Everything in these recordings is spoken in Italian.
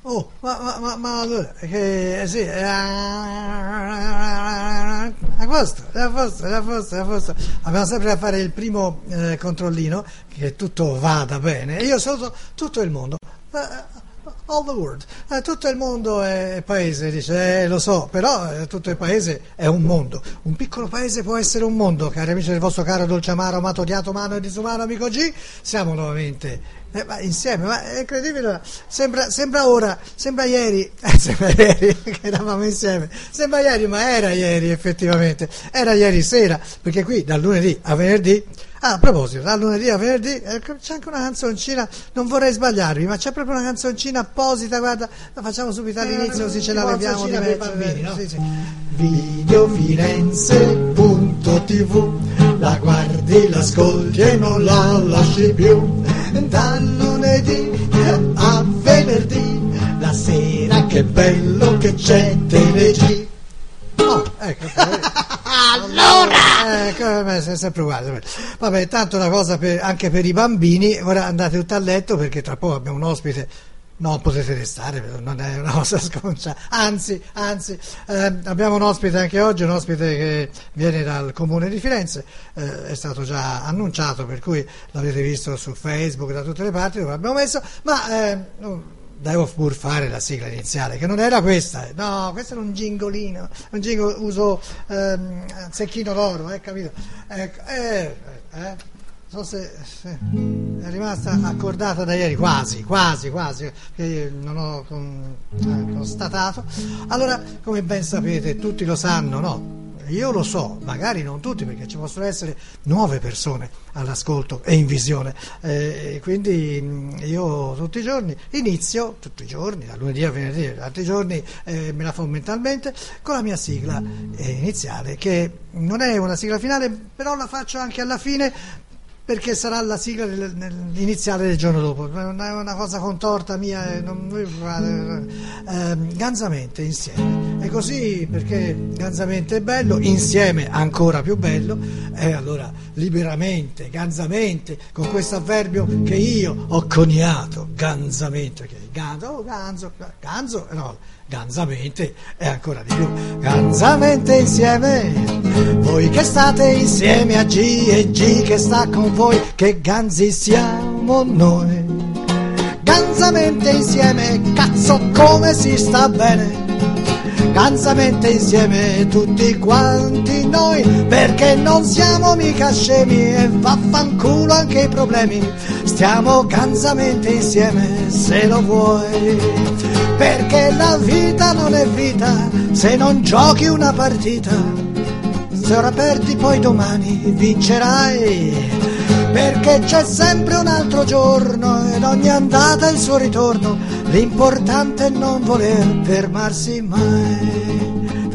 Oh, ma allora, sì, a posto. Abbiamo sempre a fare il primo controllino, che tutto vada bene. Io saluto tutto il mondo. All the world, tutto il mondo è paese, dice, lo so, però tutto il paese è un mondo. Un piccolo paese può essere un mondo, cari amici del vostro caro dolce amaro, amato, odiato, umano e disumano amico G. Siamo nuovamente insieme, ma è incredibile, sembra ieri, che eravamo insieme, sembra ieri, ma era ieri effettivamente, era ieri sera, perché qui dal lunedì a venerdì. Ah, a proposito, dal lunedì a venerdì c'è anche una canzoncina, non vorrei sbagliarvi, ma c'è proprio una canzoncina apposita, guarda, la facciamo subito all'inizio così ce la leviamo di mezzo. Bambini, no? Sì. Videofirenze.tv, la guardi, l'ascolti e non la lasci più, dal lunedì a venerdì, la sera che bello che c'è TeleG. Oh, ecco. Allora! È sempre uguale. Vabbè, tanto una cosa anche per i bambini, ora andate tutti a letto perché tra poco abbiamo un ospite, non potete restare, non è una cosa sconciata, anzi, abbiamo un ospite anche oggi, un ospite che viene dal comune di Firenze, è stato già annunciato, per cui l'avete visto su Facebook, da tutte le parti dove l'abbiamo messo, ma devo pur fare la sigla iniziale, che non era questa, no, questo era un gingolino, uso zecchino d'oro, capito? So se è rimasta accordata da ieri, quasi, che non ho constatato. Allora, come ben sapete, tutti lo sanno, no? Io lo so, magari non tutti, perché ci possono essere nuove persone all'ascolto e in visione, quindi io tutti i giorni, da lunedì a venerdì, altri giorni me la fa mentalmente con la mia sigla iniziale, che non è una sigla finale, però la faccio anche alla fine, perché sarà la sigla iniziale del giorno dopo, non è una cosa contorta mia, Ganzamente insieme, è così, perché Ganzamente è bello, insieme ancora più bello, e allora liberamente, ganzamente, con questo avverbio che io ho coniato, ganzamente, perché ganzamente è ancora di più, ganzamente insieme, voi che state insieme a G e G che sta con voi, che ganzi siamo noi, ganzamente insieme, cazzo come si sta bene, ganzamente insieme tutti quanti noi, perché non siamo mica scemi e vaffanculo anche i problemi, stiamo ganzamente insieme se lo vuoi, perché la vita non è vita se non giochi una partita, se ora perdi poi domani vincerai, perché c'è sempre un altro giorno ed ogni andata il suo ritorno, l'importante è non voler fermarsi mai,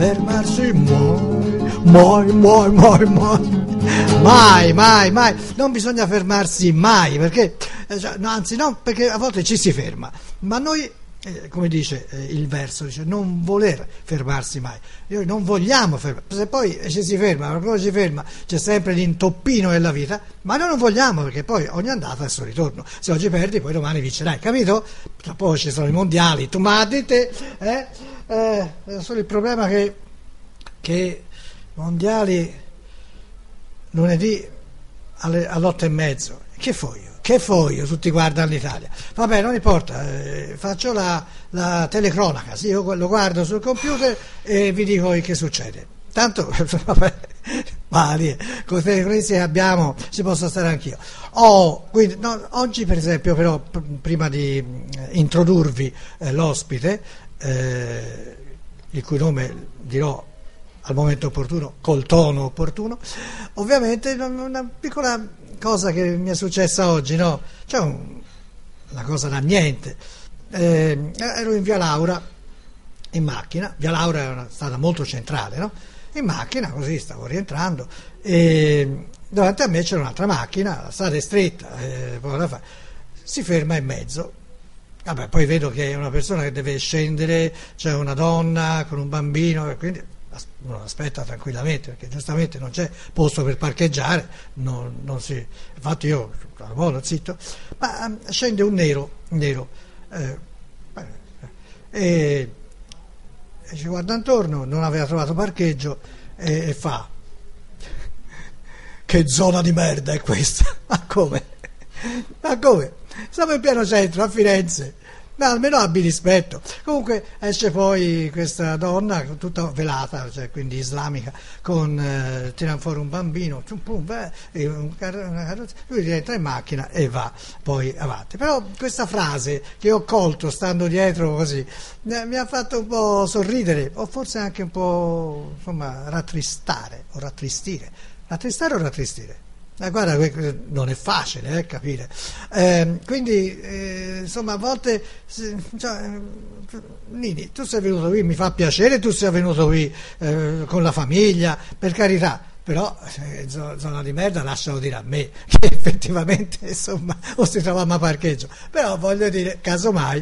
mai, non bisogna fermarsi mai, perché perché a volte ci si ferma, ma noi come dice il verso, dice non voler fermarsi mai, noi non vogliamo fermarsi, se poi ci si ferma, qualcuno ci ferma, c'è sempre l'intoppino della vita, ma noi non vogliamo, perché poi ogni andata è il suo ritorno, se oggi perdi poi domani vincerai, capito? Tra poco ci sono i mondiali, tu ma di te solo il problema che mondiali lunedì alle 8:30, che foglio, tutti guardano l'Italia, vabbè, non importa, faccio la telecronaca, sì, io lo guardo sul computer e vi dico che succede, tanto vabbè, ma lì, con i telecronisti che abbiamo ci posso stare anch'io. Quindi, oggi per esempio, però, prima di introdurvi l'ospite, il cui nome dirò al momento opportuno, col tono opportuno, ovviamente una piccola cosa che mi è successa oggi, no? C'è una cosa da niente, ero in via Laura in macchina, via Laura è una strada molto centrale, no? In macchina, così stavo rientrando e davanti a me c'era un'altra macchina, la strada è stretta, poco da fare, si ferma in mezzo. Vabbè, poi vedo che è una persona che deve scendere, c'è una donna con un bambino, e quindi uno aspetta tranquillamente, perché giustamente non c'è posto per parcheggiare, infatti io volo zitto, ma scende un nero, e ci guarda intorno, non aveva trovato parcheggio e fa: che zona di merda è questa? Ma come? Ma come? Siamo in pieno centro, a Firenze. No, almeno abbi rispetto. Comunque esce poi questa donna tutta velata, cioè quindi islamica, con tira fuori un bambino, lui rientra in macchina e va poi avanti. Però questa frase che ho colto stando dietro così mi ha fatto un po' sorridere, o forse anche un po' insomma rattristare o rattristire. Rattristare o rattristire? Guarda, non è facile capire. Quindi, insomma, a volte, cioè, Nini, tu sei venuto qui, mi fa piacere, tu sei venuto qui con la famiglia, per carità, però zona di merda lascialo dire a me, che effettivamente, insomma, o si trovava a parcheggio. Però voglio dire, casomai,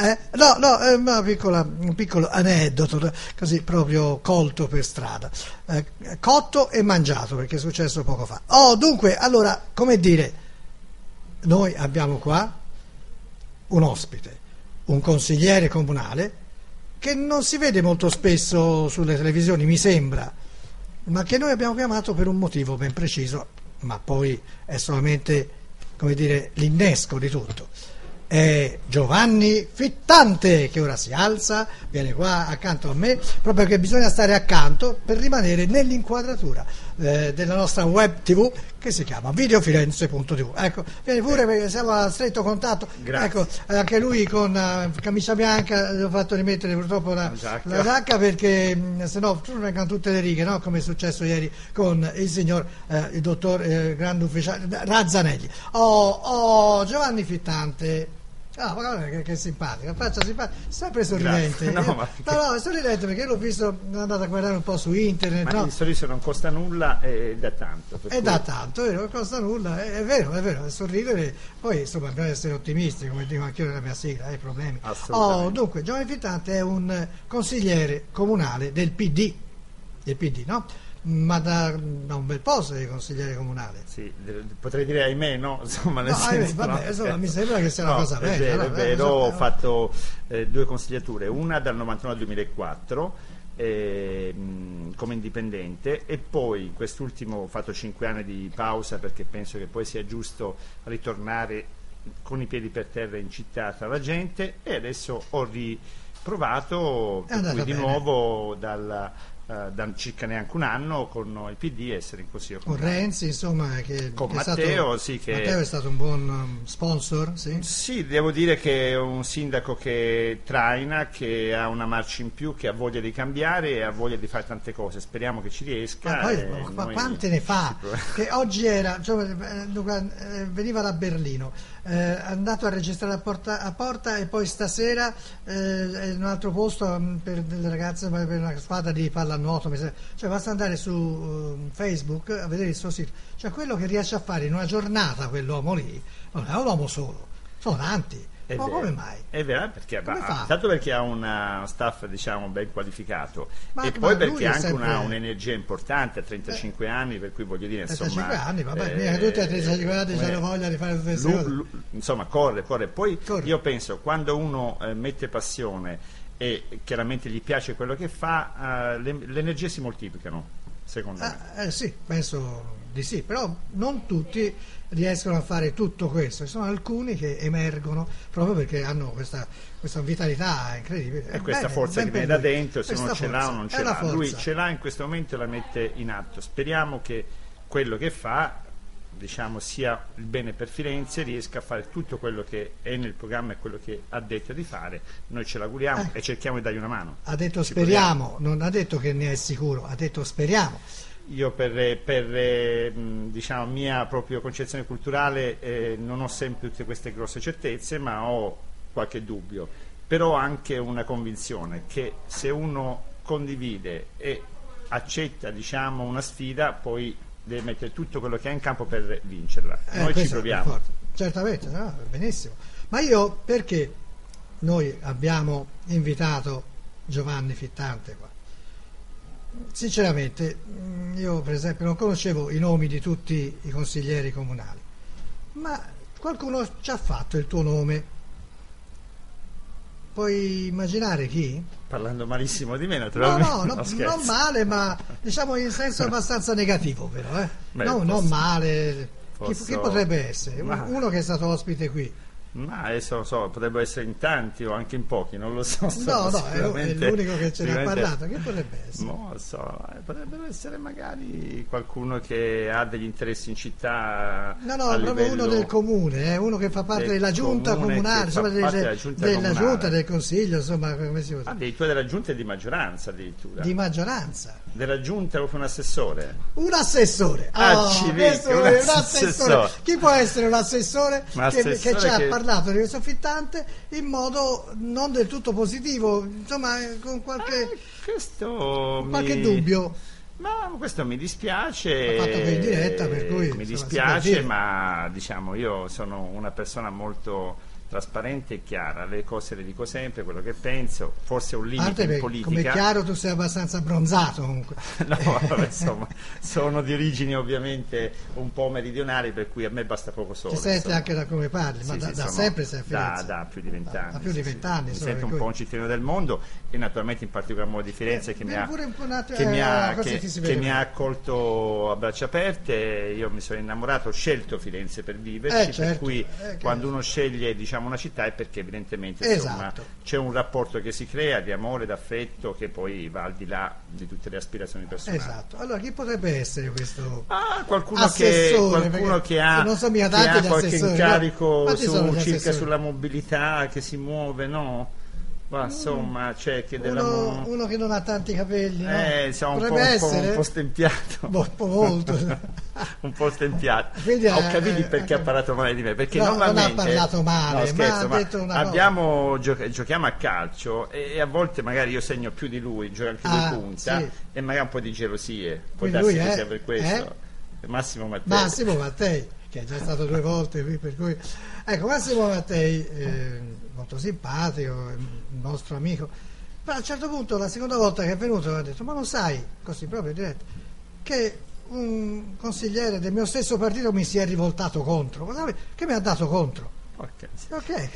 un piccolo aneddoto, così proprio colto per strada. Cotto e mangiato, perché è successo poco fa. Dunque, allora, come dire, noi abbiamo qua un ospite, un consigliere comunale che non si vede molto spesso sulle televisioni, mi sembra, ma che noi abbiamo chiamato per un motivo ben preciso, ma poi è solamente, come dire, l'innesco di tutto. È Giovanni Fittante, che ora si alza, viene qua accanto a me, proprio che bisogna stare accanto per rimanere nell'inquadratura della nostra web tv che si chiama videofirenze.tv. Ecco, vieni pure perché siamo a stretto contatto. Grazie. Ecco, anche lui con camicia bianca, gli ho fatto rimettere purtroppo la giacca perché sennò vengono tutte le righe, no? Come è successo ieri con il signor il dottor grande ufficiale Razzanelli. Giovanni Fittante. Guarda che simpatica, faccia simpatica, sempre sorridente. No, è sorridente perché l'ho visto, è andato a guardare un po' su internet. Ma il sorriso non costa nulla e da tanto. Da tanto, è vero, non costa nulla, è vero, è sorridere. Poi insomma bisogna essere ottimisti, come dico anch'io nella mia sigla, hai problemi. Dunque, Giovanni Fittante è un consigliere comunale del PD, no? Ma da un bel po' sei consigliere comunale. Sì, potrei dire ahimè, no? Insomma, insomma, mi sembra che sia una cosa bella. È vero, ho fatto 2 consigliature, una dal 99 al 2004 come indipendente e poi quest'ultimo ho fatto 5 anni di pausa perché penso che poi sia giusto ritornare con i piedi per terra in città tra la gente e adesso ho riprovato di nuovo da circa neanche un anno con il PD essere in consiglio comunale. Con Renzi, insomma, con Matteo, Matteo è stato un buon sponsor, sì? Sì, devo dire che è un sindaco che traina, che ha una marcia in più, che ha voglia di cambiare e ha voglia di fare tante cose. Speriamo che ci riesca. Ma quante ne fa? Che oggi veniva da Berlino, è andato a registrare a porta e poi stasera in un altro posto per delle ragazze, per una squadra di pallanuoto, cioè basta andare su Facebook a vedere il suo sito, cioè quello che riesce a fare in una giornata quell'uomo lì non è un uomo solo, sono tanti. Ma come mai? È vero, perché tanto perché ha un staff diciamo ben qualificato e poi perché ha anche un'energia importante a 35 anni, per cui voglio dire 35 anni, vabbè, tutti a 35 anni hanno voglia di fare tutte queste cose. Insomma, corre. Poi io penso, quando uno mette passione e chiaramente gli piace quello che fa, le energie si moltiplicano, secondo me. Sì, penso di sì, però non tutti riescono a fare tutto questo, ci sono alcuni che emergono proprio perché hanno questa vitalità incredibile. E questa forza che viene da dentro, se uno ce l'ha o non ce l'ha. Lui ce l'ha in questo momento e la mette in atto. Speriamo che quello che fa diciamo sia il bene per Firenze, riesca a fare tutto quello che è nel programma e quello che ha detto di fare. Noi ce l'auguriamo e cerchiamo di dargli una mano. Ha detto speriamo, non ha detto che ne è sicuro, ha detto speriamo. Io per diciamo mia proprio concezione culturale non ho sempre tutte queste grosse certezze, ma ho qualche dubbio, però ho anche una convinzione che se uno condivide e accetta diciamo una sfida, poi deve mettere tutto quello che ha in campo per vincerla. Noi ci proviamo. Certamente, benissimo. Ma perché noi abbiamo invitato Giovanni Fittante qua? Sinceramente, io per esempio non conoscevo i nomi di tutti i consiglieri comunali, ma qualcuno ci ha fatto il tuo nome. puoi immaginare chi? Parlando malissimo di me, No, naturalmente. no, Scherzo. non male, ma diciamo in senso abbastanza negativo, però. Beh, Non posso- male. posso- Chi potrebbe essere? Ma- Uno che è stato ospite qui. Ma adesso non so, potrebbero essere in tanti o anche in pochi, non lo so. No, no, è sicuramente- l'unico che ce ne ha sicuramente- parlato. Chi potrebbe essere? Non lo so, potrebbero essere magari qualcuno che ha degli interessi in città. No, no, a proprio livello uno del comune, uno che fa parte del della giunta comune, comunale, che insomma, fa parte della giunta della comunale. giunta, del consiglio, insomma, come si usa? Addirittura della giunta e di maggioranza, addirittura. Di maggioranza. Della giunta proprio un assessore. Un assessore. Accidenti, Questo un è un assessore. assessore. Chi può essere un assessore, Un assessore che ci ha che- parlato di questo fittante in modo non del tutto positivo, insomma, con qualche dubbio. Ma questo mi dispiace. L'ha fatto per in diretta, per cui, mi insomma, si dispiace, può dire. ma diciamo io sono una persona molto trasparente e chiara, le cose le dico sempre, quello che penso, forse un limite Parte in perché, politica. come è chiaro, tu sei abbastanza abbronzato comunque. No, vabbè, insomma, sono di origini ovviamente un po' meridionali, per cui a me basta poco sole. Ci senti insomma. anche da come parli, ma Sì, da sì, sono- sempre sei a Firenze. da più di 20 anni. Da più di 20 anni, Mi insomma, sento un per po' cui- un cittadino del mondo e naturalmente in particolar modo di Firenze che mi vieni ha, pure un po' un attimo, che mi ha- così che- ti si che vede mi ha bene. accolto a braccia aperte. Io mi sono innamorato, ho scelto Firenze per viverci, per certo, cui che- quando uno sceglie, diciamo, una città è perché evidentemente insomma, Esatto. c'è un rapporto che si crea di amore, d'affetto, che poi va al di là di tutte le aspirazioni personali. Esatto. Allora, chi potrebbe essere questo? Qualcuno Assessore, qualcuno perché che ha, non so mica che tanti ha gli qualche assessori, no? incarico Quanti sono gli circa assessori? sulla mobilità, che si muove, no? Ma insomma, c'è che della Uno che non ha tanti capelli, no? insomma, Potrebbe essere? un po' stempiato. Un po' molto. Un po' stempiato. Quindi, Ho capito perché ha capito. parlato male di me, perché No, non ha normalmente parlato male, no, scherzo, ma ha detto una cosa. abbiamo giochiamo a calcio e a volte magari io segno più di lui, gioca anche lui punta sì. e magari un po' di gelosie. Può Quindi darsi lui che è- sia per questo. Massimo Mattei. Massimo Mattei, che è già stato 2 volte qui, per cui... Ecco, Massimo Mattei, molto simpatico, il nostro amico, però a un certo punto, la seconda volta che è venuto, mi ha detto, ma lo sai, così proprio diretto, che un consigliere del mio stesso partito mi si è rivoltato contro. Ma sai che mi ha dato contro? Porca Ok,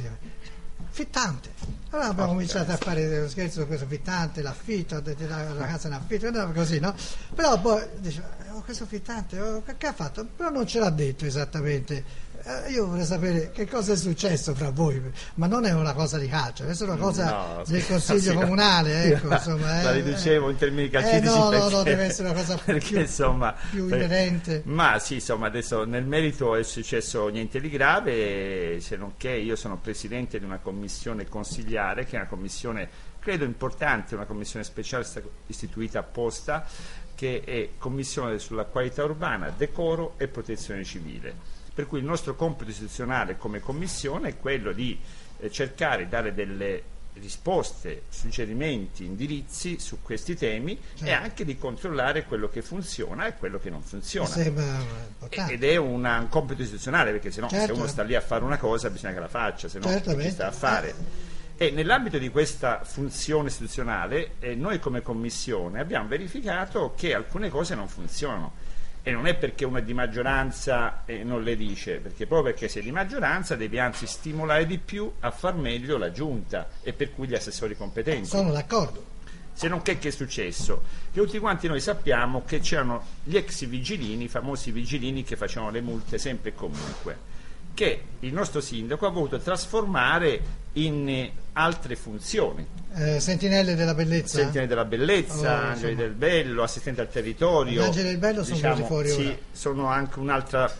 fittante. Allora abbiamo cominciato a fare lo scherzo su questo fittante, l'affitto, la casa in affitto, andava così, no? Però poi dice, questo fittante, che ha fatto? Però non ce l'ha detto esattamente. Io vorrei sapere che cosa è successo fra voi, ma non è una cosa di calcio, deve essere una cosa No, del consiglio sì, comunale, ecco, insomma. la riducevo in termini calcistici no, perché, no, deve essere una cosa perché, più, insomma, più inerente. Ma sì, insomma, adesso nel merito è successo niente di grave, se non che io sono presidente di una commissione consigliare, che è una commissione, credo importante, una commissione speciale istituita apposta, che è commissione sulla qualità urbana, decoro e protezione civile. Per cui il nostro compito istituzionale come commissione è quello di cercare di dare delle risposte, suggerimenti, indirizzi su questi temi e anche di controllare quello che funziona e quello che non Mi funziona. sembra importante. Ed è un compito istituzionale, perché sennò Certo. se uno sta lì a fare una cosa bisogna che la faccia, se no che ci Certamente. sta a fare. E nell'ambito di questa funzione istituzionale noi come commissione abbiamo verificato che alcune cose non funzionano. E non è perché uno è di maggioranza e non le dice, perché proprio perché sei di maggioranza devi anzi stimolare di più a far meglio la giunta e per cui gli assessori competenti. Sono d'accordo. Se non che è successo? Che tutti quanti noi sappiamo che c'erano gli ex vigilini, i famosi vigilini che facevano le multe sempre e comunque, che il nostro sindaco ha voluto trasformare in altre funzioni. Sentinelle della bellezza. Sentinelle della bellezza, angeli del bello, assistente al territorio. Gli angeli del bello sono venuti fuori sì, ora. sono anche un'altra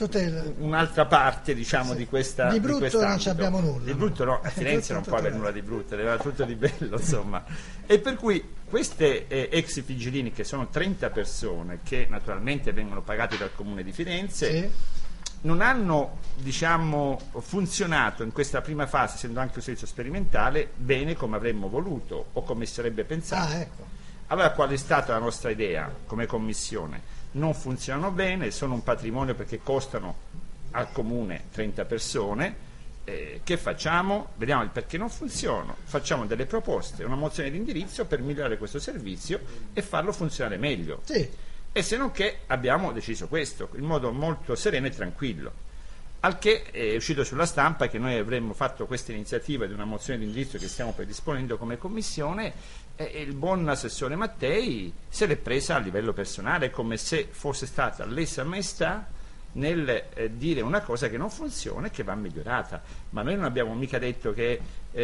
parte, diciamo, di questa di brutto quest'ambito. non ci abbiamo nulla. Di brutto no, a Firenze non può avere nulla di brutto, deve avere tutto di bello, insomma. E per cui queste ex vigilini, che sono 30 persone, che naturalmente vengono pagate dal Comune di Firenze, Sì. non hanno, diciamo, funzionato in questa prima fase, essendo anche un servizio sperimentale, bene come avremmo voluto o come si sarebbe pensato. Ecco. Allora qual è stata la nostra idea come commissione? Non funzionano bene, sono un patrimonio perché costano al comune 30 persone. Che facciamo? Vediamo il perché non funzionano, facciamo delle proposte, una mozione di indirizzo per migliorare questo servizio e farlo funzionare meglio. Sì. E se non che abbiamo deciso questo, in modo molto sereno e tranquillo. Al che è uscito sulla stampa che noi avremmo fatto questa iniziativa di una mozione di indirizzo che stiamo predisponendo come commissione, e il buon assessore Mattei se l'è presa a livello personale, come se fosse stata lesa maestà nel dire una cosa che non funziona e che va migliorata. Ma noi non abbiamo mica detto che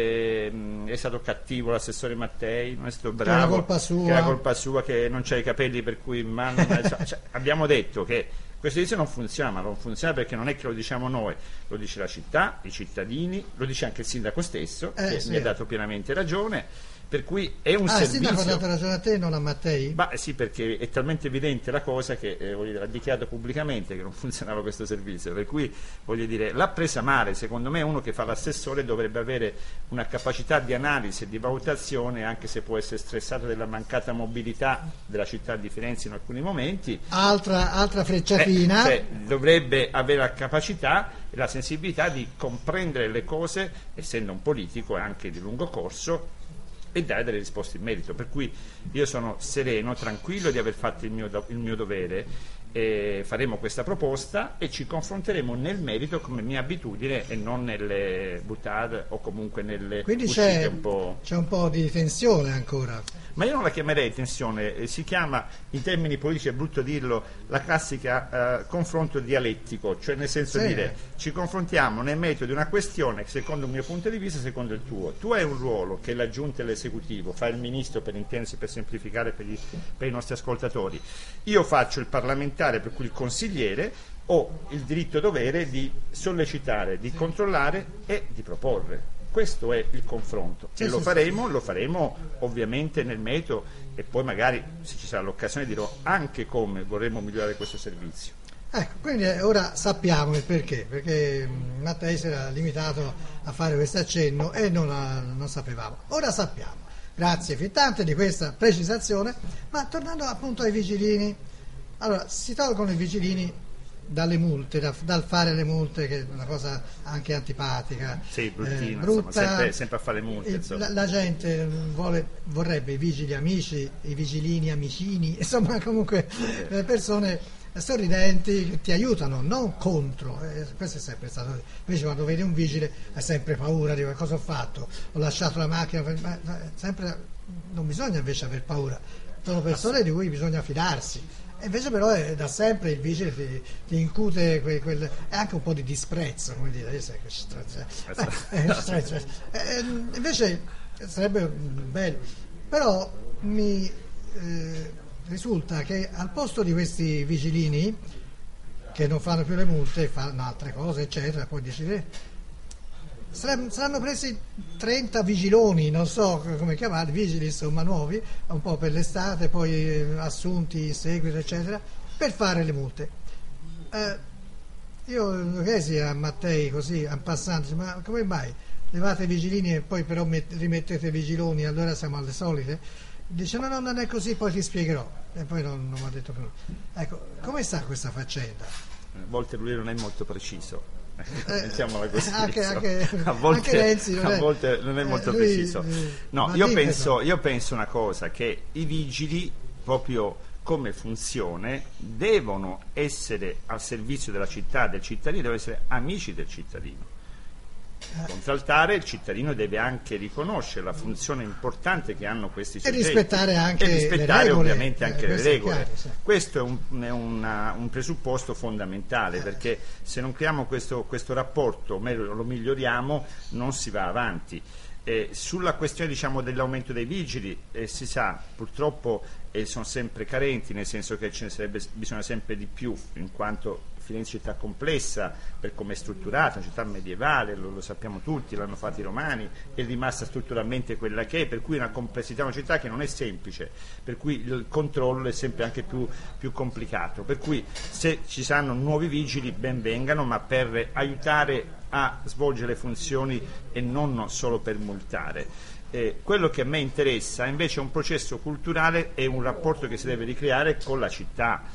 è stato cattivo l'assessore Mattei, non è stato bravo, che era colpa sua, che non c'ha i capelli per cui cioè, abbiamo detto che questo servizio non funziona, ma non funziona perché non è che lo diciamo noi, lo dice la città, i cittadini, lo dice anche il sindaco stesso, che sì, mi ha dato pienamente ragione, per cui è un servizio... Il sindaco ha dato ragione a te, non a Mattei? Sì, perché è talmente evidente la cosa che ha dichiarato pubblicamente che non funzionava questo servizio, per cui voglio dire, l'ha presa male. Secondo me uno che fa l'assessore dovrebbe avere una capacità di analisi e di valutazione, anche se può essere stressato della mancata mobilità della città di Firenze in alcuni momenti. Altra frecciatina. Dovrebbe avere la capacità e la sensibilità di comprendere le cose, essendo un politico anche di lungo corso, e dare delle risposte in merito. Per cui io sono sereno, tranquillo di aver fatto il mio dovere, faremo questa proposta e ci confronteremo nel merito come mia abitudine e non nelle buttate o comunque nelle quindi uscite un po'. C'è un po' di tensione ancora. Ma io non la chiamerei tensione, si chiama, in termini politici è brutto dirlo, la classica confronto dialettico, cioè nel senso dire ci confrontiamo nel merito di una questione secondo il mio punto di vista, secondo il tuo. Tu hai un ruolo che è la giunta e l'esecutivo, fa il ministro per intendersi, per semplificare per i nostri ascoltatori. Io faccio il parlamentare, per cui il consigliere, ho il diritto dovere di sollecitare, di controllare e di proporre. Questo è il confronto e lo faremo ovviamente nel merito, e poi magari se ci sarà l'occasione dirò anche come vorremmo migliorare questo servizio. Ecco, quindi ora sappiamo il perché Mattei si era limitato a fare questo accenno e non sapevamo. Ora sappiamo. Grazie Fittante di questa precisazione, ma tornando appunto ai vigilini, allora si tolgono i vigilini dalle multe, dal fare le multe, che è una cosa anche antipatica, brutta, sempre a fare le multe. La gente vorrebbe i vigili amici, i vigilini amicini, insomma comunque persone sorridenti che ti aiutano, non contro. Questo è sempre stato. Invece quando vedi un vigile hai sempre paura di cosa ho fatto, ho lasciato la macchina, sempre non bisogna invece aver paura, sono persone di cui bisogna fidarsi. E invece però da sempre il vigile ti incute anche un po' di disprezzo, come dire, invece sarebbe bello, però mi risulta che al posto di questi vigilini che non fanno più le multe, fanno altre cose eccetera, poi dici saranno presi 30 vigiloni, non so come chiamarli, vigili insomma nuovi, un po' per l'estate, poi assunti in seguito eccetera, per fare le multe. Io chiesi a Mattei così en passant, ma come mai levate i vigilini e poi però rimettete i vigiloni, allora siamo alle solite? Dice no, non è così, poi ti spiegherò, e poi non mi ha detto più. Ecco, come sta questa faccenda? A volte lui non è molto preciso. Mettiamola così. A volte non è molto preciso. No, io penso una cosa, che i vigili, proprio come funzione, devono essere al servizio della città, del cittadino, devono essere amici del cittadino. Contraltare, il cittadino deve anche riconoscere la funzione importante che hanno questi soggetti e rispettare anche le regole, ovviamente anche le regole. Chiaro, sì. Questo è un presupposto fondamentale, perché se non creiamo questo rapporto, o meglio lo miglioriamo, non si va avanti. Sulla questione dell'aumento dei vigili, si sa purtroppo sono sempre carenti, nel senso che ce ne sarebbe bisogno sempre di più, in quanto Firenze è una città complessa per come è strutturata, una città medievale, lo sappiamo tutti, l'hanno fatto i romani, è rimasta strutturalmente quella che è, per cui una complessità, una città che non è semplice, per cui il controllo è sempre anche più complicato, per cui se ci saranno nuovi vigili ben vengano, ma per aiutare a svolgere le funzioni e non solo per multare. Quello che a me interessa invece è un processo culturale e un rapporto che si deve ricreare con la città.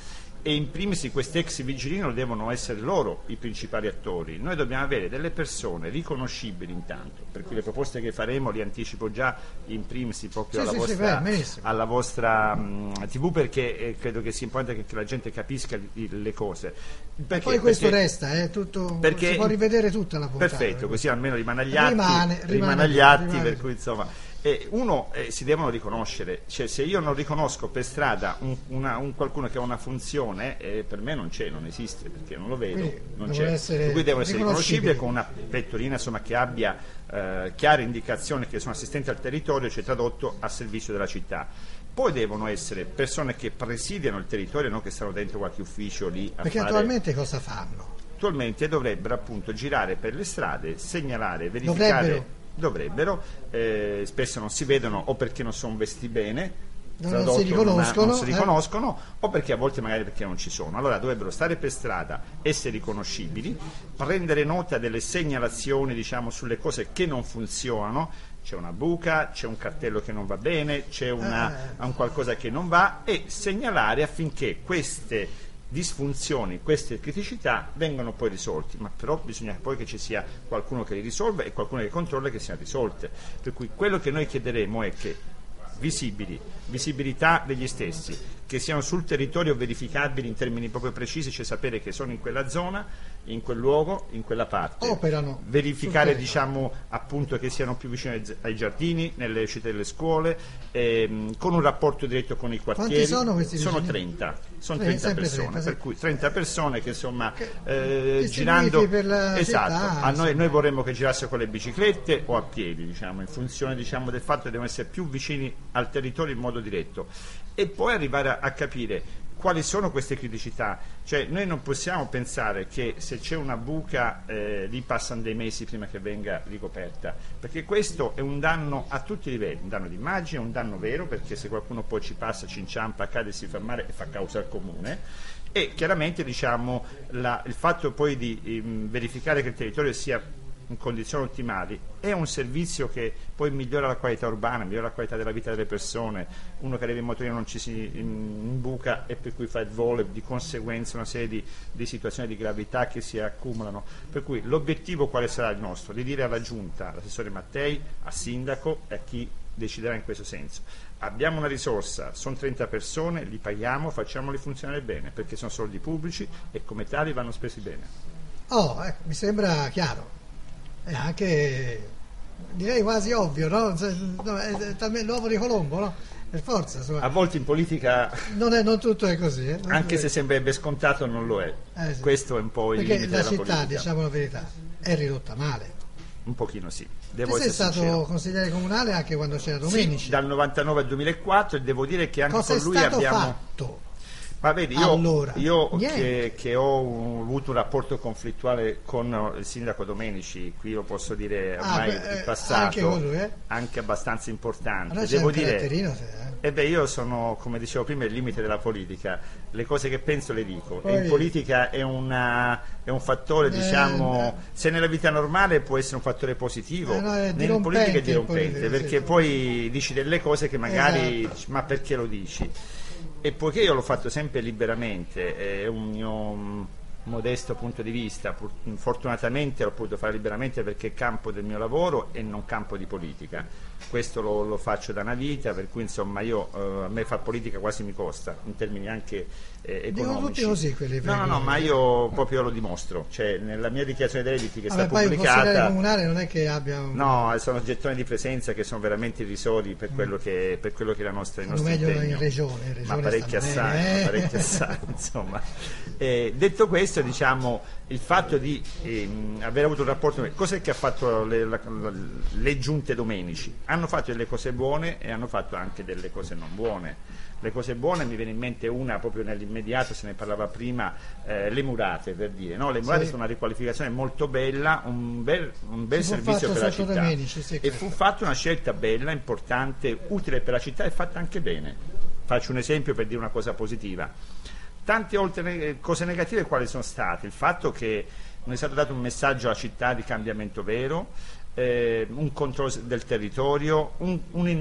e in primis questi ex vigilini non devono essere loro i principali attori. Noi dobbiamo avere delle persone riconoscibili intanto, per cui le proposte che faremo li anticipo già in primis proprio alla vostra TV, perché credo che sia importante che la gente capisca le cose. Perché, poi questo resta, tutto, perché, si può rivedere tutta la puntata. Perfetto, così almeno rimane agli atti, per cui insomma... si devono riconoscere, cioè se io non riconosco per strada un qualcuno che ha una funzione, per me non c'è, non esiste, perché non lo vedo, quindi non c'è. Per cui devono essere riconoscibili con una pettorina, insomma, che abbia chiare indicazioni che sono assistenti al territorio, cioè tradotto a servizio della città. Poi devono essere persone che presidiano il territorio, non che stanno dentro qualche ufficio lì a perché fare... attualmente cosa fanno? Attualmente dovrebbero appunto girare per le strade, segnalare, verificare... Dovrebbero, spesso non si vedono o perché non sono vestiti bene, non si riconoscono, o perché a volte magari perché non ci sono. Allora dovrebbero stare per strada, essere riconoscibili, prendere nota delle segnalazioni, diciamo, sulle cose che non funzionano. C'è una buca, c'è un cartello che non va bene, c'è un qualcosa che non va, e segnalare affinché queste disfunzioni, queste criticità vengano poi risolte, ma però bisogna poi che ci sia qualcuno che li risolve e qualcuno che controlla che siano risolte. Per cui quello che noi chiederemo è che visibilità degli stessi, che siano sul territorio verificabili in termini proprio precisi, cioè sapere che sono in quella zona, in quel luogo, in quella parte. Operano. Verificare, diciamo, appunto, che siano più vicini ai giardini, nelle uscite delle scuole, con un rapporto diretto con i quartieri. Quanti sono questi? Sono 30. Sono 30 persone, 30, per cui 30 persone che insomma girando per la città, noi vorremmo che girassero con le biciclette o a piedi, diciamo, in funzione, diciamo, del fatto che devono essere più vicini al territorio in modo diretto, e poi arrivare a capire quali sono queste criticità. Cioè noi non possiamo pensare che se c'è una buca lì passano dei mesi prima che venga ricoperta, perché questo è un danno a tutti i livelli, un danno di immagine, un danno vero, perché se qualcuno poi ci passa, ci inciampa, cade, si fa male e fa causa al comune, e chiaramente, diciamo, il fatto poi di verificare che il territorio sia in condizioni ottimali è un servizio che poi migliora la qualità urbana, migliora la qualità della vita delle persone. Uno che arriva in motorino non ci si imbuca e per cui fa il volo, e di conseguenza una serie di situazioni di gravità che si accumulano. Per cui l'obiettivo quale sarà il nostro? Di dire alla Giunta, all'assessore Mattei, al sindaco e a chi deciderà in questo senso: abbiamo una risorsa, sono 30 persone, li paghiamo, facciamoli funzionare bene, perché sono soldi pubblici e come tali vanno spesi bene. Mi sembra chiaro. È anche, direi, quasi ovvio, no? È talmente l'uovo di Colombo, no? Per forza, insomma. A volte in politica non tutto è così, anche se sembrerebbe scontato, non lo è. Sì. Questo è un po' il limite della politica. Perché la città, diciamo la verità, è ridotta male. Un pochino sì. Tu sei stato consigliere comunale anche quando c'era Domenici. Sì, dal 99 al 2004, e devo dire che anche con lui abbiamo... fatto? Ma vedi, io che ho avuto un rapporto conflittuale con il sindaco Domenici, qui lo posso dire ormai in passato, anche abbastanza importante. Devo dire, io sono, come dicevo prima, il limite della politica. Le cose che penso le dico. E in politica è un fattore, diciamo, se nella vita normale può essere un fattore positivo, in politica è dirompente, perché poi dici delle cose che magari, ma perché lo dici? E poiché io l'ho fatto sempre liberamente, è un mio modesto punto di vista, fortunatamente l'ho potuto fare liberamente perché è campo del mio lavoro e non campo di politica. Questo lo faccio da una vita, per cui insomma a me fare politica quasi mi costa, in termini anche economici. Dico tutti così, no, ma io proprio lo dimostro, cioè nella mia dichiarazione dei redditi che è stata pubblicata. Poi il consigliere comunale non è che abbia No, sono gettoni di presenza che sono veramente irrisori per quello che è la nostra il nostro meglio impegno. in regione ma parecchi assai, insomma. Detto questo, diciamo, il fatto di aver avuto un rapporto, cos'è che ha fatto le giunte Domenici? Hanno fatto delle cose buone e hanno fatto anche delle cose non buone. Le cose buone, mi viene in mente una proprio nell'immediato, se ne parlava prima, le murate, per dire, no? Le murate sono una riqualificazione molto bella, un bel servizio per la città. Domenici, e fu fatta una scelta bella, importante, utile per la città e fatta anche bene. Faccio un esempio per dire una cosa positiva. Tante oltre cose negative quali sono state? Il fatto che non è stato dato un messaggio alla città di cambiamento vero, un controllo del territorio,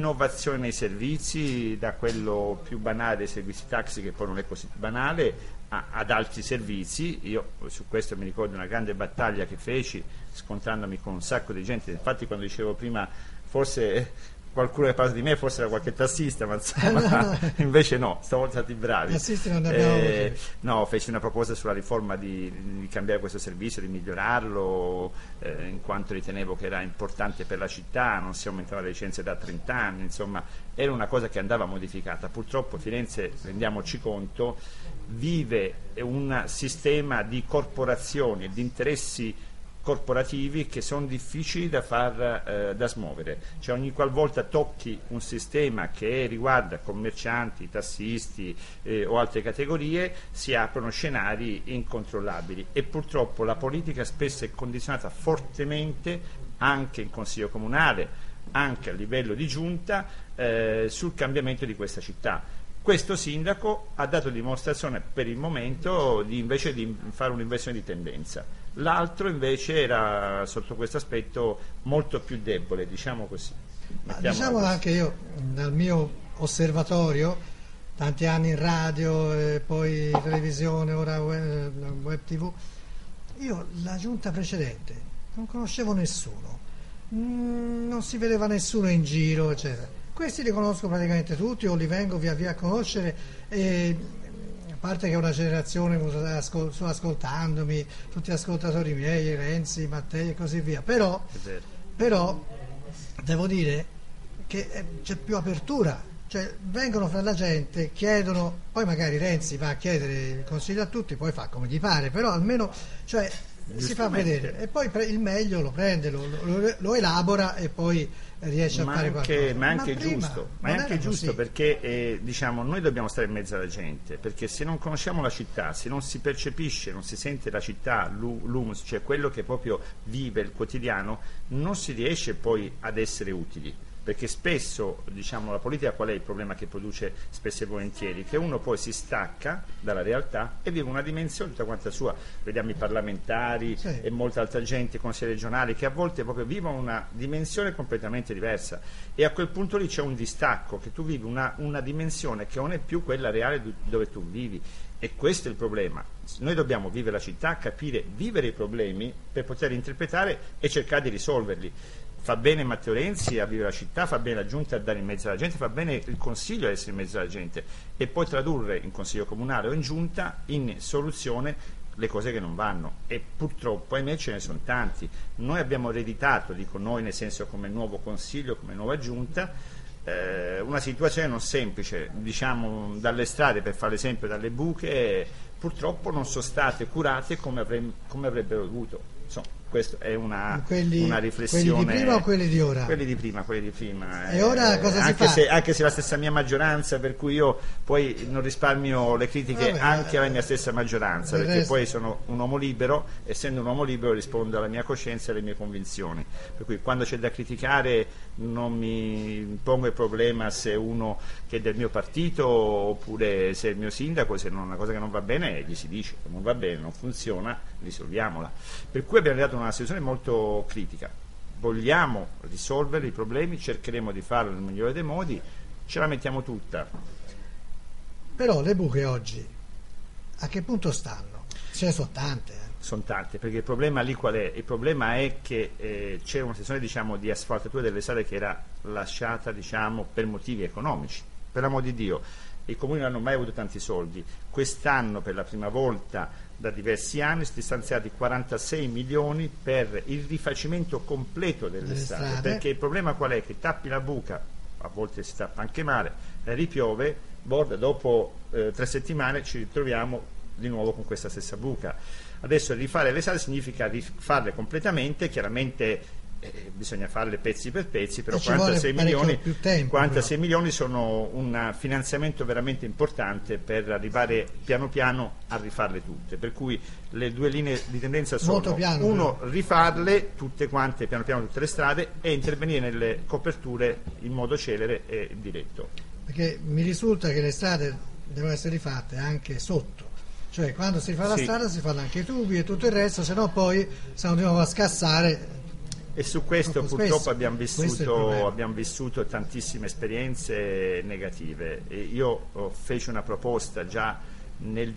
un'innovazione nei servizi, da quello più banale dei servizi taxi, che poi non è così banale, ad altri servizi. Io su questo mi ricordo una grande battaglia che feci scontrandomi con un sacco di gente. Infatti quando dicevo prima forse qualcuno che parla di me forse era qualche tassista, ma insomma invece no, stavolta stati bravi. Tassisti non ne abbiamo avuti. No, feci una proposta sulla riforma di cambiare questo servizio, di migliorarlo, in quanto ritenevo che era importante per la città, non si aumentava le licenze da 30 anni, insomma era una cosa che andava modificata. Purtroppo Firenze, rendiamoci conto, vive un sistema di corporazioni e di interessi corporativi che sono difficili da smuovere. Cioè ogni qualvolta tocchi un sistema che riguarda commercianti, tassisti o altre categorie, si aprono scenari incontrollabili, e purtroppo la politica spesso è condizionata fortemente anche in Consiglio Comunale, anche a livello di giunta, sul cambiamento di questa città. Questo sindaco ha dato dimostrazione per il momento invece di fare un'inversione di tendenza. L'altro invece era sotto questo aspetto molto più debole, diciamo così. Diciamo anche io, dal mio osservatorio, tanti anni in radio, poi televisione, ora web TV, io la giunta precedente non conoscevo nessuno, non si vedeva nessuno in giro, eccetera. Questi li conosco praticamente tutti, o li vengo via via a conoscere, a parte che è una generazione sto ascoltandomi, tutti ascoltatori miei, Renzi, Mattei e così via, però devo dire che c'è più apertura, cioè vengono fra la gente, chiedono, poi magari Renzi va a chiedere il consiglio a tutti, poi fa come gli pare, però almeno si fa vedere, e poi il meglio lo prende, lo elabora e poi riesce a fare qualcosa. Ma è anche giusto perché diciamo, noi dobbiamo stare in mezzo alla gente, perché se non conosciamo la città, se non si percepisce, non si sente la città, l'humus, cioè quello che proprio vive il quotidiano, non si riesce poi ad essere utili. Perché spesso, diciamo, la politica qual è il problema che produce spesso e volentieri? Che uno poi si stacca dalla realtà e vive una dimensione tutta quanta sua. Vediamo i parlamentari e molta altra gente, consiglieri regionali, che a volte proprio vivono una dimensione completamente diversa, e a quel punto lì c'è un distacco, che tu vivi una dimensione che non è più quella reale dove tu vivi. E questo è il problema. Noi dobbiamo vivere la città, capire, vivere i problemi per poter interpretare e cercare di risolverli. Fa bene Matteo Renzi a vivere la città, fa bene la Giunta a dare in mezzo alla gente, fa bene il Consiglio a essere in mezzo alla gente, e poi tradurre in Consiglio Comunale o in Giunta in soluzione le cose che non vanno, e purtroppo ahimè ce ne sono tanti. Noi abbiamo ereditato, dico noi nel senso come nuovo Consiglio, come nuova Giunta, una situazione non semplice, diciamo, dalle strade, per fare l'esempio, dalle buche, purtroppo non sono state curate come avrebbero dovuto. Insomma, questa è una riflessione. Quelli di prima o quelli di ora? Quelli di prima. E ora cosa si fa? Anche se la stessa mia maggioranza, per cui io poi non risparmio le critiche anche alla mia stessa maggioranza, perché poi sono un uomo libero, essendo un uomo libero rispondo alla mia coscienza e alle mie convinzioni, per cui quando c'è da criticare non mi pongo il problema se uno che è del mio partito oppure se è il mio sindaco, se non una cosa che non va bene gli si dice, non va bene, non funziona, risolviamola. Per cui abbiamo dato una situazione molto critica. Vogliamo risolvere i problemi, cercheremo di farlo nel migliore dei modi, ce la mettiamo tutta. Però le buche oggi a che punto stanno? Ce ne sono tante. Sono tante, perché il problema lì qual è? Il problema è che c'è una sezione, diciamo, di asfaltatura delle strade che era lasciata, diciamo, per motivi economici. Per l'amor di Dio, i comuni non hanno mai avuto tanti soldi. Quest'anno, per la prima volta da diversi anni, sono stanziati 46 milioni per il rifacimento completo delle strade, perché il problema qual è? Che tappi la buca, a volte si tappa anche male, ripiove, borda, dopo 3 settimane ci ritroviamo di nuovo con questa stessa buca. Adesso rifare le strade significa rifarle completamente, chiaramente bisogna farle pezzi per pezzi, però 46 milioni sono un finanziamento veramente importante per arrivare piano piano a rifarle tutte, per cui le due linee di tendenza sono rifarle tutte quante piano piano tutte le strade e intervenire nelle coperture in modo celere e diretto, perché mi risulta che le strade devono essere rifatte anche sotto, cioè quando si fa la strada si fanno anche i tubi e tutto il resto, se no poi stiamo di nuovo a scassare. E su questo purtroppo abbiamo vissuto tantissime esperienze negative. E io feci una proposta già nel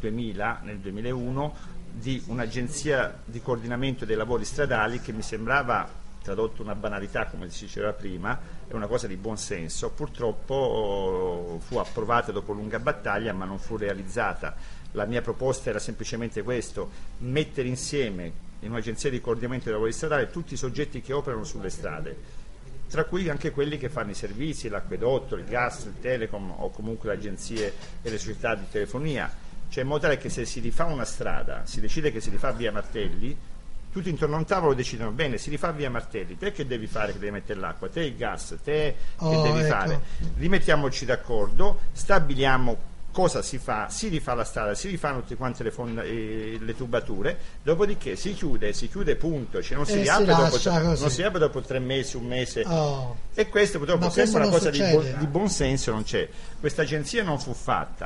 2001, di un'agenzia di coordinamento dei lavori stradali che mi sembrava, tradotto una banalità come si diceva prima, è una cosa di buon senso. Purtroppo fu approvata dopo lunga battaglia ma non fu realizzata. La mia proposta era semplicemente questo: mettere insieme in un'agenzia di coordinamento dei lavori stradali tutti i soggetti che operano sulle strade, tra cui anche quelli che fanno i servizi, l'acquedotto, il gas, il telecom o comunque le agenzie e le società di telefonia. Cioè, in modo tale che se si rifà una strada, si decide che si rifà via Martelli, tutti intorno a un tavolo decidono: bene, si rifà via Martelli, te che devi fare, che devi mettere l'acqua, te il gas, te che devi fare, rimettiamoci d'accordo, stabiliamo cosa si fa, si rifà la strada, si rifanno tutte quante le tubature, dopodiché si chiude punto, cioè non si riapre dopo 3 mesi, un mese. E questo purtroppo sempre una cosa di buon senso non c'è. Questa agenzia non fu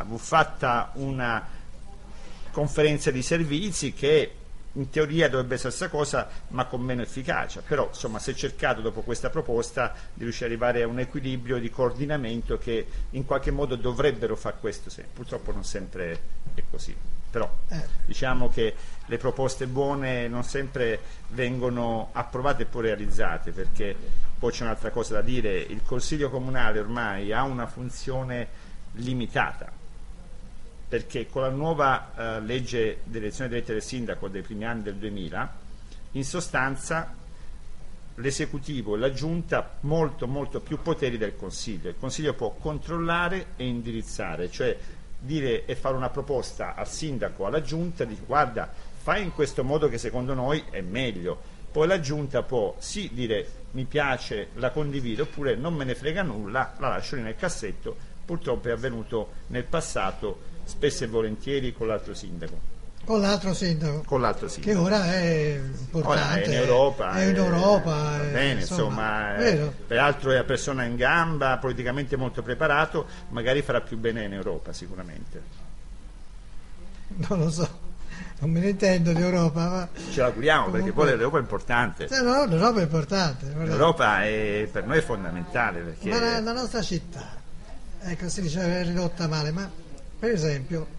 fatta una conferenza di servizi che in teoria dovrebbe essere la stessa cosa ma con meno efficacia, però insomma si è cercato dopo questa proposta di riuscire ad arrivare a un equilibrio di coordinamento che in qualche modo dovrebbero fare questo, purtroppo non sempre è così, però diciamo che le proposte buone non sempre vengono approvate e poi realizzate, perché poi c'è un'altra cosa da dire: il Consiglio Comunale ormai ha una funzione limitata, perché con la nuova legge dell'elezione diretta del sindaco dei primi anni del 2000, in sostanza l'esecutivo e la giunta molto più poteri del Consiglio. Il Consiglio può controllare e indirizzare, cioè dire e fare una proposta al sindaco, alla giunta, di guarda, fai in questo modo che secondo noi è meglio. Poi la giunta può sì dire mi piace, la condivido, oppure non me ne frega nulla, la lascio lì nel cassetto. Purtroppo è avvenuto nel passato spesso e volentieri con l'altro sindaco. Con l'altro sindaco. Che ora è importante. Ora è in Europa. Va bene, insomma peraltro è una persona in gamba, politicamente molto preparato, magari farà più bene in Europa sicuramente. Non lo so, non me ne intendo di Europa, ma ce l'auguriamo, comunque, perché poi l'Europa è importante. No, l'Europa è importante. L'Europa per noi è fondamentale, perché ma la nostra città, ecco, si dice è ridotta male, ma per esempio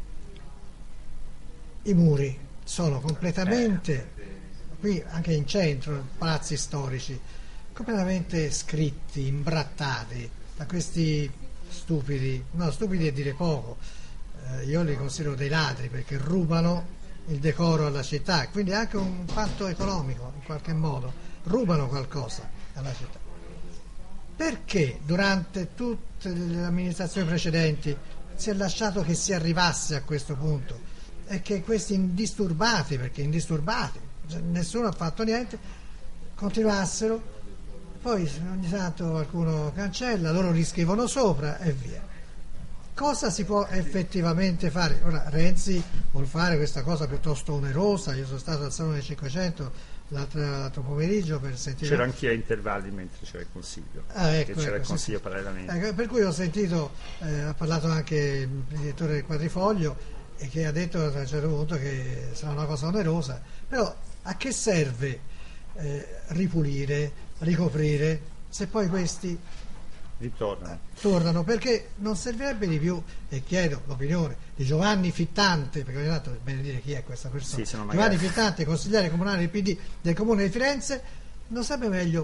i muri sono completamente, qui anche in centro, palazzi storici, completamente scritti, imbrattati da questi stupidi è dire poco, io li considero dei ladri perché rubano il decoro alla città, quindi anche un fatto economico in qualche modo, rubano qualcosa alla città. Perché durante tutte le amministrazioni precedenti si è lasciato che si arrivasse a questo punto e che questi indisturbati, nessuno ha fatto niente, continuassero, poi ogni tanto qualcuno cancella, loro riscrivono sopra e via. Cosa si può effettivamente fare? Ora Renzi vuol fare questa cosa piuttosto onerosa, io sono stato al Salone 500 l'altro pomeriggio per sentire. C'ero anch'io a intervalli mentre c'era il Consiglio, c'era il Consiglio parallelamente. Per cui ho sentito, ha parlato anche il direttore del Quadrifoglio, e che ha detto a un certo punto che sarà una cosa onerosa, però a che serve ripulire, ricoprire, se poi questi tornano? Perché non servirebbe di più, e chiedo l'opinione di Giovanni Fittante, perché ogni tanto è bene dire chi è questa persona, Giovanni Fittante, consigliere comunale del PD del Comune di Firenze, non sarebbe meglio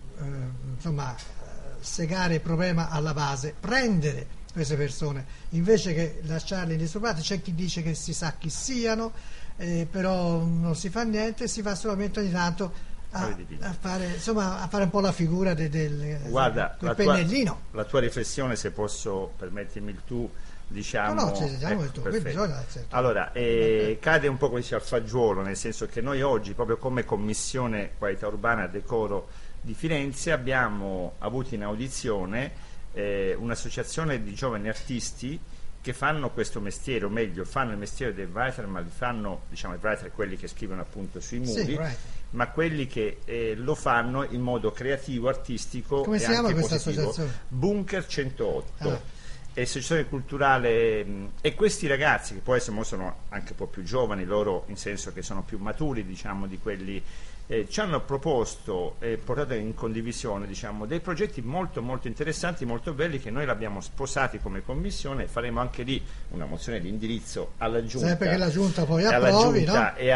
segare il problema alla base, prendere queste persone invece che lasciarle indisturbate? C'è chi dice che si sa chi siano, però non si fa niente, si va solamente ogni tanto a fare un po' la figura del pennellino. La tua riflessione, se posso permettermi il tu, diciamo. Allora, cade un po' come dice al fagiolo, nel senso che noi oggi, proprio come Commissione Qualità Urbana e Decoro di Firenze, abbiamo avuto in audizione un'associazione di giovani artisti che fanno questo mestiere, o meglio fanno il mestiere del writer, ma li fanno, diciamo, i writer quelli che scrivono appunto sui muri, ma quelli che lo fanno in modo creativo, artistico. Come si chiama questa associazione? Bunker 108. È associazione culturale, e questi ragazzi che poi sono anche un po' più giovani loro, in senso che sono più maturi, diciamo, di quelli ci hanno proposto e portato in condivisione, diciamo, dei progetti molto molto interessanti, molto belli, che noi l'abbiamo sposati come commissione. Faremo anche lì una mozione di indirizzo alla Giunta, sempre che la Giunta poi alla approvi, Giunta, no?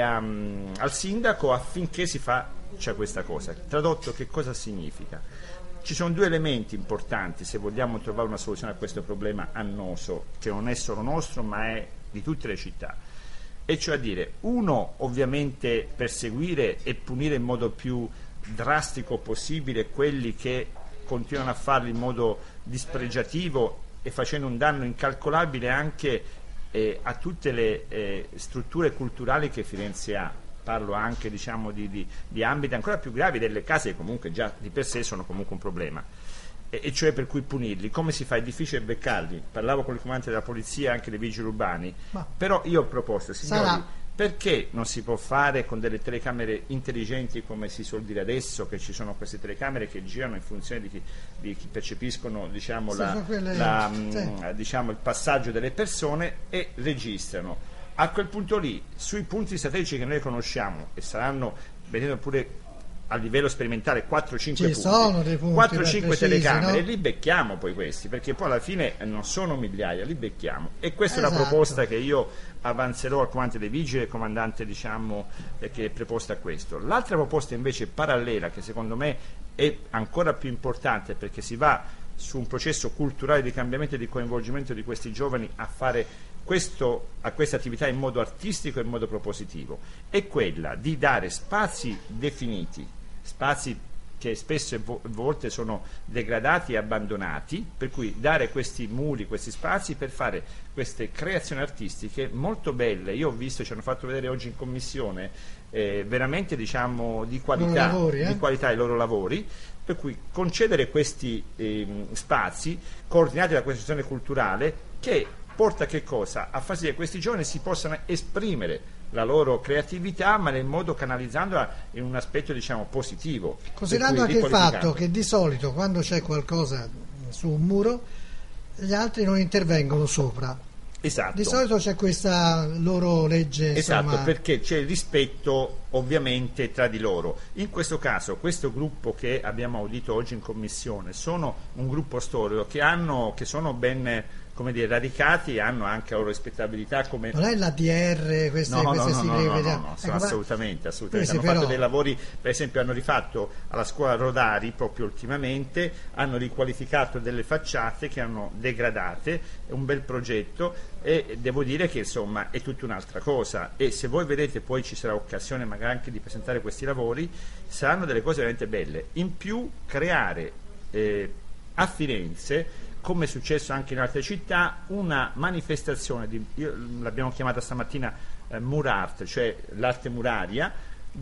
al Sindaco, affinché si faccia questa cosa. Tradotto, che cosa significa? Ci sono due elementi importanti se vogliamo trovare una soluzione a questo problema annoso, che non è solo nostro ma è di tutte le città. E cioè a dire, uno, ovviamente perseguire e punire in modo più drastico possibile quelli che continuano a farlo in modo dispregiativo e facendo un danno incalcolabile anche a tutte le strutture culturali che Firenze ha. Parlo anche, diciamo, di ambiti ancora più gravi, delle case che comunque già di per sé sono comunque un problema. E cioè, per cui punirli, come si fa? È difficile beccarli. Parlavo con il comandante della polizia, anche dei vigili urbani, però io ho proposto, signori, perché non si può fare con delle telecamere intelligenti, come si suol dire adesso, che ci sono queste telecamere che girano in funzione di chi percepiscono, diciamo, diciamo, il passaggio delle persone, e registrano. A quel punto lì, sui punti strategici che noi conosciamo, e saranno, vedendo pure a livello sperimentale 4-5 punti, 4-5 telecamere, no? E li becchiamo poi questi, perché poi alla fine non sono migliaia, li becchiamo. E questa è la proposta che io avanzerò al comandante dei vigili e al comandante, diciamo, che è preposta a questo. L'altra proposta invece parallela, che secondo me è ancora più importante, perché si va su un processo culturale di cambiamento e di coinvolgimento di questi giovani a fare a questa attività in modo artistico e in modo propositivo, è quella di dare spazi definiti, spazi che spesso e volte sono degradati e abbandonati, per cui dare questi muri, questi spazi per fare queste creazioni artistiche molto belle. Io ho visto, ci hanno fatto vedere oggi in commissione, veramente, diciamo, di qualità, di qualità i loro lavori, per cui concedere questi spazi coordinati da questa istituzione culturale, che porta che cosa? A far sì che questi giovani si possano esprimere la loro creatività, ma nel modo canalizzandola in un aspetto, diciamo, positivo. Considerando anche il fatto che di solito quando c'è qualcosa su un muro gli altri non intervengono sopra. Esatto. Di solito c'è questa loro legge. Esatto, insomma, perché c'è il rispetto ovviamente tra di loro. In questo caso, questo gruppo che abbiamo audito oggi in commissione sono un gruppo storico che sono ben, come dire, radicati, e hanno anche la loro rispettabilità come... Non è l'ADR, queste sigle? No, assolutamente. Hanno fatto dei lavori, per esempio hanno rifatto alla scuola Rodari proprio ultimamente, hanno riqualificato delle facciate che hanno degradate, è un bel progetto, e devo dire che insomma è tutta un'altra cosa. E se voi vedete, poi ci sarà occasione magari anche di presentare questi lavori, saranno delle cose veramente belle. In più, creare a Firenze, come è successo anche in altre città, una manifestazione l'abbiamo chiamata stamattina Murart, cioè l'arte muraria,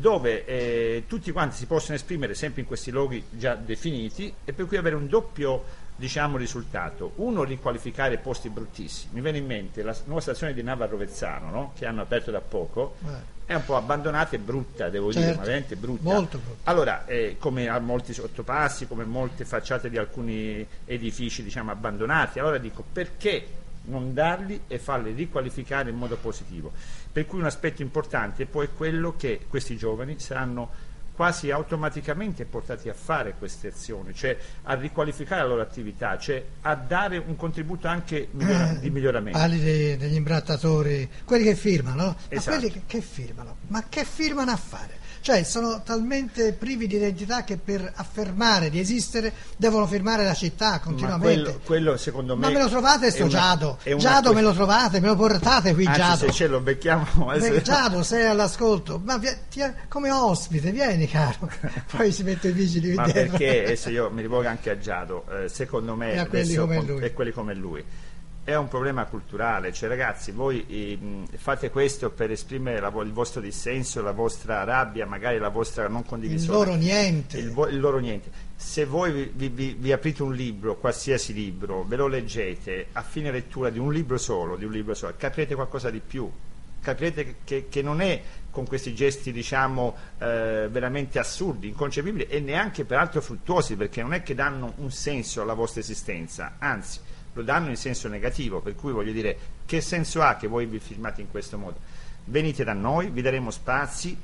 dove tutti quanti si possono esprimere sempre in questi luoghi già definiti, e per cui avere un doppio, diciamo, risultato. Uno, riqualificare posti bruttissimi. Mi viene in mente la nuova stazione di Nava Rovezzano, no? Che hanno aperto da poco, è un po' abbandonata e brutta, devo dire, ma veramente brutta. Molto brutta. Allora, come a molti sottopassi, come molte facciate di alcuni edifici, diciamo, abbandonati, allora dico, perché non darli e farli riqualificare in modo positivo? Per cui un aspetto importante poi è quello che questi giovani saranno quasi automaticamente portati a fare queste azioni, cioè a riqualificare la loro attività, cioè a dare un contributo anche di miglioramento. Parli degli imbrattatori, quelli che firmano, no? Esatto. Ma quelli che firmano, ma che firmano a fare? Cioè sono talmente privi di identità che per affermare di esistere devono firmare la città continuamente. Ma quello secondo me... Ma me lo trovate sto Giado? Giado me lo trovate? Me lo portate qui, Giado? Se ce lo becchiamo... Giado, sei all'ascolto, ma come ospite, vieni caro. Poi si mette i vigili. Ma perché, adesso io mi rivolgo anche a Giado, secondo me e a quelli come lui. E quelli come lui. È un problema culturale, cioè ragazzi, voi fate questo per esprimere il vostro dissenso, la vostra rabbia, magari la vostra non condivisione. Il loro niente. Il loro niente. Se voi vi aprite un libro, qualsiasi libro, ve lo leggete, a fine lettura di un libro solo, capirete qualcosa di più. Capirete che non è con questi gesti, diciamo, veramente assurdi, inconcepibili, e neanche peraltro fruttuosi, perché non è che danno un senso alla vostra esistenza, anzi lo danno in senso negativo, per cui voglio dire, che senso ha che voi vi filmate in questo modo? Venite da noi, vi daremo spazi,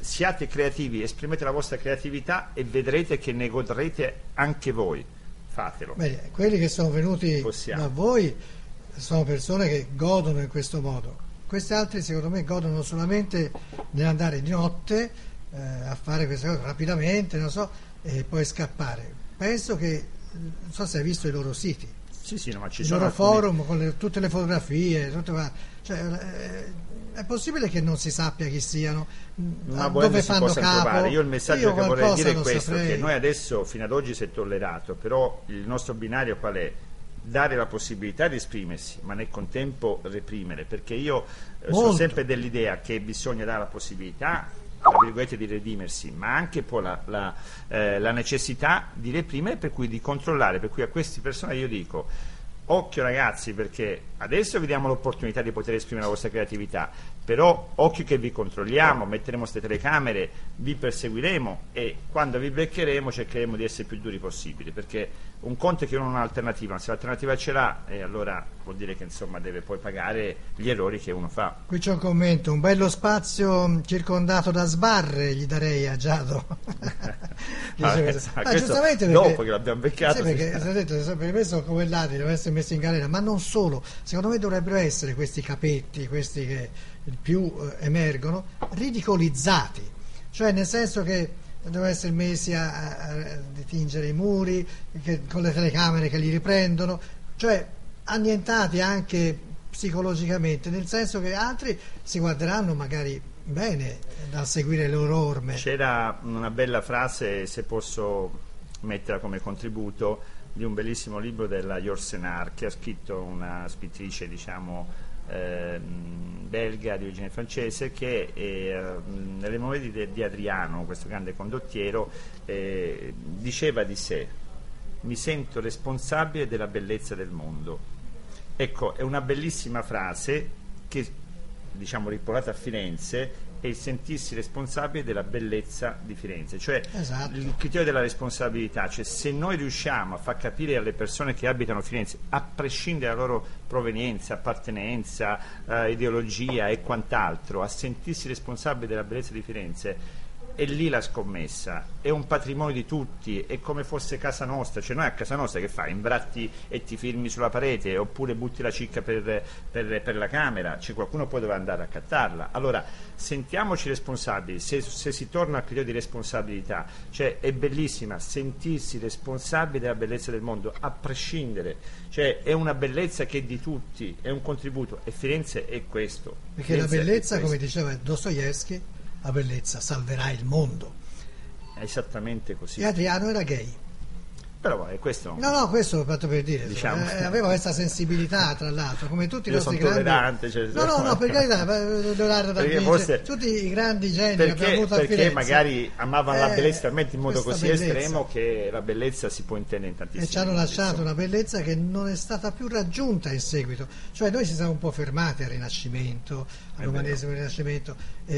siate creativi, esprimete la vostra creatività e vedrete che ne godrete anche voi. Fatelo. Bene, quelli che sono venuti Possiamo. da voi sono persone che godono in questo modo. Questi altri secondo me godono solamente nell'andare di notte a fare queste cose rapidamente, non so, e poi scappare. Penso che, non so se hai visto i loro siti, Sì, no, ma ci il sono loro alcuni- forum con tutte le fotografie, è possibile che non si sappia chi siano, ma dove volendo si fanno possano capo. trovare. Io il messaggio che vorrei qualcosa dire è lo questo, saprei. che noi adesso fino ad oggi si è tollerato, però il nostro binario qual è? Dare la possibilità di esprimersi, ma nel contempo reprimere, perché io sono Molto. sempre dell'idea che bisogna dare la possibilità, tra virgolette, di redimersi, ma anche poi la necessità di reprimere, per cui di controllare, per cui a queste persone io dico: occhio ragazzi, perché adesso vi diamo l'opportunità di poter esprimere la vostra creatività, però occhio che vi controlliamo, metteremo queste telecamere, vi perseguiremo e quando vi beccheremo cercheremo di essere più duri possibili, perché un conto è che uno non ha un'alternativa, ma se l'alternativa ce l'ha, allora vuol dire che insomma deve poi pagare gli errori che uno fa. Qui c'è un commento: un bello spazio circondato da sbarre gli darei a Giado. Questo Giustamente, perché, dopo che l'abbiamo beccato, sì, perché si è detto che per sono come ladri, devono essere messi in galera, ma non solo, secondo me dovrebbero essere questi capetti, questi che più emergono, ridicolizzati, cioè nel senso che devono essere messi a dipingere i muri con le telecamere che li riprendono, cioè annientati anche psicologicamente, nel senso che altri si guarderanno magari bene dal seguire le loro orme. C'era una bella frase, se posso metterla come contributo, di un bellissimo libro della Yourcenar che ha scritto una scrittrice, diciamo, belga di origine francese, che nelle memodie di Adriano, questo grande condottiero, diceva di sé: mi sento responsabile della bellezza del mondo. Ecco, è una bellissima frase che, diciamo, riportata a Firenze, è il sentirsi responsabile della bellezza di Firenze, cioè Esatto. il criterio della responsabilità, cioè se noi riusciamo a far capire alle persone che abitano Firenze, a prescindere dalla loro provenienza, appartenenza, ideologia e quant'altro, a sentirsi responsabili della bellezza di Firenze, è lì la scommessa, è un patrimonio di tutti, è come fosse casa nostra, cioè noi a casa nostra che fai? Imbratti e ti firmi sulla parete, oppure butti la cicca per la camera, c'è qualcuno poi dove andare a cattarla. Allora sentiamoci responsabili, se si torna al criterio di responsabilità, cioè è bellissima sentirsi responsabili della bellezza del mondo, a prescindere, cioè è una bellezza che è di tutti, è un contributo, e Firenze è questo. Perché la Firenze è bellezza, questo. come diceva Dostoevsky, la bellezza salverà il mondo. È esattamente così. E Adriano era gay. Però è questo. No, questo l'ho fatto per dire. Diciamo. Aveva questa sensibilità, tra l'altro, come tutti i Io nostri sono grandi. tollerante, cioè, No, per carità, Leonardo da Perché Vinci, forse- tutti i grandi geni che abbiamo perché, avuto a perché Firenze. magari amavano la bellezza talmente in modo questa così bellezza. estremo che la bellezza si può intendere in tantissimi E ci hanno modi, lasciato insomma. una bellezza che non è stata più raggiunta in seguito, cioè noi ci siamo un po' fermati al Rinascimento, al È Romanesimo Rinascimento,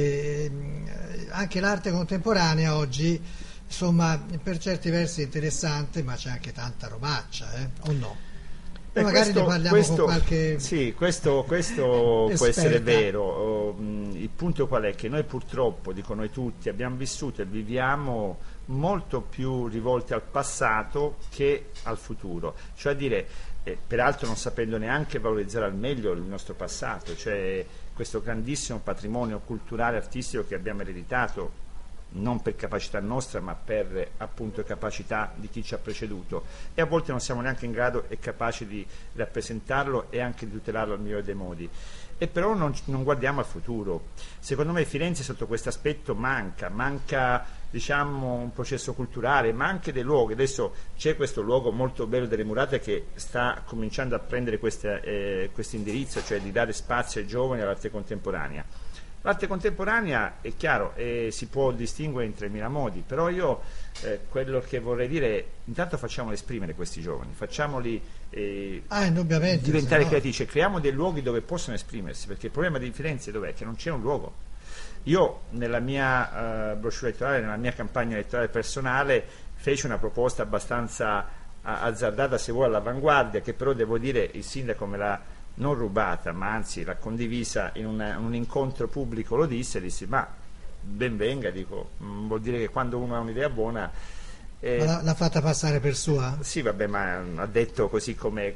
anche l'arte contemporanea oggi, insomma, per certi versi è interessante, ma c'è anche tanta robaccia, o no? Poi magari ne parliamo con qualche Sì, questo può essere esperta. vero. Il punto qual è? Che noi purtroppo, dico noi tutti, abbiamo vissuto e viviamo molto più rivolti al passato che al futuro, cioè a dire, peraltro non sapendo neanche valorizzare al meglio il nostro passato, cioè questo grandissimo patrimonio culturale e artistico che abbiamo ereditato, non per capacità nostra ma per appunto capacità di chi ci ha preceduto, e a volte non siamo neanche in grado e capaci di rappresentarlo e anche di tutelarlo al migliore dei modi, e però non guardiamo al futuro. Secondo me Firenze sotto questo aspetto manca, diciamo, un processo culturale, ma anche dei luoghi. Adesso c'è questo luogo molto bello delle Murate che sta cominciando a prendere questo indirizzo, cioè di dare spazio ai giovani all'arte contemporanea. L'arte contemporanea è chiaro, si può distinguere in 3000 modi, però io quello che vorrei dire è: intanto facciamoli esprimere questi giovani, facciamoli indubbiamente, diventare se no- creativi, cioè creiamo dei luoghi dove possono esprimersi, perché il problema di Firenze dov'è? Che non c'è un luogo. Io nella mia brochure elettorale, nella mia campagna elettorale personale, feci una proposta abbastanza azzardata, se vuoi all'avanguardia, che però devo dire il sindaco me l'ha non rubata, ma anzi l'ha condivisa in un incontro pubblico, lo disse, ma ben venga, dico, vuol dire che quando uno ha un'idea buona. Ma l'ha fatta passare per sua? Sì, vabbè, ma ha detto così come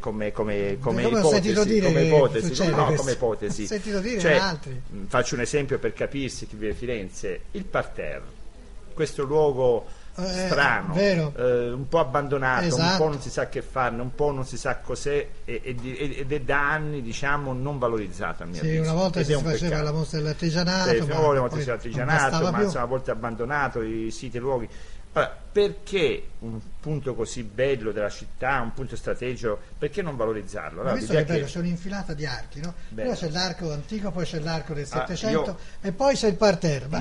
Ho sentito dire come che ipotesi, succede no, questo. come ipotesi. Ho sentito dire Cioè, altri. faccio un esempio per capirsi, chi vive a Firenze, il parterre, questo luogo strano, vero. un po' abbandonato, un Esatto. po' non si sa che farne, un po' non si sa cos'è ed è da anni, diciamo, non valorizzato a mio Sì, avviso. una volta Ed si è un faceva peccato. la mostra dell'artigianato, Sì, ma fino a volte poi si non artigianato, bastava ma più. insomma, a volte abbandonato i siti e i luoghi. Allora, perché un punto così bello della città, un punto strategico, perché non valorizzarlo? Ma Allora, visto l'idea che bello, c'è un'infilata di archi, no? Bello. Prima c'è l'arco antico, poi c'è l'arco del Ah, 700 e poi c'è il parterre. Ma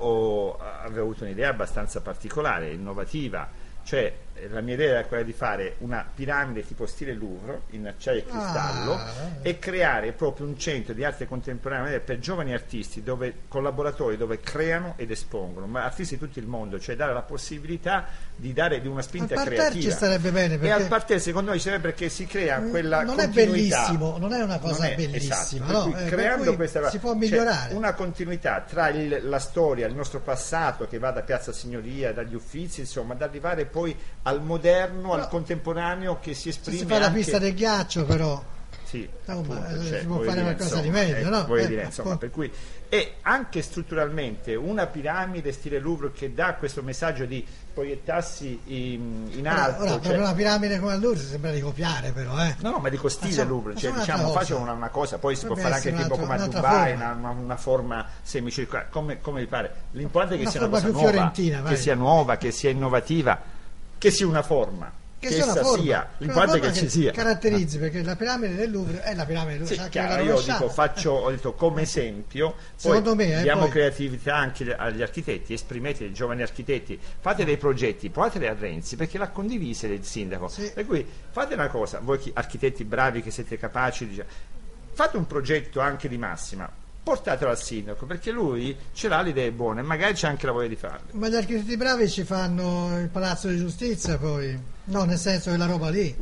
Io avevo avuto un'idea abbastanza particolare, innovativa, cioè la mia idea era quella di fare una piramide tipo stile Louvre in acciaio e cristallo e creare proprio un centro di arte contemporanea per giovani artisti, dove collaboratori dove creano ed espongono, ma artisti di tutto il mondo, cioè dare la possibilità di dare di una spinta al parterre creativa. ci starebbe bene, E perché al parterre secondo noi serve perché si crea quella non è continuità. bellissimo, non è una cosa Non è, bellissima, esatto, no? per cui Per creando cui questa si può c'è migliorare. una continuità tra la storia, il nostro passato che va da Piazza Signoria, dagli Uffizi, insomma, ad arrivare poi al moderno, al contemporaneo che si Se esprime si fa la anche... pista del ghiaccio, però Sì, insomma, appunto, si può voglio fare dire, qualcosa di insomma, meglio, no? voglio dire, insomma, appunto. per cui e anche strutturalmente una piramide stile Louvre che dà questo messaggio di proiettarsi in alto, Ora, cioè- proprio una piramide come al Louvre sembra di copiare, però, No, ma dico stile Facciamo- Louvre, cioè facciamo diciamo un'altra faccio cosa. una cosa, poi si può Potrebbe fare anche essere tipo come a un'altra Dubai, forma. una forma semicircolare, come vi pare. L'importante è che Una sia una forma cosa più nuova, fiorentina, vai. che sia nuova, che sia innovativa, che sia una forma, che sia una essa forma, sia, che l'importante è una che forma ci sia. caratterizzi, perché la piramide del Louvre è la piramide del Louvre, Sì, c'è anche chiaro, quella io rovesciata. ho detto come esempio, poi Secondo me, diamo poi- creatività anche agli architetti, esprimete i giovani architetti, fate dei progetti, portateli a Renzi perché l'ha condivise il sindaco, Sì. per cui fate una cosa, voi architetti bravi che siete capaci, fate un progetto anche di massima, portatelo al sindaco perché lui ce l'ha le idee buone, magari c'è anche la voglia di farle. Ma gli architetti bravi ci fanno il Palazzo di Giustizia, poi, no, nel senso che la roba lì.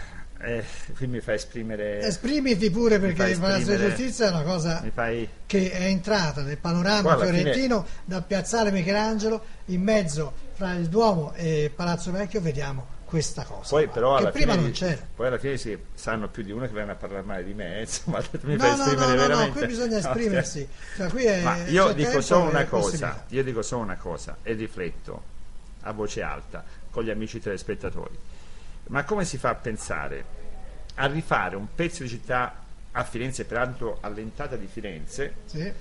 Qui mi fa esprimere... Esprimiti pure, perché fai il Palazzo di esprimere- Giustizia è una cosa mi fai... che è entrata nel panorama Guarda, alla fine- fiorentino da Piazzale Michelangelo, in mezzo fra il Duomo e Palazzo Vecchio vediamo questa cosa Poi qua, però che alla prima fine, non c'era. poi alla fine si sanno più di uno che vengono a parlare male di me, insomma, mi No, fai no, esprimere no, veramente. qui bisogna No, esprimersi. Cioè, qui è, ma io c'è dico tempo solo e una cosa, possibilità. io dico solo una cosa e rifletto a voce alta con gli amici telespettatori. Ma come si fa a pensare a rifare un pezzo di città a Firenze, peraltro all'entrata di Firenze, Sì.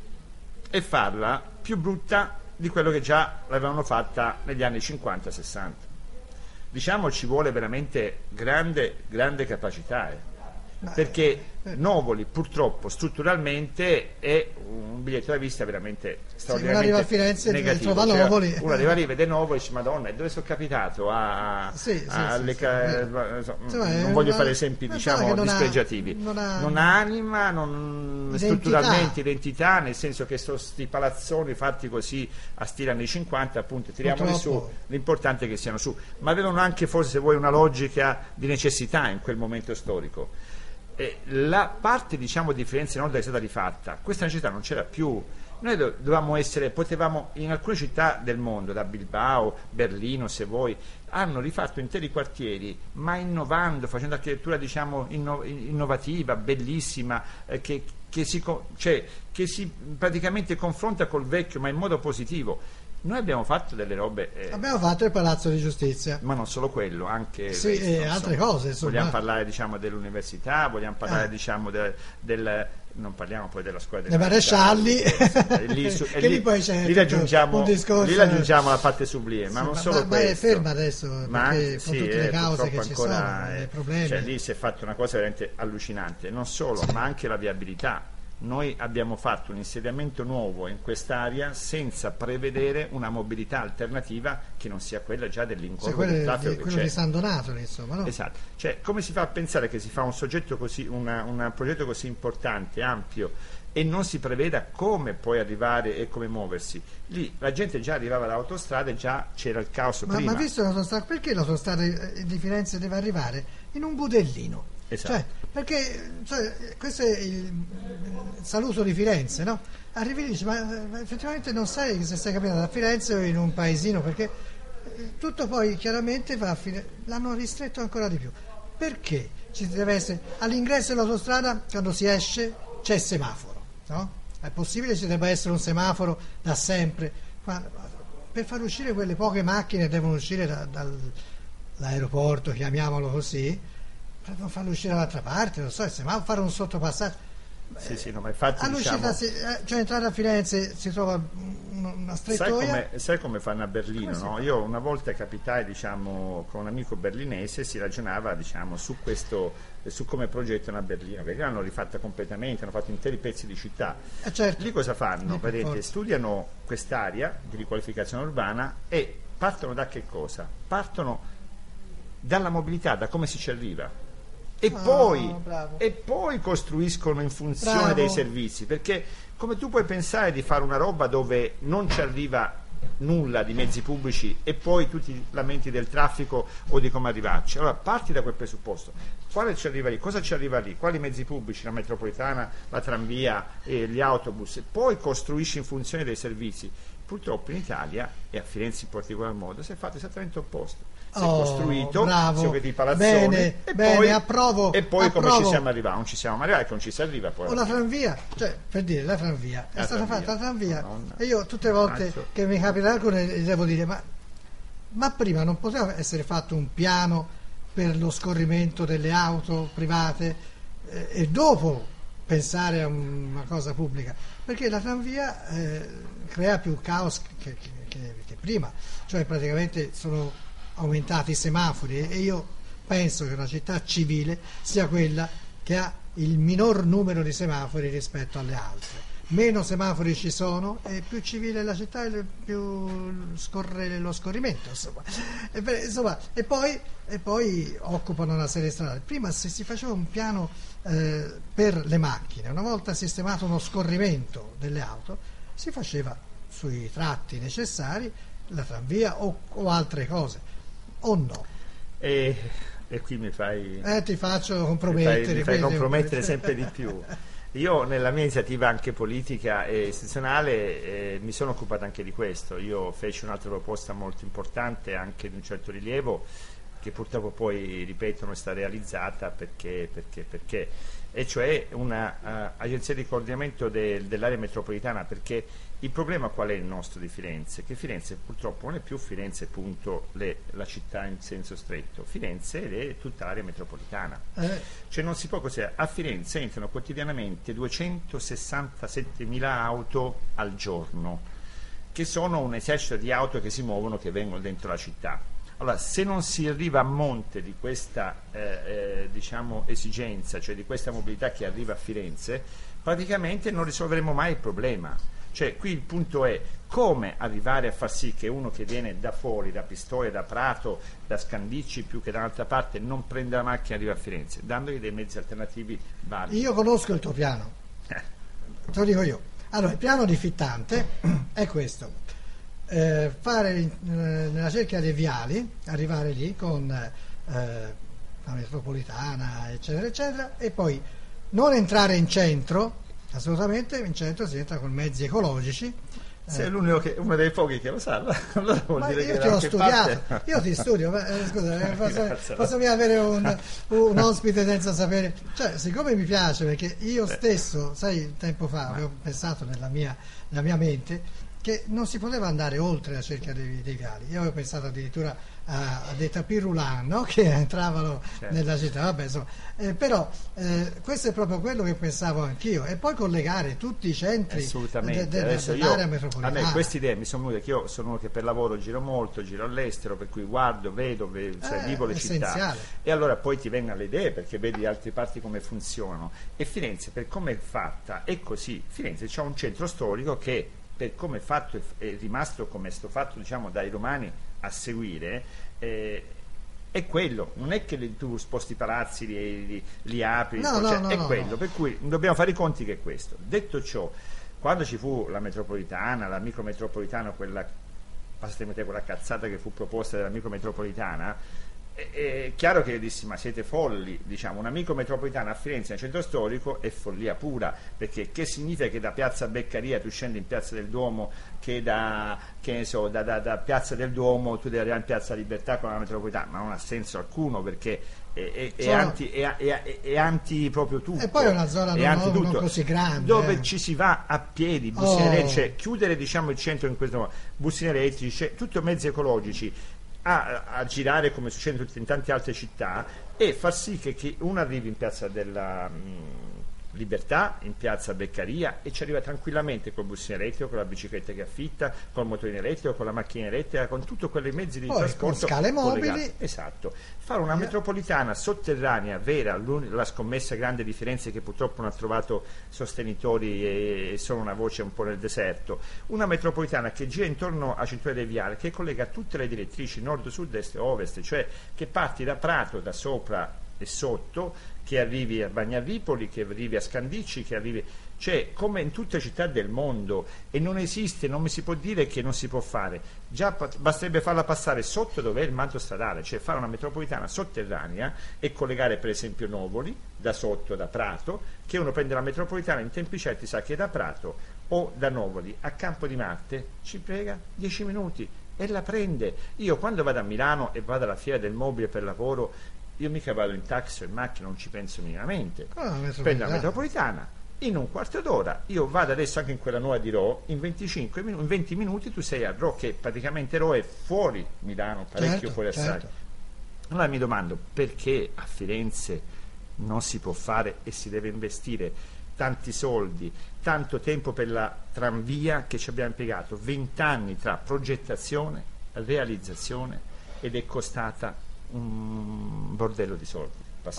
e farla più brutta di quello che già l'avevano fatta negli anni 50-60? Diciamo ci vuole veramente grande capacità, perché Novoli purtroppo strutturalmente è un biglietto da visita veramente straordinariamente uno arriva a Firenze e negativo. trova Novoli. Uno arriva lì, vede Novoli e dice Madonna, e dove sono capitato? Sì, alle sì. Insomma, è non voglio una- fare esempi una diciamo zona che non ha- dispregiativi, non ha- non ha anima, non Identità. strutturalmente identità, nel senso che sono sti palazzoni fatti così a stile anni 50, appunto, tiriamoli su, Purtroppo. l'importante è che siano su, ma avevano anche forse, se vuoi, una logica di necessità in quel momento storico. La parte diciamo di Firenze Nord è stata rifatta, questa necessità non c'era più. Noi dovevamo essere, potevamo, in alcune città del mondo, da Bilbao, Berlino se vuoi, hanno rifatto interi quartieri, ma innovando, facendo architettura diciamo innovativa, bellissima, che si praticamente confronta col vecchio, ma in modo positivo. Noi abbiamo fatto delle robe, Abbiamo fatto il Palazzo di Giustizia. ma non solo quello, anche il Sì, resto, e altre cose, insomma. Vogliamo parlare diciamo dell'università, vogliamo parlare diciamo non parliamo poi della scuola dei marescialli, che lì poi c'è lì raggiungiamo, un discorso, lì raggiungiamo la parte sublime, ma sì, non solo ma è questo. ferma adesso, Ma perché sì, con tutte le cause che purtroppo ci ancora sono, i problemi. cioè, lì si è fatta una cosa veramente allucinante, non solo, ma anche la viabilità. Noi abbiamo fatto un insediamento nuovo in quest'area senza prevedere una mobilità alternativa che non sia quella già dell'incontro del traffico che quello c'è. di San Donato, insomma, no? Esatto, cioè come si fa a pensare che si fa un soggetto così, un progetto così importante, ampio, e non si preveda come poi arrivare e come muoversi? Lì la gente già arrivava dall'autostrada e già c'era il caos prima. Ma visto l'autostrada, perché l'autostrada di Firenze deve arrivare in un budellino? Esatto. Perché questo è il saluto di Firenze, no? Arrivi e dici, ma effettivamente non sai se stai camminando a Firenze o in un paesino, perché tutto poi chiaramente va a l'hanno ristretto ancora di più. Perché ci deve essere all'ingresso dell'autostrada, quando si esce c'è il semaforo, no? È possibile che ci debba essere un semaforo da sempre, ma per far uscire quelle poche macchine devono uscire dall'aeroporto, chiamiamolo così, per non farlo uscire dall'altra parte, non so, il semaforo, fare un sottopassaggio. Sì, no, ma infatti All'uscita, cioè entrare a Firenze si trova una strettoia. Sai come fanno a Berlino, no? Io una volta capitai, diciamo, con un amico berlinese, si ragionava, diciamo, su come progettano a Berlino, perché l'hanno rifatta completamente, hanno fatto interi pezzi di città. Certo. Lì cosa fanno? Vedete, studiano quest'area di riqualificazione urbana e partono da che cosa? Partono dalla mobilità, da come si ci arriva. E poi costruiscono in funzione dei servizi, perché come tu puoi pensare di fare una roba dove non ci arriva nulla di mezzi pubblici e poi tu ti lamenti del traffico o di come arrivarci? Allora parti da quel presupposto. Quale ci arriva lì? Cosa ci arriva lì? Quali mezzi pubblici? La metropolitana, la tranvia, gli autobus, e poi costruisci in funzione dei servizi. Purtroppo in Italia, e a Firenze in particolar modo, si è fatto esattamente l'opposto. Si è costruito, si vede i palazzoni, approvo. Come ci siamo arrivati? Non ci siamo arrivati, che non ci si arriva poi. O la tranvia, cioè per dire la tranvia, è stata fatta la tranvia, e io tutte le volte che mi capita alcune devo dire, ma prima non poteva essere fatto un piano per lo scorrimento delle auto private e dopo pensare a una cosa pubblica, perché la tranvia crea più caos che prima, cioè praticamente sono aumentati i semafori e io penso che una città civile sia quella che ha il minor numero di semafori rispetto alle altre. Meno semafori ci sono e più civile è la città e più scorre lo scorrimento, e poi occupano una serie di strade. Prima se si faceva un piano per le macchine, una volta sistemato uno scorrimento delle auto, si faceva sui tratti necessari la tranvia o altre cose, o no? E qui mi fai ti faccio compromettere, mi fai compromettere sempre di più. Io nella mia iniziativa anche politica e istituzionale mi sono occupato anche di questo. Io feci un'altra proposta molto importante, anche di un certo rilievo, che purtroppo poi, ripeto, non è stata realizzata perché e cioè una agenzia di coordinamento dell'area metropolitana, perché il problema qual è il nostro di Firenze? Che Firenze purtroppo non è più Firenze punto la città in senso stretto, Firenze è tutta l'area metropolitana, cioè non si può così. A Firenze entrano quotidianamente 267.000 auto al giorno, che sono un esercito di auto che si muovono, che vengono dentro la città. Allora, se non si arriva a monte di questa diciamo esigenza, cioè di questa mobilità che arriva a Firenze, praticamente non risolveremo mai il problema. Cioè qui il punto è come arrivare a far sì che uno che viene da fuori, da Pistoia, da Prato, da Scandicci, più che da un'altra parte, non prenda la macchina e arriva a Firenze, dandogli dei mezzi alternativi validi. Io conosco il tuo piano, te lo dico io. Allora, il piano di Fittante è questo: fare nella cerchia dei viali, arrivare lì con la metropolitana, eccetera, eccetera, e poi non entrare in centro. Assolutamente, in centro si entra con mezzi ecologici. Sei uno dei pochi che lo sa, allora vuol dire io che ti ho studiato, io ti studio, scusa, posso mica avere un ospite senza sapere, cioè siccome mi piace, perché io stesso, sai, tempo fa avevo pensato nella mia mente che non si poteva andare oltre la cerchia dei viali. Io avevo pensato addirittura a dei tapis roulant, no? Che entravano nella città, vabbè, insomma. Però questo è proprio quello che pensavo anch'io, e poi collegare tutti i centri dell'area metropolitana. A me queste idee mi sono venute, che io sono uno che per lavoro giro molto, giro all'estero, per cui guardo, vedo, vivo le città, e allora poi ti vengono le idee, perché vedi altre parti come funzionano. E Firenze, per come è fatta, è così. Firenze c'ha un centro storico che, per come è fatto, è rimasto come è stato fatto, diciamo, dai romani a seguire, è quello. Non è che tu sposti i palazzi, li apri, è quello. Per cui dobbiamo fare i conti che è questo. Detto ciò, quando ci fu la metropolitana, la micrometropolitana, quella cazzata che fu proposta della micrometropolitana, È chiaro che io dissi: ma siete folli, diciamo, un amico metropolitano a Firenze nel centro storico è follia pura, perché che significa che da piazza Beccaria tu scendi in piazza del Duomo, che da piazza del Duomo tu devi arrivare in piazza Libertà con la metropolitana? Ma non ha senso alcuno, perché è anti proprio tutto, e poi è una zona non così grande, dove ci si va a piedi, Bussineretti, cioè chiudere, diciamo, il centro in questo modo, Bussineretti, cioè, tutto mezzi ecologici a girare come succede in tante altre città, e far sì che uno arrivi in piazza della Libertà, in piazza Beccaria, e ci arriva tranquillamente col busino elettrico, con la bicicletta che affitta, col motorino elettrico, con la macchina elettrica, con tutti quei mezzi di trasporto con scale mobili collegati. Esatto. Fare una metropolitana sotterranea vera, la scommessa grande di Firenze, che purtroppo non ha trovato sostenitori e sono una voce un po' nel deserto, una metropolitana che gira intorno a Cintura dei Viale, che collega tutte le direttrici nord, sud, est e ovest, cioè che parti da Prato, da sopra e sotto, che arrivi a Bagnaripoli, che arrivi a Scandicci, che arrivi, cioè come in tutte le città del mondo, e non esiste, non mi si può dire che non si può fare, già basterebbe farla passare sotto dove è il manto stradale, cioè fare una metropolitana sotterranea e collegare per esempio Novoli da sotto, da Prato, che uno prende la metropolitana in tempi certi, sa che da Prato o da Novoli a Campo di Marte ci prega 10 minuti e la prende. Io quando vado a Milano e vado alla fiera del mobile per lavoro, io mica vado in taxi o in macchina, non ci penso minimamente, prendo la metropolitana, in un quarto d'ora, io vado adesso anche in quella nuova di Rho, in 20 minuti tu sei a Rho, che praticamente Rho è fuori Milano, parecchio fuori assai. Certo. Allora mi domando perché a Firenze non si può fare e si deve investire tanti soldi, tanto tempo per la tranvia, che ci abbiamo impiegato 20 anni tra progettazione, realizzazione, ed è costata un bordello di soldi,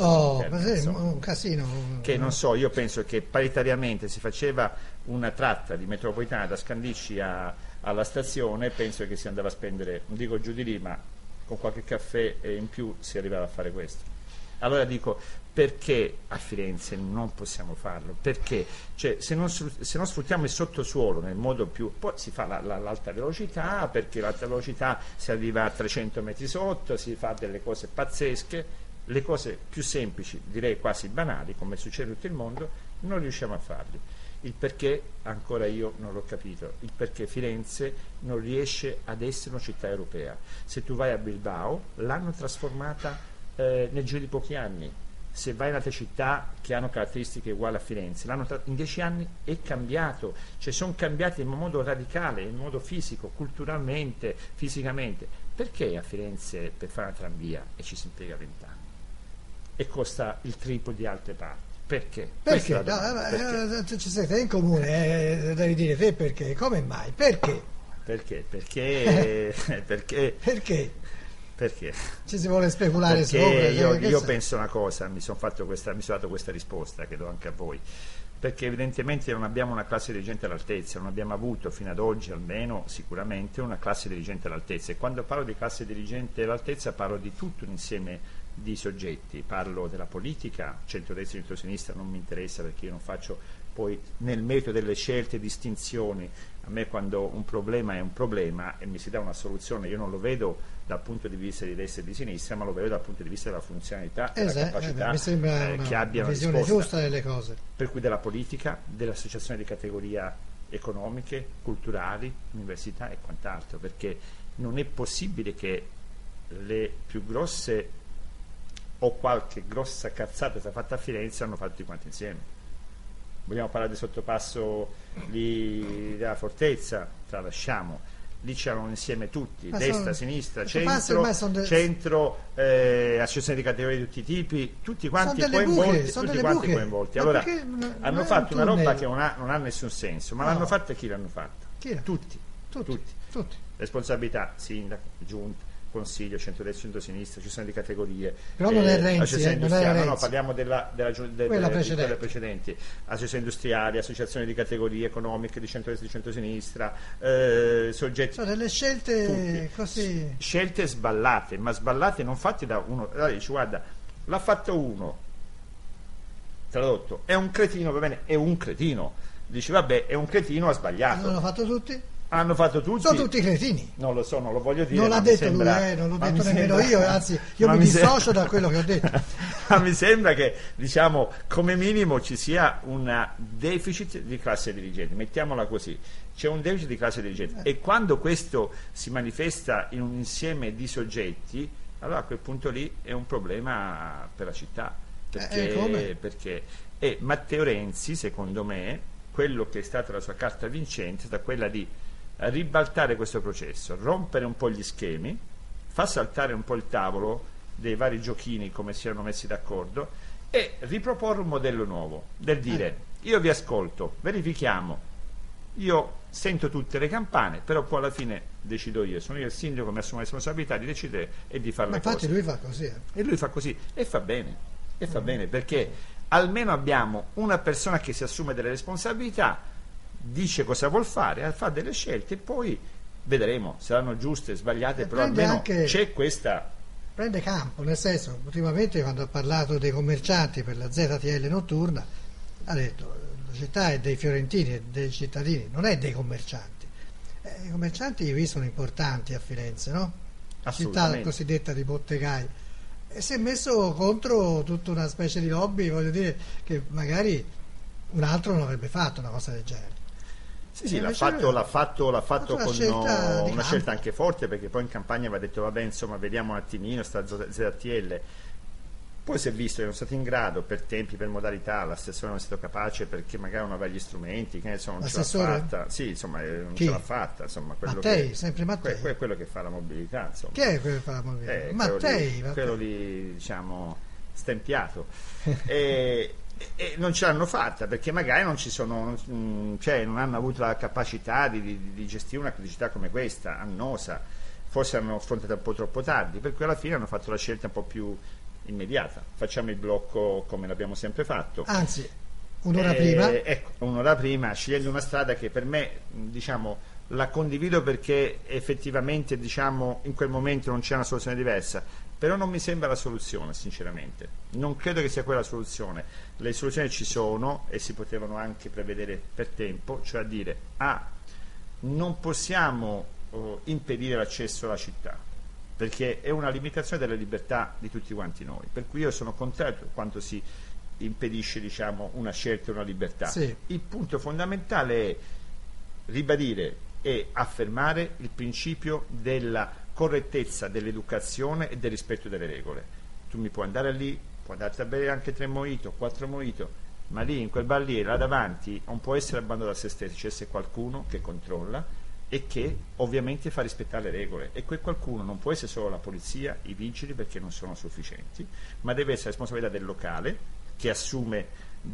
un casino, che non so, io penso che paritariamente si faceva una tratta di metropolitana da Scandicci alla stazione, penso che si andava a spendere, non dico giù di lì, ma con qualche caffè in più si arrivava a fare questo. Allora dico, perché a Firenze non possiamo farlo? Perché? Cioè, se non sfruttiamo il sottosuolo nel modo più... Poi si fa l'alta velocità, perché l'alta velocità si arriva a 300 metri sotto, si fa delle cose pazzesche, le cose più semplici, direi quasi banali, come succede in tutto il mondo, non riusciamo a farli. Il perché ancora io non l'ho capito, il perché Firenze non riesce ad essere una città europea. Se tu vai a Bilbao, l'hanno trasformata nel giro di pochi anni. Se vai in altre città che hanno caratteristiche uguali a Firenze, in 10 anni è cambiato, cioè sono cambiati in modo radicale, in modo fisico, culturalmente, fisicamente. Perché a Firenze per fare una tranvia e ci si impiega 20 anni e costa il triplo di altre parti? Perché? Perché? Ci siete in comune, devi dire te perché, come mai? Perché? Perché? Perché? Ci si vuole speculare perché sopra? Io penso una cosa, mi sono dato questa risposta che do anche a voi, perché evidentemente non abbiamo una classe dirigente all'altezza, non abbiamo avuto fino ad oggi almeno sicuramente una classe dirigente all'altezza, e quando parlo di classe dirigente all'altezza parlo di tutto un insieme di soggetti, parlo della politica, centrodestra e centrosinistra non mi interessa, perché io non faccio poi nel merito delle scelte distinzioni. A me quando un problema è un problema e mi si dà una soluzione, io non lo vedo dal punto di vista di destra e di sinistra, ma lo vedo dal punto di vista della funzionalità e della capacità mi sembra che abbia una una visione risposta. giusta delle cose. Per cui della politica, delle associazioni di categoria economiche, culturali, università e quant'altro, perché non è possibile che le più grosse o qualche grossa cazzata sia fatta a Firenze hanno fatto tutti quanti insieme. Vogliamo parlare di sottopasso della fortezza, tralasciamo, lì c'erano insieme tutti, destra, sinistra, centro, associazioni di categorie di tutti i tipi, tutti quanti coinvolti. Allora hanno fatto una roba che non ha nessun senso, ma l'hanno fatta chi l'hanno fatta? Tutti. Responsabilità, sindaco, giunta, consiglio, centrodestra, centrosinistra, ci sono di categorie, però non è Renzi, no, parliamo delle precedenti, associazioni industriali, associazioni di categorie economiche di centrodestra e di centrosinistra, soggetti, sono delle scelte tutti, così, scelte sballate, ma sballate non fatte da uno. Allora dici, guarda, l'ha fatto uno, tradotto, è un cretino, va bene, è un cretino, dici vabbè, è un cretino, ha sbagliato. l'hanno fatto tutti? hanno fatto tutti. Sono tutti cretini. Non lo so, non lo voglio dire. Non l'ha ma mi detto sembra- lui, non l'ho ma detto mi nemmeno sembra- io, anzi io ma mi mi dissocio sembra- da quello che ho detto. Ma mi sembra che, diciamo, come minimo ci sia un deficit di classe dirigente, mettiamola così, c'è un deficit di classe dirigente e quando questo si manifesta in un insieme di soggetti, allora a quel punto lì è un problema per la città, come? perché Matteo Renzi, secondo me, quello che è stata la sua carta vincente è stata quella di ribaltare questo processo, rompere un po' gli schemi, far saltare un po' il tavolo dei vari giochini come si erano messi d'accordo e riproporre un modello nuovo del dire io vi ascolto, verifichiamo, io sento tutte le campane, però poi alla fine decido io, sono io il sindaco, mi assumo la responsabilità di decidere e di fare Ma le infatti cose. lui fa così. E lui fa così e fa bene perché almeno abbiamo una persona che si assume delle responsabilità, dice cosa vuol fare, fa delle scelte e poi vedremo, saranno giuste, sbagliate, E però prende almeno anche- c'è questa. Prende campo, nel senso, ultimamente quando ha parlato dei commercianti per la ZTL notturna, ha detto la città è dei fiorentini, è dei cittadini, non è dei commercianti. I commercianti qui sono importanti a Firenze, no? La città Assolutamente. cosiddetta di bottegai. E si è messo contro tutta una specie di lobby, voglio dire, che magari un altro non avrebbe fatto una cosa del genere. Sì, E l'ha invece fatto, l'ha fatto una con scelta di una campo. scelta anche forte perché poi in campagna aveva detto vabbè insomma vediamo un attimino sta ZTL, poi si è visto che non è stato in grado per tempi, per modalità, l'assessore non è stato capace perché magari non aveva gli strumenti, che ne so, non ce l'ha L'assessore? fatta, sì insomma non Chi? ce l'ha fatta, insomma quello Mattei, che, sempre Mattei. quello che fa la mobilità insomma. Chi è quello che fa la mobilità? Mattei. Quello lì diciamo stempiato e non ce l'hanno fatta perché magari non ci sono cioè non hanno avuto la capacità di gestire una criticità come questa, annosa, forse hanno affrontato un po' troppo tardi, per cui alla fine hanno fatto la scelta un po' più immediata, facciamo il blocco come l'abbiamo sempre fatto. Anzi, un'ora prima. Ecco, un'ora prima, scegliendo una strada che per me, diciamo, la condivido perché effettivamente, diciamo, in quel momento non c'è una soluzione diversa, però non mi sembra la soluzione, sinceramente. Non credo che sia quella la soluzione. Le soluzioni ci sono e si potevano anche prevedere per tempo, cioè a dire, non possiamo impedire l'accesso alla città, perché è una limitazione delle libertà di tutti quanti noi, per cui io sono contrario quando si impedisce, diciamo, una scelta e una libertà. Sì. Il punto fondamentale è ribadire e affermare il principio della correttezza dell'educazione e del rispetto delle regole. Tu mi puoi andare lì, puoi andarti a bere anche 3 mojito, 4 mojito, ma lì in quel bar lì, là davanti, non può essere abbandonato a se stesso, c'è essere qualcuno che controlla e che ovviamente fa rispettare le regole, e quel qualcuno non può essere solo la polizia, i vigili, perché non sono sufficienti, ma deve essere responsabilità del locale che assume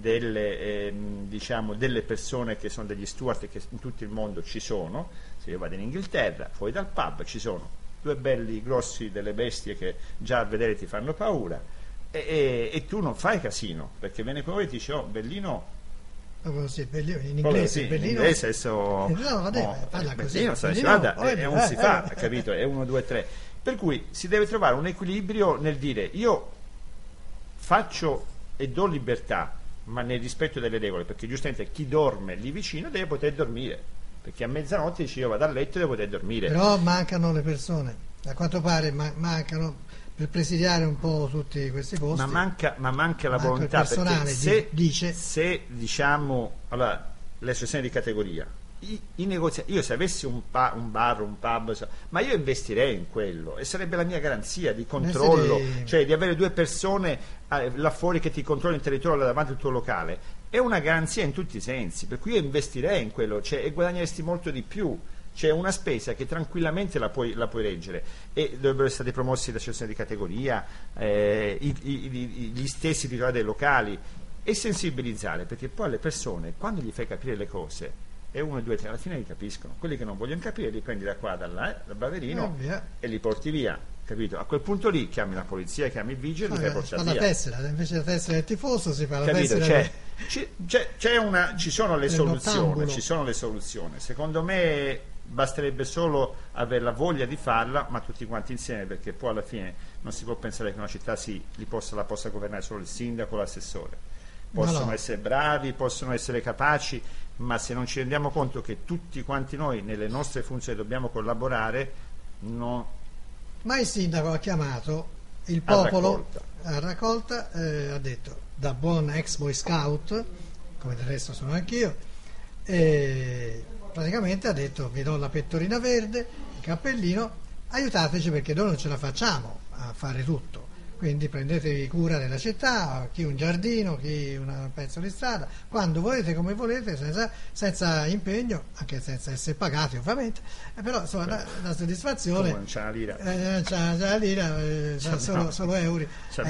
delle persone che sono degli steward che in tutto il mondo ci sono. Se io vado in Inghilterra, fuori dal pub ci sono 2 belli grossi delle bestie che già a vedere ti fanno paura e tu non fai casino perché viene quello e ti dice bellino. Sì, in Quello inglese, sì, in bellino. inglese adesso No, vabbè, parla così. bellino, sai, Bellino, guarda, poi- non si fa, capito? È 1, 2, 3. Per cui si deve trovare un equilibrio nel dire io faccio e do libertà, ma nel rispetto delle regole, perché giustamente chi dorme lì vicino deve poter dormire, perché a mezzanotte dice io vado a letto e devo poter dormire. Però mancano le persone, a quanto pare mancano per presidiare un po' tutti questi posti. Ma manca la Manca il volontà, personale, perché dice. se diciamo allora, le associazioni di categoria, i negoziati, io se avessi un bar, un pub, ma io investirei in quello e sarebbe la mia garanzia di controllo, cioè di avere 2 persone là fuori che ti controllano il territorio là davanti al tuo locale, è una garanzia in tutti i sensi, per cui io investirei in quello, cioè, e guadagneresti molto di più. C'è una spesa che tranquillamente la puoi reggere, e dovrebbero essere stati promossi le associazioni di categoria, gli stessi titolari dei locali, e sensibilizzare, perché poi alle persone quando gli fai capire le cose e 1, 2, 3 alla fine li capiscono. Quelli che non vogliono capire li prendi da qua, da là, dal Baverino via. e li porti via, capito? A quel punto lì chiami la polizia, chiami il vigile e li fai Si portare fa la via, tessera, invece la tessera del tifoso si fa la capito? tessera Ci sono le del soluzioni, nottambulo. ci sono le soluzioni. Secondo me basterebbe solo avere la voglia di farla, ma tutti quanti insieme, perché poi alla fine non si può pensare che una città la possa governare solo il sindaco o l'assessore. possono essere bravi, possono essere capaci, ma se non ci rendiamo conto che tutti quanti noi nelle nostre funzioni dobbiamo collaborare, no. Ma il sindaco ha chiamato il popolo a raccolta, ha detto, da buon ex Boy Scout, come del resto sono anch'io, e praticamente ha detto: vi do la pettorina verde, il cappellino, aiutateci perché noi non ce la facciamo a fare tutto. Quindi prendetevi cura della città, chi un giardino, chi un pezzo di strada, quando volete, come volete, senza impegno, anche senza essere pagati ovviamente, però insomma la soddisfazione. Non c'è una lira. Non c'è la lira, solo euro.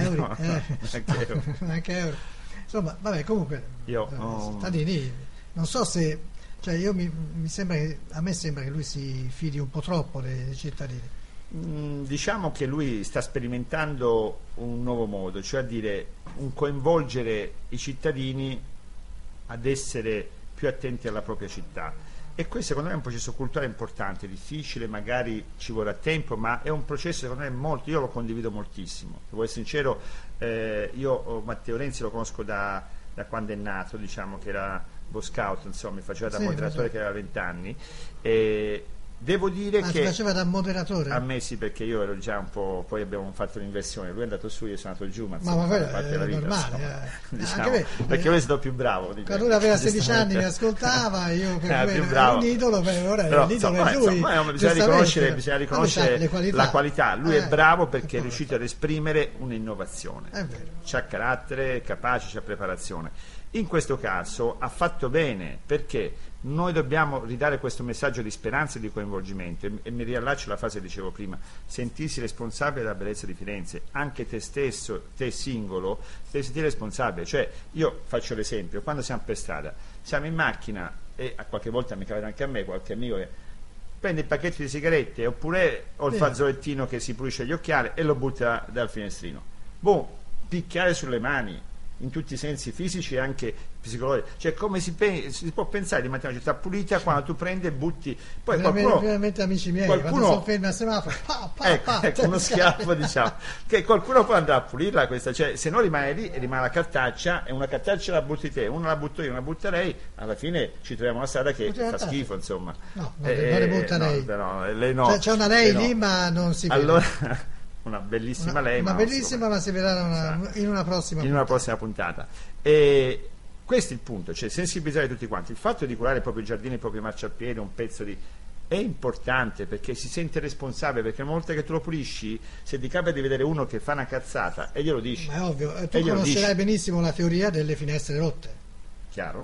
Anche euro. Insomma, vabbè, comunque, cittadini, non so se, cioè a me sembra che lui si fidi un po' troppo dei cittadini. Diciamo che lui sta sperimentando un nuovo modo, cioè a dire un coinvolgere i cittadini ad essere più attenti alla propria città, e questo secondo me è un processo culturale importante, difficile, magari ci vorrà tempo, ma è un processo secondo me molto, io lo condivido moltissimo, devo essere sincero. Io Matteo Renzi lo conosco da quando è nato, diciamo che era Boy Scout, insomma mi faceva da moderatore che aveva 20 anni, e devo dire che faceva da moderatore? A me sì, perché io ero già un po', poi abbiamo fatto l'inversione, lui è andato su, io sono andato giù, ma quello parte della è vita, normale, diciamo, perché io sono più bravo. Quando lui aveva 16 anni mi ascoltava, io per lui ero un idolo, ora l'idolo è lui. Bisogna riconoscere la qualità. Lui è bravo perché è riuscito ad esprimere un'innovazione, c'ha carattere, capace, c'ha preparazione. In questo caso ha fatto bene, perché noi dobbiamo ridare questo messaggio di speranza e di coinvolgimento, e mi riallaccio alla frase che dicevo prima: sentirsi responsabile della bellezza di Firenze, anche te stesso, te singolo, devi sentire responsabile. Cioè, io faccio l'esempio: quando siamo per strada, siamo in macchina, e a qualche volta mi capita anche a me, qualche amico che prende il pacchetto di sigarette, oppure ho il fazzolettino che si pulisce gli occhiali e lo butta dal finestrino. Picchiare sulle mani, in tutti i sensi fisici e anche psicologici, cioè come si può pensare di mantenere una città pulita quando tu prendi e butti, poi qualcuno, veramente amici miei, quando sono fermi al semaforo, ecco uno schiaffo, diciamo, che qualcuno poi andrà a pulirla questa, cioè se no rimane lì e rimane la cartaccia, e una cartaccia la butti te, una la butto io, una butta lei, alla fine ci troviamo una strada che fa schifo, insomma. No, non le butta lei. No, lei no. Cioè, c'è una lei lì, ma non si vede. Allora una bellissima lei, ma bellissima, ma si vedrà in una prossima puntata. E questo è il punto, cioè sensibilizzare tutti quanti. Il fatto di curare i propri giardini, i propri marciapiedi, un pezzo di è importante, perché si sente responsabile, perché una volta che tu lo pulisci, se ti capita di vedere uno che fa una cazzata e glielo dici, ma è ovvio, tu conoscerai benissimo la teoria delle finestre rotte, chiaro,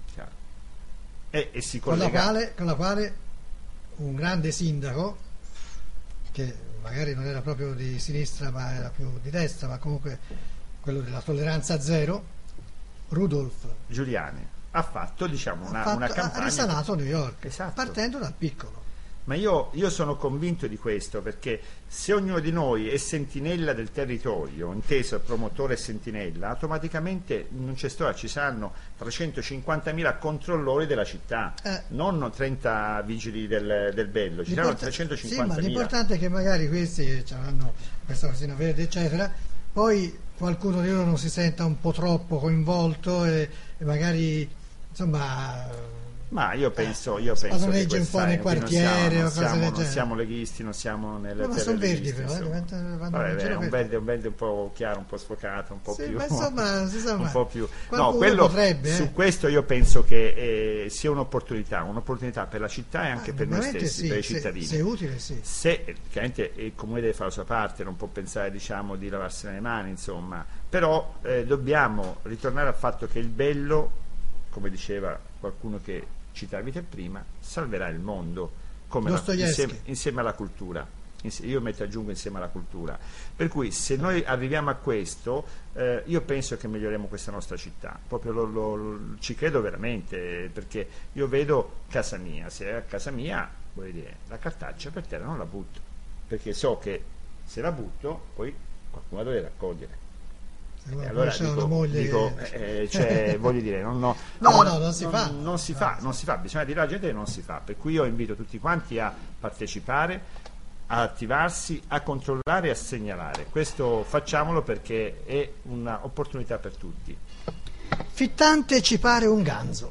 e si collega con la quale un grande sindaco, che magari non era proprio di sinistra ma era più di destra, ma comunque quello della tolleranza zero, Rudolf Giuliani, ha fatto, diciamo, una campagna, ha risanato New York, esatto, partendo dal piccolo. Ma io sono convinto di questo, perché se ognuno di noi è sentinella del territorio, inteso promotore e sentinella, automaticamente non c'è storia, ci saranno 350.000 controllori della città, non 30 vigili del bello, ci saranno 350.000. Sì, ma l'importante è che magari questi hanno questa cosina verde, eccetera, poi qualcuno di loro non si senta un po' troppo coinvolto e magari, insomma... Ma io penso che un po' nel quartiere, non siamo leghisti, non siamo nelle ma sono verdi, però un verde un po' chiaro, un po' sfocato, un po' più, ma insomma, si sa un po' più. Potrebbe, su questo io penso che sia un'opportunità per la città e anche per noi stessi, per i cittadini. Se è utile, sì. Se chiaramente il comune deve fare la sua parte, non può pensare, diciamo, di lavarsene le mani, insomma, però dobbiamo ritornare al fatto che il bello, come diceva qualcuno che citavi te prima, salverà il mondo, come insieme alla cultura. Io aggiungo insieme alla cultura. Per cui se noi arriviamo a questo, io penso che miglioriamo questa nostra città, proprio ci credo veramente, perché io vedo casa mia, se è a casa mia, vuol dire, la cartaccia per terra non la butto, perché so che se la butto poi qualcuno la deve raccogliere. E allora voglio dire, non si fa, bisogna dire alla gente che non si fa, per cui io invito tutti quanti a partecipare, a attivarsi, a controllare e a segnalare. Questo facciamolo perché è un'opportunità per tutti. Fittante ci pare un ganzo.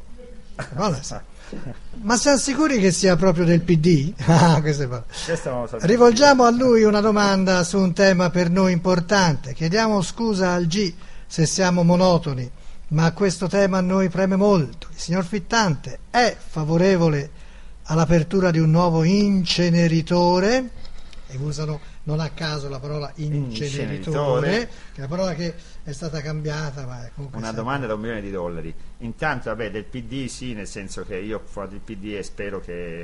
Ma siamo sicuri che sia proprio del PD? Rivolgiamo a lui una domanda su un tema per noi importante. Chiediamo scusa al G se siamo monotoni, ma questo tema a noi preme molto. Il signor Fittante è favorevole all'apertura di un nuovo inceneritore, e usano non a caso la parola inceneritore, che è una parola che è stata cambiata, ma è comunque una domanda da $1 milione. Intanto vabbè, del PD sì, nel senso che io fuori del PD e spero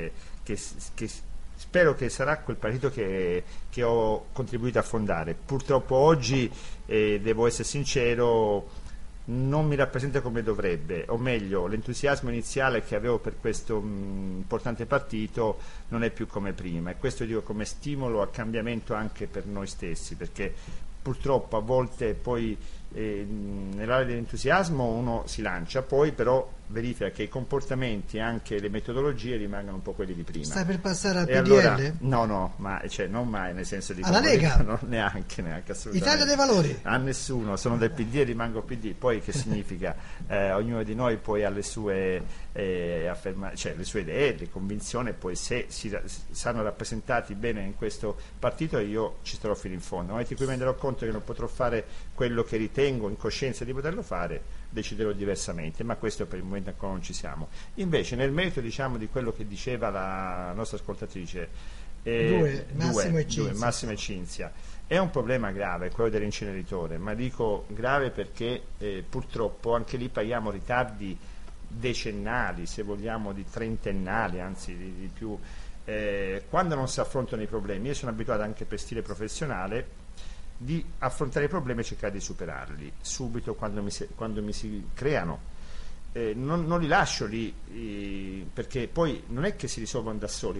che sarà quel partito che ho contribuito a fondare. Purtroppo oggi, devo essere sincero, non mi rappresenta come dovrebbe, o meglio, l'entusiasmo iniziale che avevo per questo importante partito non è più come prima, e questo dico come stimolo al cambiamento anche per noi stessi, perché purtroppo a volte poi nell'area dell'entusiasmo uno si lancia, poi però verifica che i comportamenti e anche le metodologie rimangono un po' quelli di prima. Stai per passare al e PDL? Allora, no, ma non mai, nel senso di alla Lega? No, neanche assolutamente. Italia dei Valori? A nessuno, sono del PD e rimango PD. Poi che significa? Ognuno di noi poi ha le sue le sue idee, le convinzioni, e poi se saranno rappresentati bene in questo partito io ci starò fino in fondo. Nel momento in cui mi renderò conto che non potrò fare quello che ritengo in coscienza di poterlo fare, deciderò diversamente, ma questo per il momento ancora non ci siamo. Invece nel merito, diciamo, di quello che diceva la nostra ascoltatrice, Massimo e Cinzia, è un problema grave quello dell'inceneritore, ma dico grave perché purtroppo anche lì paghiamo ritardi decennali, se vogliamo di trentennali, anzi di più, quando non si affrontano i problemi. Io sono abituato anche per stile professionale di affrontare i problemi e cercare di superarli subito quando mi si creano. Non li lascio lì, perché poi non è che si risolvono da soli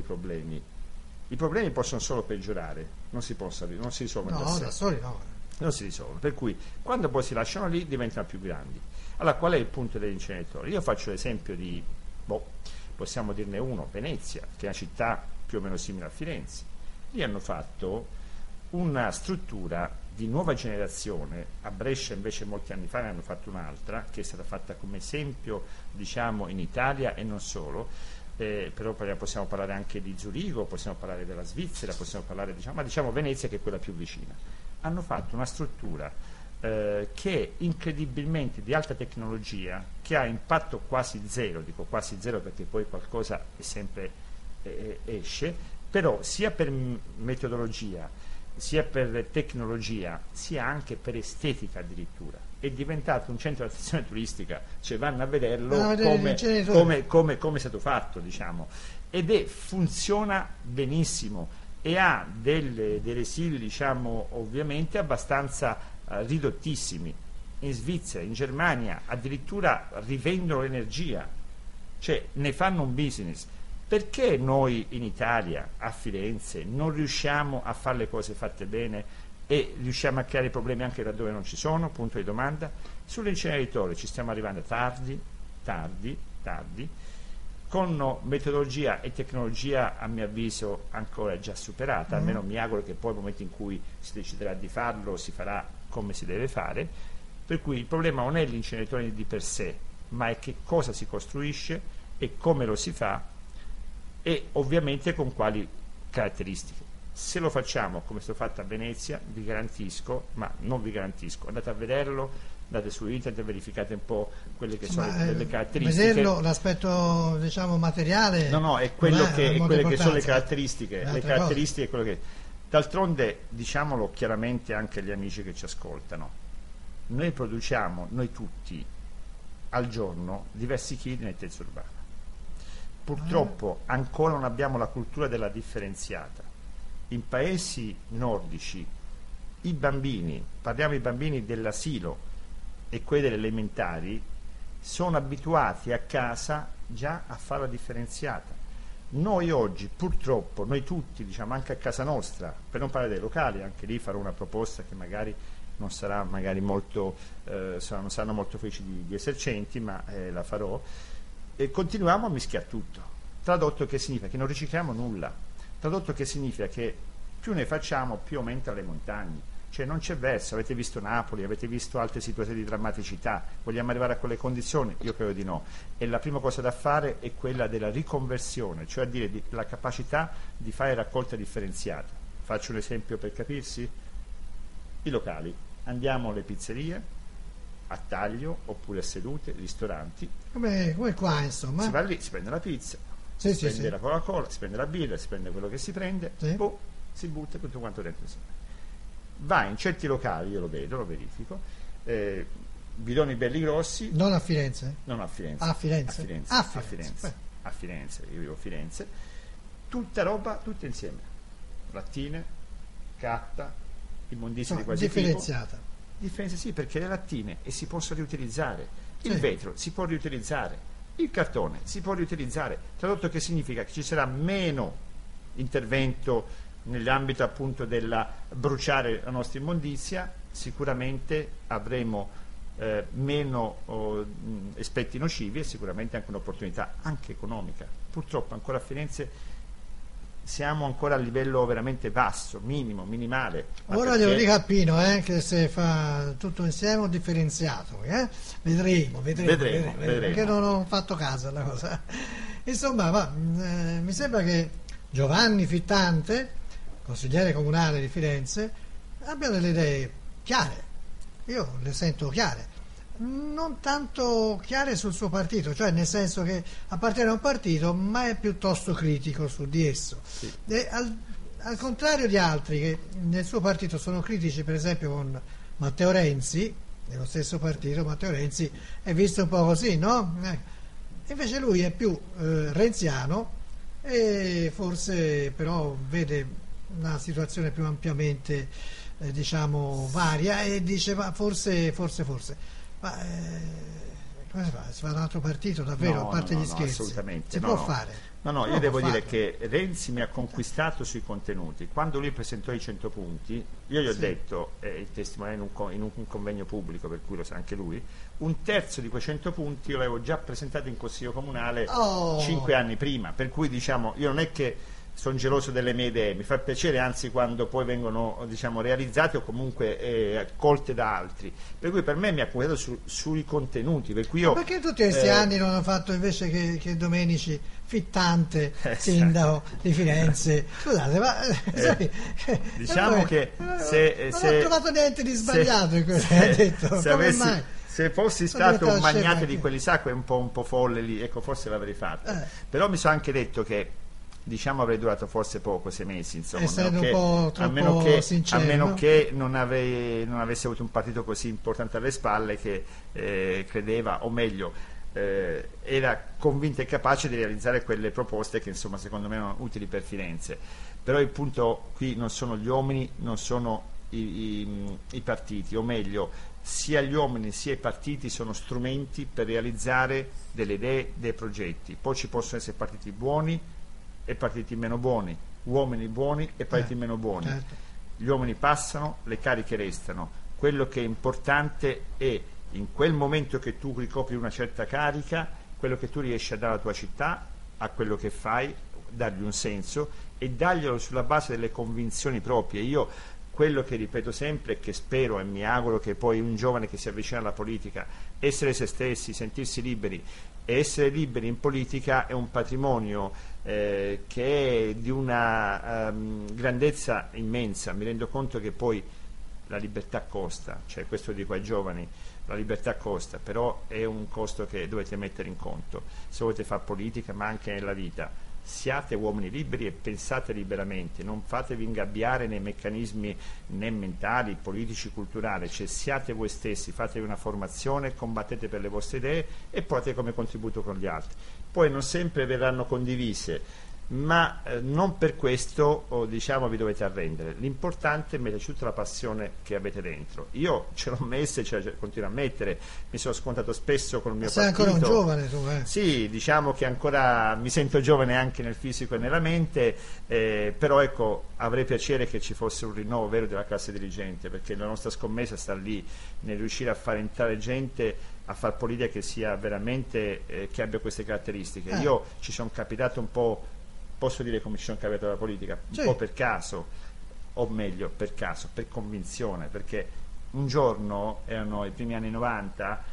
i problemi possono solo peggiorare, non si risolvono da soli non si risolvono, per cui quando poi si lasciano lì diventano più grandi. Allora qual è il punto dell'inceneritore? Io faccio l'esempio di, possiamo dirne uno, Venezia, che è una città più o meno simile a Firenze. Lì hanno fatto una struttura di nuova generazione. A Brescia invece molti anni fa ne hanno fatto un'altra che è stata fatta come esempio, diciamo, in Italia e non solo, però possiamo parlare anche di Zurigo, possiamo parlare della Svizzera, possiamo parlare, ma diciamo Venezia, che è quella più vicina. Hanno fatto una struttura che è incredibilmente di alta tecnologia, che ha impatto quasi zero, dico quasi zero perché poi qualcosa è sempre esce, però sia per metodologia, sia per tecnologia, sia anche per estetica addirittura. È diventato un centro di attrazione turistica, cioè vanno a vederlo come è stato fatto, diciamo, ed funziona benissimo e ha dei residui, diciamo, ovviamente abbastanza ridottissimi. In Svizzera, in Germania addirittura rivendono l'energia, cioè ne fanno un business. Perché noi in Italia, a Firenze, non riusciamo a fare le cose fatte bene e riusciamo a creare problemi anche laddove non ci sono? Punto di domanda. Sull'inceneritore ci stiamo arrivando tardi, con metodologia e tecnologia a mio avviso ancora già superata, almeno mi auguro che poi nel momento in cui si deciderà di farlo si farà come si deve fare, per cui il problema non è l'inceneritore di per sé, ma è che cosa si costruisce e come lo si fa, e ovviamente con quali caratteristiche. Se lo facciamo come è stato fatto a Venezia, vi garantisco, ma non vi garantisco, andate a vederlo, andate su internet, verificate un po' quelle che sono le caratteristiche. Vederlo, l'aspetto, diciamo, materiale, è quello che sono le caratteristiche, quello che. D'altronde, diciamolo chiaramente anche agli amici che ci ascoltano, noi produciamo, noi tutti al giorno, diversi chili di nettezza urbana. Purtroppo ancora non abbiamo la cultura della differenziata. In paesi nordici i bambini, parliamo di bambini dell'asilo e quelli delle elementari, sono abituati a casa già a fare la differenziata. Noi oggi purtroppo, noi tutti, diciamo anche a casa nostra, per non parlare dei locali, anche lì farò una proposta che magari non sarà magari molto, non saranno molto felici di essercenti, ma la farò. E continuiamo a mischiare tutto. Tradotto che significa che non ricicliamo nulla, tradotto che significa che più ne facciamo più aumentano le montagne. Cioè non c'è verso, avete visto Napoli, avete visto altre situazioni di drammaticità, vogliamo arrivare a quelle condizioni? Io credo di no. E la prima cosa da fare è quella della riconversione, cioè a dire la capacità di fare raccolta differenziata. Faccio un esempio per capirsi? I locali, andiamo alle pizzerie, a taglio, oppure a sedute, ristoranti. Come qua, insomma. Si va lì, si prende la pizza, si prende la Coca-Cola, si prende la birra, si prende quello che si prende, boh, si butta tutto quanto dentro insieme. Va in certi locali, io lo vedo, lo verifico, bidoni belli grossi. Non a Firenze? Non a Firenze. A Firenze. A Firenze, io vivo a Firenze. Tutta roba, tutta insieme. Lattine, carta, immondizie di qualsiasi differenziata. tipo. Differenza sì, perché le lattine si possono riutilizzare. Il vetro si può riutilizzare. Il cartone si può riutilizzare. Tradotto, che significa che ci sarà meno intervento nell'ambito appunto della bruciare la nostra immondizia, sicuramente avremo meno aspetti nocivi e sicuramente anche un'opportunità anche economica. Purtroppo ancora a Firenze siamo ancora a livello veramente basso, minimale. Ora glielo dico a Pino, che se fa tutto insieme o differenziato, vedremo, perché non ho fatto caso alla cosa. Insomma, mi sembra che Giovanni Fittante, consigliere comunale di Firenze, abbia delle idee chiare. Io le sento chiare, non tanto chiare sul suo partito, cioè nel senso che appartiene a un partito ma è piuttosto critico su di esso. Sì. E al contrario di altri che nel suo partito sono critici, per esempio con Matteo Renzi, nello stesso partito Matteo Renzi è visto un po' così, no? Invece lui è più renziano e forse però vede una situazione più ampiamente diciamo varia e dice ma forse ma come si fa? Si va da un altro partito davvero, a parte gli scherzi? Assolutamente si può fare? Io devo dire che Renzi mi ha conquistato sui contenuti. Quando lui presentò i 100 punti, io gli ho detto, il testimone in un convegno pubblico, per cui lo sa anche lui, un terzo di quei 100 punti io l'avevo già presentato in Consiglio Comunale 5 anni prima, per cui diciamo io non è che sono geloso delle mie idee, mi fa piacere anzi quando poi vengono diciamo realizzate o comunque accolte da altri, per cui per me mi ha conquistato sui contenuti, per cui io, ma perché tutti questi anni non hanno fatto invece che Domenici Fittante, sindaco di Firenze? Scusate, ma diciamo che se non ho trovato niente di sbagliato in quello che ha detto. Come mai? Se fossi stato un magnate di quelli sacri un po' folle lì, ecco, forse l'avrei fatto. Però mi sono anche detto che diciamo avrei durato forse poco, 6 mesi, insomma, a meno che non avessi avuto un partito così importante alle spalle che credeva, o meglio era convinto e capace di realizzare quelle proposte che insomma secondo me erano utili per Firenze. Però il punto qui non sono gli uomini, non sono i partiti, o meglio sia gli uomini sia i partiti sono strumenti per realizzare delle idee, dei progetti. Poi ci possono essere partiti buoni e partiti meno buoni, uomini buoni e partiti meno buoni. Certo. Gli uomini passano, le cariche restano. Quello che è importante è in quel momento che tu ricopri una certa carica, quello che tu riesci a dare alla tua città, a quello che fai, dargli un senso e darglielo sulla base delle convinzioni proprie. Io quello che ripeto sempre e che spero e mi auguro che poi un giovane che si avvicina alla politica, essere se stessi, sentirsi liberi e essere liberi in politica è un patrimonio che è di una grandezza immensa. Mi rendo conto che poi la libertà costa, cioè questo lo dico ai giovani, la libertà costa, però è un costo che dovete mettere in conto se volete fare politica ma anche nella vita. Siate uomini liberi e pensate liberamente, non fatevi ingabbiare nei meccanismi né mentali, politici, culturali, cioè siate voi stessi, fatevi una formazione, combattete per le vostre idee e portate come contributo con gli altri. Poi non sempre verranno condivise, ma non per questo diciamo vi dovete arrendere. L'importante è metterci tutta la passione che avete dentro. Io ce l'ho messa e ce la continuo a mettere, mi sono scontato spesso con il mio partito. Sei ancora un giovane tu, Sì, diciamo che ancora mi sento giovane anche nel fisico e nella mente, però ecco, avrei piacere che ci fosse un rinnovo vero della classe dirigente, perché la nostra scommessa sta lì, nel riuscire a fare entrare gente a far politica che sia veramente che abbia queste caratteristiche. Io ci sono capitato un po', posso dire come ci sono capitato la politica, un po' per caso, o meglio per caso, per convinzione, perché un giorno, erano i primi anni 90,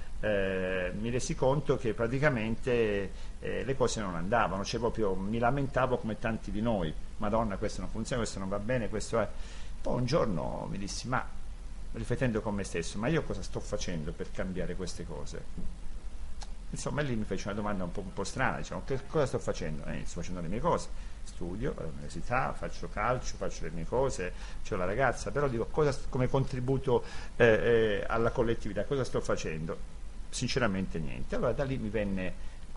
mi resi conto che praticamente le cose non andavano, cioè proprio mi lamentavo come tanti di noi, Madonna, questo non funziona, questo non va bene, questo è. Poi un giorno mi dissi, ma riflettendo con me stesso, ma io cosa sto facendo per cambiare queste cose? Insomma, lì mi fece una domanda un po' strana, diciamo, che cosa sto facendo? Sto facendo le mie cose, studio all'università, faccio calcio, faccio le mie cose, c'ho la ragazza, però dico, come contributo alla collettività, cosa sto facendo? Sinceramente niente. Allora da lì mi venne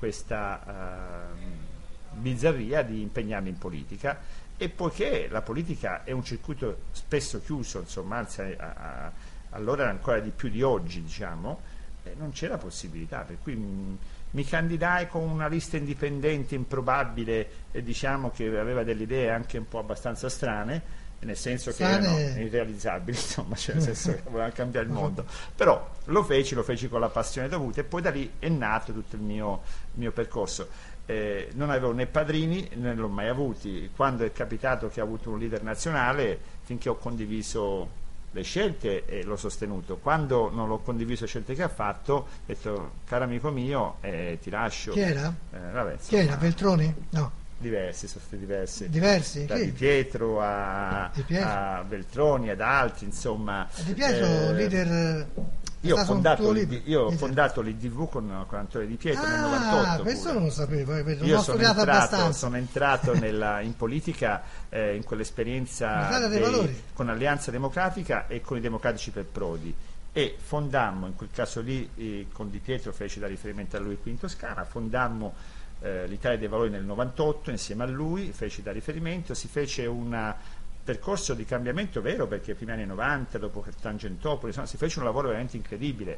questa bizzarria di impegnarmi in politica, e poiché la politica è un circuito spesso chiuso, insomma, anzi allora era ancora di più di oggi, diciamo, non c'era possibilità, per cui mi candidai con una lista indipendente improbabile, diciamo, che aveva delle idee anche un po' abbastanza strane, nel senso che erano irrealizzabili, insomma, cioè nel senso che volevano cambiare il mondo, però lo feci con la passione dovuta, e poi da lì è nato tutto il mio percorso. Non avevo né padrini, né l'ho mai avuti. Quando è capitato che ho avuto un leader nazionale, finché ho condiviso le scelte e l'ho sostenuto. Quando non l'ho condiviso le scelte che ha fatto, ho detto, caro amico mio, ti lascio. Chi era? Vabbè, insomma, chi era? Veltroni? No. Diversi, sono stati diversi. Diversi? Da Chi? Di Pietro a Veltroni, ad altri, insomma. Di Pietro, leader. Io ho fondato l'IDV con Antonio Di Pietro nel 98. Questo pure. Non lo sapevo, Io ho studiato abbastanza. Sono entrato in politica in quell'esperienza con Alleanza Democratica e con i Democratici per Prodi, e fondammo, in quel caso lì con Di Pietro fece da riferimento a lui qui in Toscana, fondammo l'Italia dei Valori nel 98 insieme a lui, feci da riferimento, si fece un percorso di cambiamento vero, perché i primi anni 90, dopo Tangentopoli, insomma, si fece un lavoro veramente incredibile,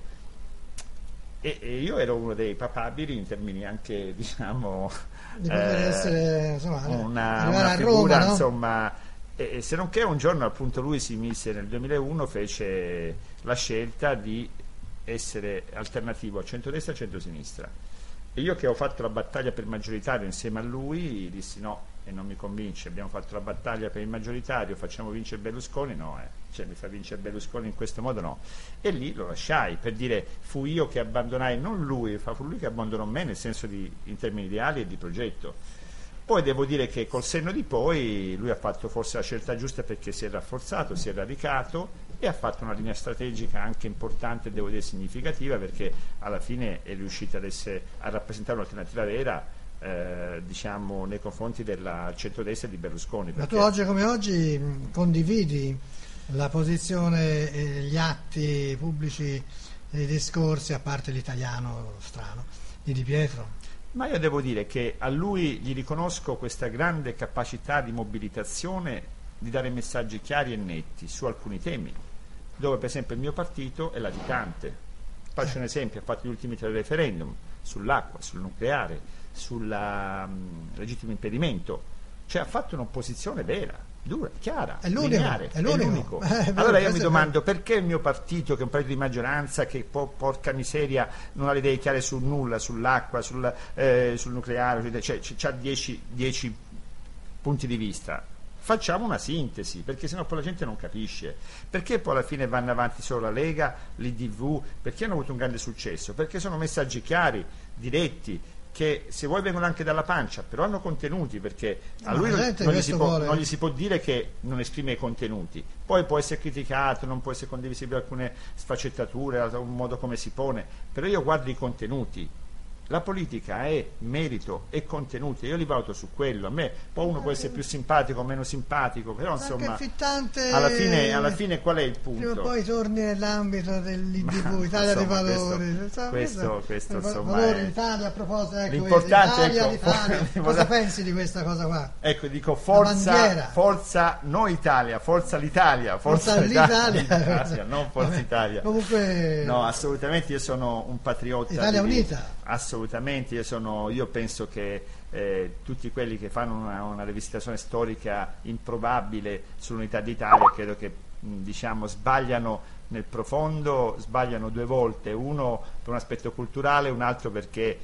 e io ero uno dei papabili in termini anche, diciamo, di poter essere, insomma, una figura, Roma, no? insomma, e se non che un giorno appunto lui si mise, nel 2001 fece la scelta di essere alternativo a centrodestra e a centrosinistra, e io, che ho fatto la battaglia per il maggioritario insieme a lui, dissi no, e non mi convince, abbiamo fatto la battaglia per il maggioritario, facciamo vincere Berlusconi, no, cioè mi fa vincere Berlusconi in questo modo, no, e lì lo lasciai, per dire, fu io che abbandonai, non lui, fu lui che abbandonò me, nel senso in termini ideali e di progetto. Poi devo dire che col senno di poi lui ha fatto forse la scelta giusta, perché si è rafforzato, si è radicato e ha fatto una linea strategica anche importante, devo dire significativa, perché alla fine è riuscita a rappresentare un'alternativa vera, diciamo, nei confronti della centrodestra di Berlusconi. Ma tu oggi come oggi condividi la posizione, gli atti pubblici, i discorsi, a parte l'italiano strano, di Pietro? Ma io devo dire che a lui gli riconosco questa grande capacità di mobilitazione, di dare messaggi chiari e netti su alcuni temi, dove per esempio il mio partito è latitante. Faccio un esempio: ha fatto gli ultimi 3 referendum sull'acqua, sul nucleare, sul legittimo impedimento, cioè ha fatto un'opposizione vera, dura, chiara, lineare, è l'unico. Allora io mi domando, perché il mio partito, che è un partito di maggioranza, che porca miseria non ha le idee chiare su nulla, sull'acqua, sul nucleare, cioè c'ha 10 punti di vista. Facciamo una sintesi, perché sennò poi la gente non capisce. Perché poi alla fine vanno avanti solo la Lega, l'IDV? Perché hanno avuto un grande successo? Perché sono messaggi chiari, diretti, che se vuoi vengono anche dalla pancia, però hanno contenuti, perché a lui non gli si può dire che non esprime i contenuti. Poi può essere criticato, non può essere condivisibile alcune sfaccettature, un modo come si pone, però io guardo i contenuti. La politica è merito e contenuti, io li valuto su quello. A me poi uno può essere più simpatico o meno simpatico, però insomma alla fine qual è il punto? Prima o poi torni nell'ambito dell'IDV, Italia dei Valori. Questo insomma Valori in Italia, a proposito, l'importante, l'Italia. Cosa pensi di questa cosa qua? Ecco, dico forza no Italia, forza l'Italia, forza l'Italia, non forza Italia. Comunque no, assolutamente, io sono un patriota. Italia unita. Assolutamente, io penso che tutti quelli che fanno una rivisitazione storica improbabile sull'unità d'Italia, credo che diciamo sbagliano nel profondo, sbagliano 2 volte, uno per un aspetto culturale, un altro perché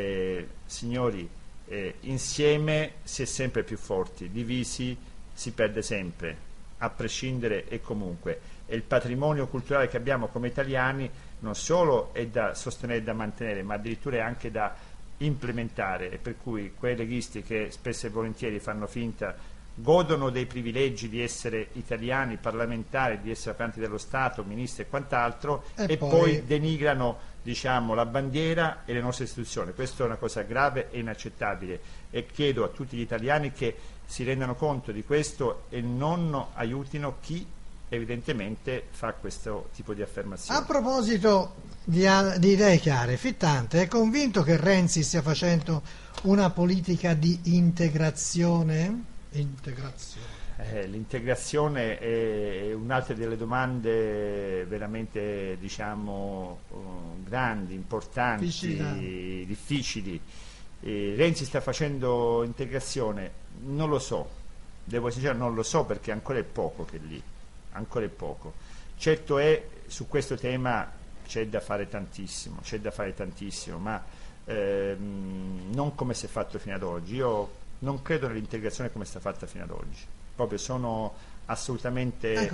signori, insieme si è sempre più forti, divisi si perde sempre. a prescindere e comunque, e il patrimonio culturale che abbiamo come italiani non solo è da sostenere e da mantenere, ma addirittura è anche da implementare, e per cui quei leghisti che spesso e volentieri fanno finta, godono dei privilegi di essere italiani, parlamentari, di essere rappresentanti dello Stato, ministri e quant'altro, e poi denigrano, diciamo, la bandiera e le nostre istituzioni. Questa è una cosa grave e inaccettabile, e chiedo a tutti gli italiani che si rendano conto di questo e non aiutino chi evidentemente fa questo tipo di affermazioni. A proposito di idee chiare, Fittante è convinto che Renzi stia facendo una politica di integrazione? L'integrazione è un'altra delle domande veramente, diciamo, grandi, importanti, difficili. Renzi sta facendo integrazione? Non lo so, devo essere sincero, non lo so, perché ancora è poco che lì, ancora è poco. Certo è, su questo tema c'è da fare tantissimo, ma non come si è fatto fino ad oggi. Io non credo nell'integrazione come sta fatta fino ad oggi, proprio sono assolutamente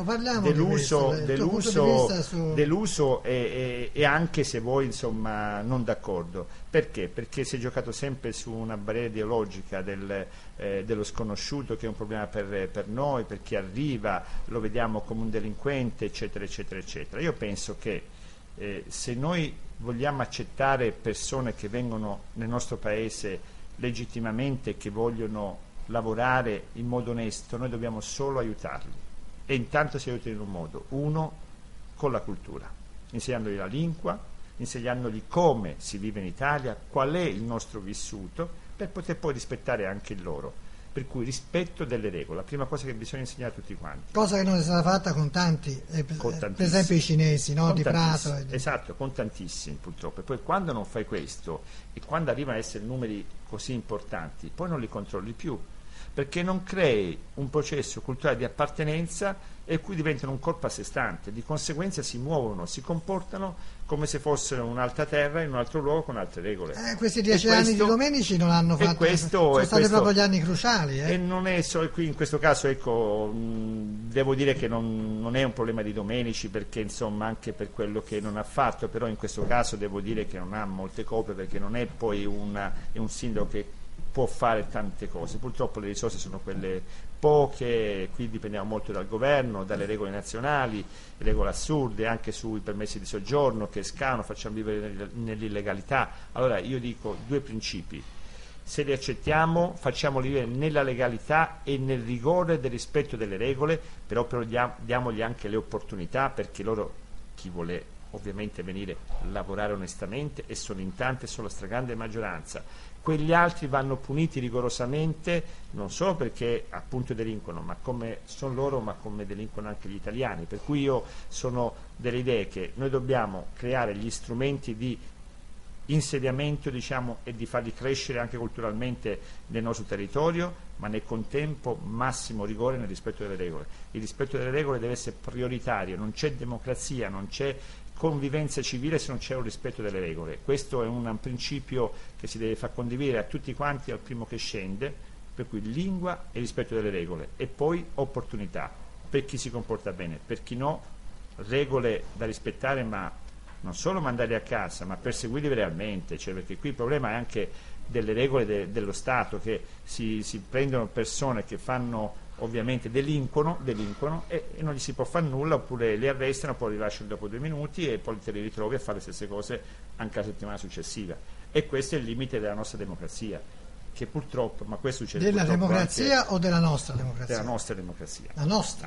deluso e anche, se vuoi, insomma, non d'accordo. Perché? Perché si è giocato sempre su una barriera ideologica dello sconosciuto, che è un problema per noi, per chi arriva, lo vediamo come un delinquente, eccetera eccetera eccetera. Io penso che se noi vogliamo accettare persone che vengono nel nostro paese legittimamente, che vogliono lavorare in modo onesto, noi dobbiamo solo aiutarli, e intanto si aiutano in un modo: uno, con la cultura, insegnandogli la lingua, insegnandogli come si vive in Italia, qual è il nostro vissuto, per poter poi rispettare anche il loro. Per cui rispetto delle regole, la prima cosa che bisogna insegnare a tutti quanti. Cosa che non è stata fatta con tanti, per esempio i cinesi, no? Di Prato. Esatto, con tantissimi purtroppo. E poi quando non fai questo, e quando arrivano ad essere numeri così importanti, poi non li controlli più, perché non crei un processo culturale di appartenenza e cui diventano un corpo a sé stante. Di conseguenza si muovono, si comportano come se fossero in un'altra terra, in un altro luogo, con altre regole. Questi 10 anni di Domenici non hanno fatto, sono stati proprio gli anni cruciali. E non è solo qui, in questo caso, ecco, devo dire che non è un problema di Domenici, perché insomma, anche per quello che non ha fatto, però in questo caso devo dire che non ha molte colpe, perché non è poi è un sindaco che può fare tante cose. Purtroppo le risorse sono quelle poche, qui dipendiamo molto dal governo, dalle regole nazionali, regole assurde anche sui permessi di soggiorno che scavano, facciamo vivere nell'illegalità. Allora io dico due principi: se li accettiamo, facciamoli vivere nella legalità e nel rigore del rispetto delle regole, però diamogli anche le opportunità, perché loro, chi vuole ovviamente venire a lavorare onestamente, e sono in tante, sono la stragrande maggioranza. Quegli altri vanno puniti rigorosamente, non solo perché appunto delinquono, ma come sono loro, ma come delinquono anche gli italiani. Per cui io sono delle idee che noi dobbiamo creare gli strumenti di insediamento, diciamo, e di farli crescere anche culturalmente nel nostro territorio, ma nel contempo massimo rigore nel rispetto delle regole. Il rispetto delle regole deve essere prioritario, non c'è democrazia, non c'è convivenza civile se non c'è un rispetto delle regole. Questo è un principio che si deve far condividere a tutti quanti al primo che scende, per cui lingua e rispetto delle regole, e poi opportunità per chi si comporta bene, per chi no, regole da rispettare, ma non solo mandare a casa, ma perseguirli realmente, cioè, perché qui il problema è anche delle regole dello Stato, che si prendono persone che fanno, ovviamente delinquono e non gli si può fare nulla, oppure li arrestano, poi li lasciano dopo 2 minuti e poi te li ritrovi a fare le stesse cose anche la settimana successiva. E questo è il limite della nostra democrazia, che purtroppo, ma questo succede della democrazia anche, o della nostra democrazia? Della nostra democrazia. La nostra.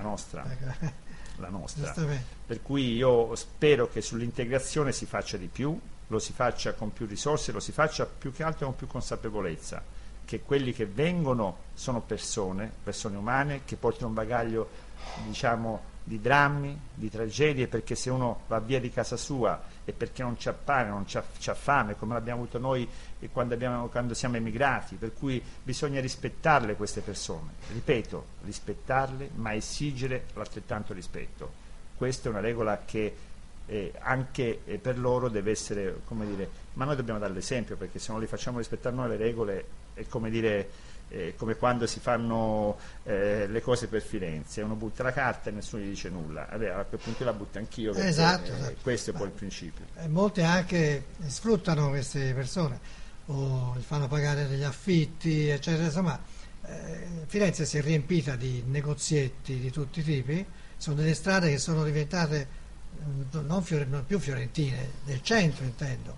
La nostra. Per cui io spero che sull'integrazione si faccia di più, lo si faccia con più risorse, lo si faccia più che altro con più consapevolezza, che quelli che vengono sono persone umane, che portano un bagaglio, diciamo, di drammi, di tragedie, perché se uno va via di casa sua è perché non c'ha pane, non c'ha fame, come l'abbiamo avuto noi quando siamo emigrati, per cui bisogna rispettarle queste persone, ripeto, rispettarle, ma esigere l'altrettanto rispetto. Questa è una regola che anche per loro deve essere, come dire, ma noi dobbiamo dare l'esempio, perché se non li facciamo rispettare noi le regole, è come dire, come quando si fanno le cose per Firenze, uno butta la carta e nessuno gli dice nulla. Vabbè, a quel punto la butto anch'io, perché Esatto. questo è poi il principio. Molte anche sfruttano queste persone o gli fanno pagare degli affitti, eccetera. Insomma, Firenze si è riempita di negozietti di tutti i tipi, sono delle strade che sono diventate non più fiorentine, del centro intendo,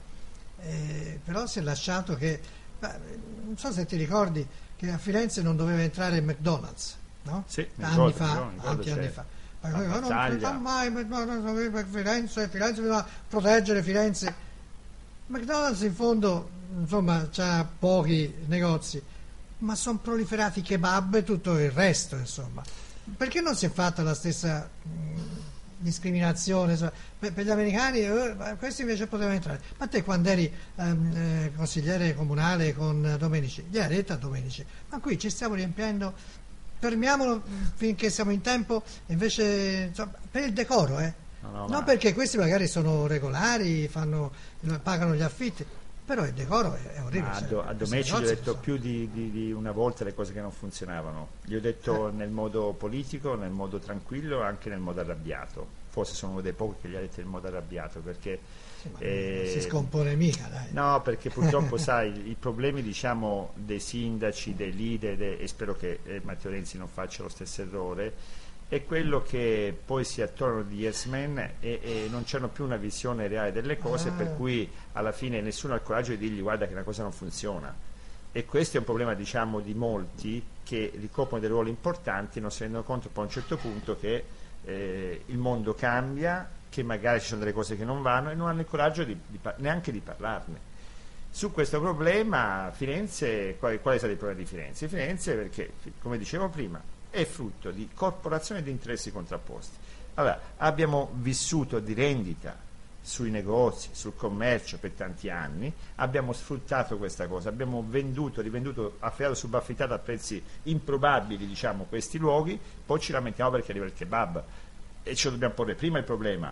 però si è lasciato che, non so se ti ricordi che a Firenze non doveva entrare il McDonald's, no? Sì, Anni fa, tanti anni certo. fa. Ma non si fa mai McDonald's per Firenze bisogna proteggere Firenze. McDonald's in fondo, insomma, c'ha pochi negozi, ma sono proliferati kebab e tutto il resto, insomma. Perché non si è fatta la stessa discriminazione insomma, per gli americani? Questi invece potevano entrare. Ma te quando eri consigliere comunale con Domenici, gli hai detto a Domenici, ma qui ci stiamo riempiendo, fermiamolo finché siamo in tempo, invece insomma, per il decoro, non perché questi magari sono regolari, pagano gli affitti, però il decoro è orribile. A Domenici gli ho detto più di una volta le cose che non funzionavano. Gli ho detto nel modo politico, nel modo tranquillo, anche nel modo arrabbiato. Forse sono uno dei pochi che gli ha detto nel modo arrabbiato, perché non si scompone mica, dai. No, perché purtroppo sai, i problemi diciamo dei sindaci, dei leader, e spero che Matteo Renzi non faccia lo stesso errore, è quello che poi si attorno di yes men e non c'hanno più una visione reale delle cose, per cui alla fine nessuno ha il coraggio di dirgli guarda che una cosa non funziona. E questo è un problema diciamo di molti che ricoprono dei ruoli importanti, non si rendono conto poi a un certo punto che il mondo cambia, che magari ci sono delle cose che non vanno e non hanno il coraggio neanche di parlarne. Su questo problema Firenze, qual è stato il problema di Firenze? Firenze perché, come dicevo prima, è frutto di corporazioni e di interessi contrapposti. Allora, abbiamo vissuto di rendita sui negozi, sul commercio per tanti anni, abbiamo sfruttato questa cosa, abbiamo venduto, rivenduto, affidato, subaffittato a prezzi improbabili, diciamo, questi luoghi, poi ci lamentiamo perché arriva il kebab e ce lo dobbiamo porre prima il problema.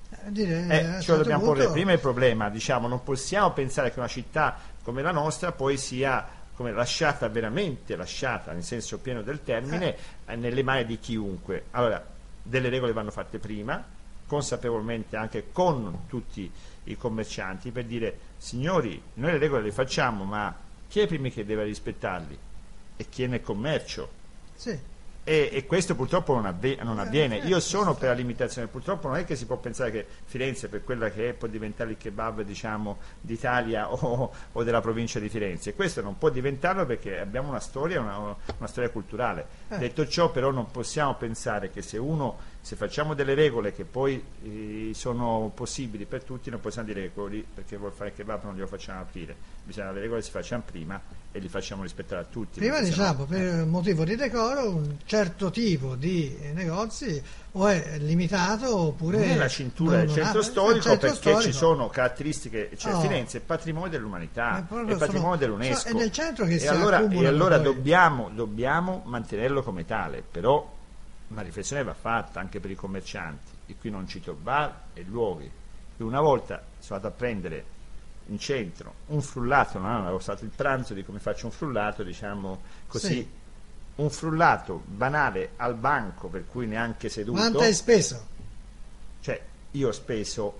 Ce lo dobbiamo porre prima il problema, diciamo, non possiamo pensare che una città come la nostra poi sia come lasciata, veramente lasciata nel senso pieno del termine, nelle mani di chiunque. Allora, delle regole vanno fatte prima, consapevolmente anche con tutti i commercianti, per dire signori, noi le regole le facciamo, ma chi è il primo che deve rispettarli? E chi è nel commercio? Sì. E questo purtroppo non avviene. Io sono per la limitazione, purtroppo non è che si può pensare che Firenze, per quella che è, può diventare il kebab, diciamo, d'Italia o della provincia di Firenze. Questo non può diventarlo perché abbiamo una storia, una storia culturale. Detto ciò, però, non possiamo pensare che se facciamo delle regole che poi sono possibili per tutti, non possiamo dire che quello lì, perché vuol fare il kebab, non glielo facciamo aprire. Bisogna che le regole si facciano prima e li facciamo rispettare a tutti. Prima diciamo, per motivo di decoro, un certo tipo di negozi o è limitato oppure nella cintura del centro storico, perché ci sono caratteristiche, cioè Firenze è patrimonio dell'umanità, è patrimonio dell'UNESCO, è nel centro che e allora dobbiamo mantenerlo come tale. Però una riflessione va fatta anche per i commercianti, e qui non cito bar e luoghi. Una volta sono andato a prendere in centro un frullato, non avevo stato il pranzo di come faccio un frullato, diciamo così, sì. Un frullato banale al banco, per cui neanche seduto. Quanto hai speso? Cioè, io ho speso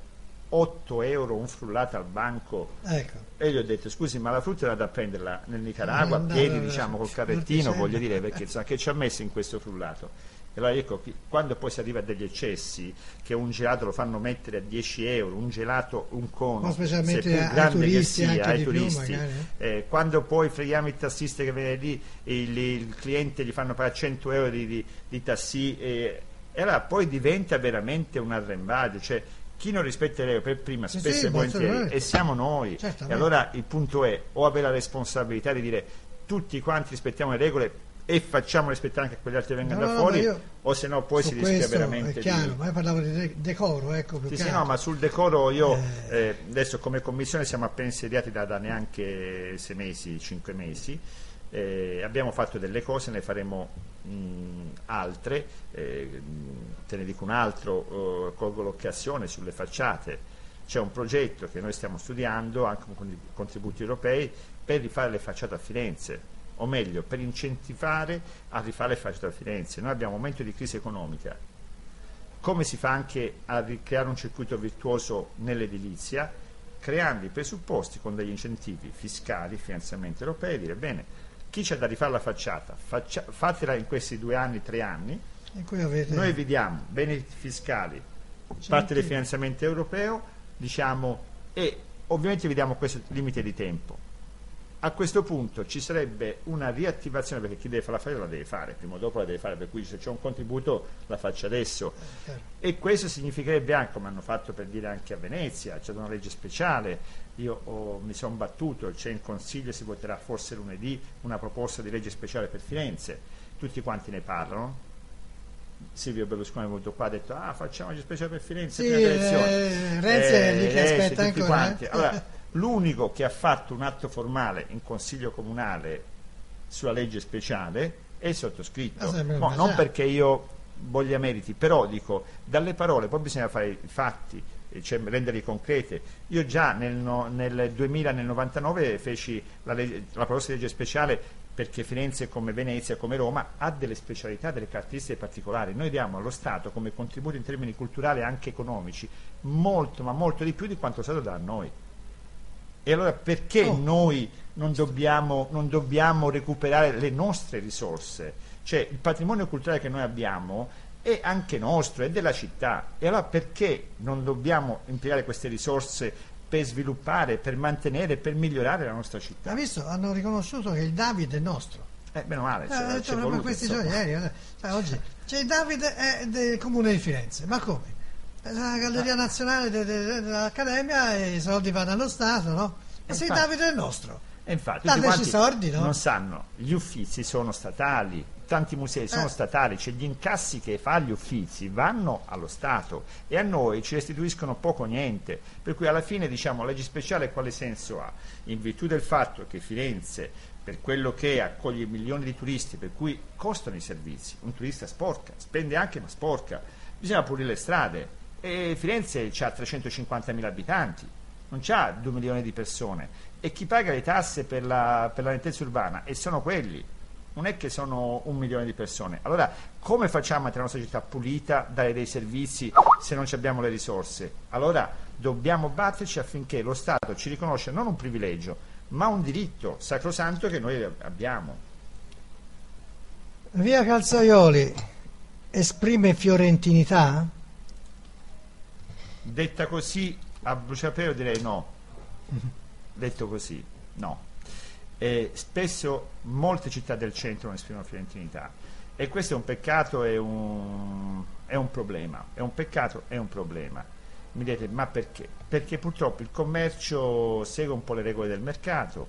8 euro un frullato al banco, ecco. E gli ho detto scusi, ma la frutta è andata a prenderla nel Nicaragua a piedi, diciamo, col carrettino, voglio dire, perché insomma, che ci ha messo in questo frullato? E allora ecco, quando poi si arriva a degli eccessi, che un gelato lo fanno mettere a 10 euro, un gelato, un cono, specialmente seppur grande turisti, che sia, ai turisti, più, quando poi freghiamo il tassista che viene lì, il cliente gli fanno pagare 100 euro di tassì, e allora poi diventa veramente un arrembaggio, cioè chi non rispetta le regole per prima, spesso e volentieri, e siamo noi. Certamente. E allora il punto è o avere la responsabilità di dire tutti quanti rispettiamo le regole e facciamo rispettare anche quegli altri che vengono da fuori, o se no poi si rischia veramente è chiaro, ma io parlavo di decoro, ecco, più sì, no, ma sul decoro io adesso come commissione siamo appena insediati da neanche 6 mesi, 5 mesi, abbiamo fatto delle cose, ne faremo altre, te ne dico un altro, colgo l'occasione sulle facciate. C'è un progetto che noi stiamo studiando anche con contributi europei per rifare le facciate a Firenze, o meglio per incentivare a rifare le facciate a Firenze. Noi abbiamo un momento di crisi economica, come si fa anche a ricreare un circuito virtuoso nell'edilizia, creando i presupposti con degli incentivi fiscali, finanziamenti europei, dire bene, chi c'è da rifare la facciata, fatela in questi 2 anni, 3 anni, in cui avete noi vediamo benefiti fiscali, parte del finanziamento europeo, diciamo, e ovviamente vediamo questo limite di tempo. A questo punto ci sarebbe una riattivazione, perché chi deve fare la facciata la deve fare, prima o dopo la deve fare, per cui se c'è un contributo la faccio adesso. E questo significherebbe anche, come hanno fatto per dire anche a Venezia, c'è una legge speciale, io mi sono battuto, c'è in Consiglio, si voterà forse lunedì una proposta di legge speciale per Firenze, tutti quanti ne parlano. Silvio Berlusconi è venuto qua, ha detto facciamo legge speciale per Firenze, sì, Renzi è lì che aspetta tutti ancora quanti. Allora, l'unico che ha fatto un atto formale in Consiglio Comunale sulla legge speciale è il sottoscritto, non perché io voglia meriti, però dico, dalle parole poi bisogna fare i fatti, cioè renderli concrete. Io già nel 2000, nel 99 feci la proposta di legge speciale perché Firenze, come Venezia, come Roma, ha delle specialità, delle caratteristiche particolari. Noi diamo allo Stato come contributo in termini culturali e anche economici molto, ma molto di più di quanto lo Stato dà a noi. E allora perché noi non dobbiamo recuperare le nostre risorse? Cioè il patrimonio culturale che noi abbiamo è anche nostro, è della città. E allora perché non dobbiamo impiegare queste risorse per sviluppare, per mantenere, per migliorare la nostra città? Ha visto? Hanno riconosciuto che il David è nostro. Meno male, c'è proprio voluto, questi giorni, oggi c'è il David è del Comune di Firenze. Ma come? La Galleria Nazionale dell'Accademia e i soldi vanno allo Stato, no? Ma se il David è il nostro. E infatti dateci i soldi, no? Non sanno, gli Uffizi sono statali, tanti musei sono statali, cioè gli incassi che fa gli Uffizi vanno allo Stato e a noi ci restituiscono poco o niente, per cui alla fine diciamo la legge speciale quale senso ha? In virtù del fatto che Firenze, per quello che accoglie milioni di turisti, per cui costano i servizi, un turista sporca, spende anche ma sporca, bisogna pulire le strade e Firenze ha 350.000 abitanti, non c'ha 2 milioni di persone e chi paga le tasse per la nettezza urbana e sono quelli, non è che sono 1 milione di persone. Allora come facciamo a tenere la nostra città pulita, dare dei servizi se non abbiamo le risorse? Allora dobbiamo batterci affinché lo Stato ci riconosca non un privilegio ma un diritto sacrosanto che noi abbiamo. Via Calzaioli esprime fiorentinità? Detta così a bruciapelo direi no. Detto così no. Spesso molte città del centro non esprimono fiorentinità e questo è un peccato, è un problema, è un peccato, è un problema. Mi dite ma perché? Perché purtroppo il commercio segue un po' le regole del mercato,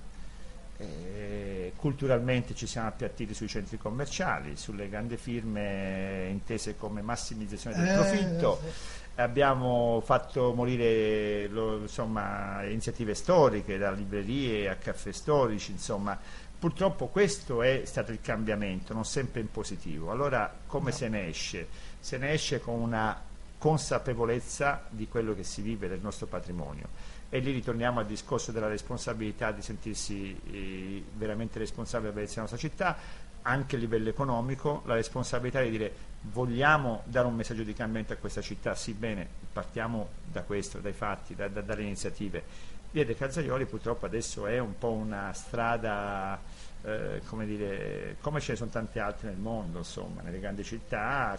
culturalmente ci siamo appiattiti sui centri commerciali, sulle grandi firme intese come massimizzazione del profitto. Abbiamo fatto morire iniziative storiche, da librerie a caffè storici, insomma. Purtroppo questo è stato il cambiamento, non sempre in positivo. Allora come se ne esce? Se ne esce con una consapevolezza di quello che si vive del nostro patrimonio. E lì ritorniamo al discorso della responsabilità di sentirsi veramente responsabili della bellezza della nostra città, anche a livello economico, la responsabilità di dire vogliamo dare un messaggio di cambiamento a questa città, sì bene, partiamo da questo, dai fatti, dalle iniziative. Via dei Calzaioli purtroppo adesso è un po' una strada, come dire, come ce ne sono tante altre nel mondo, insomma, nelle grandi città,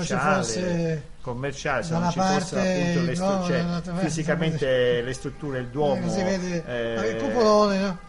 commerciale, se non ci fossero appunto fisicamente le strutture, il Duomo, si vede il cupolone, no?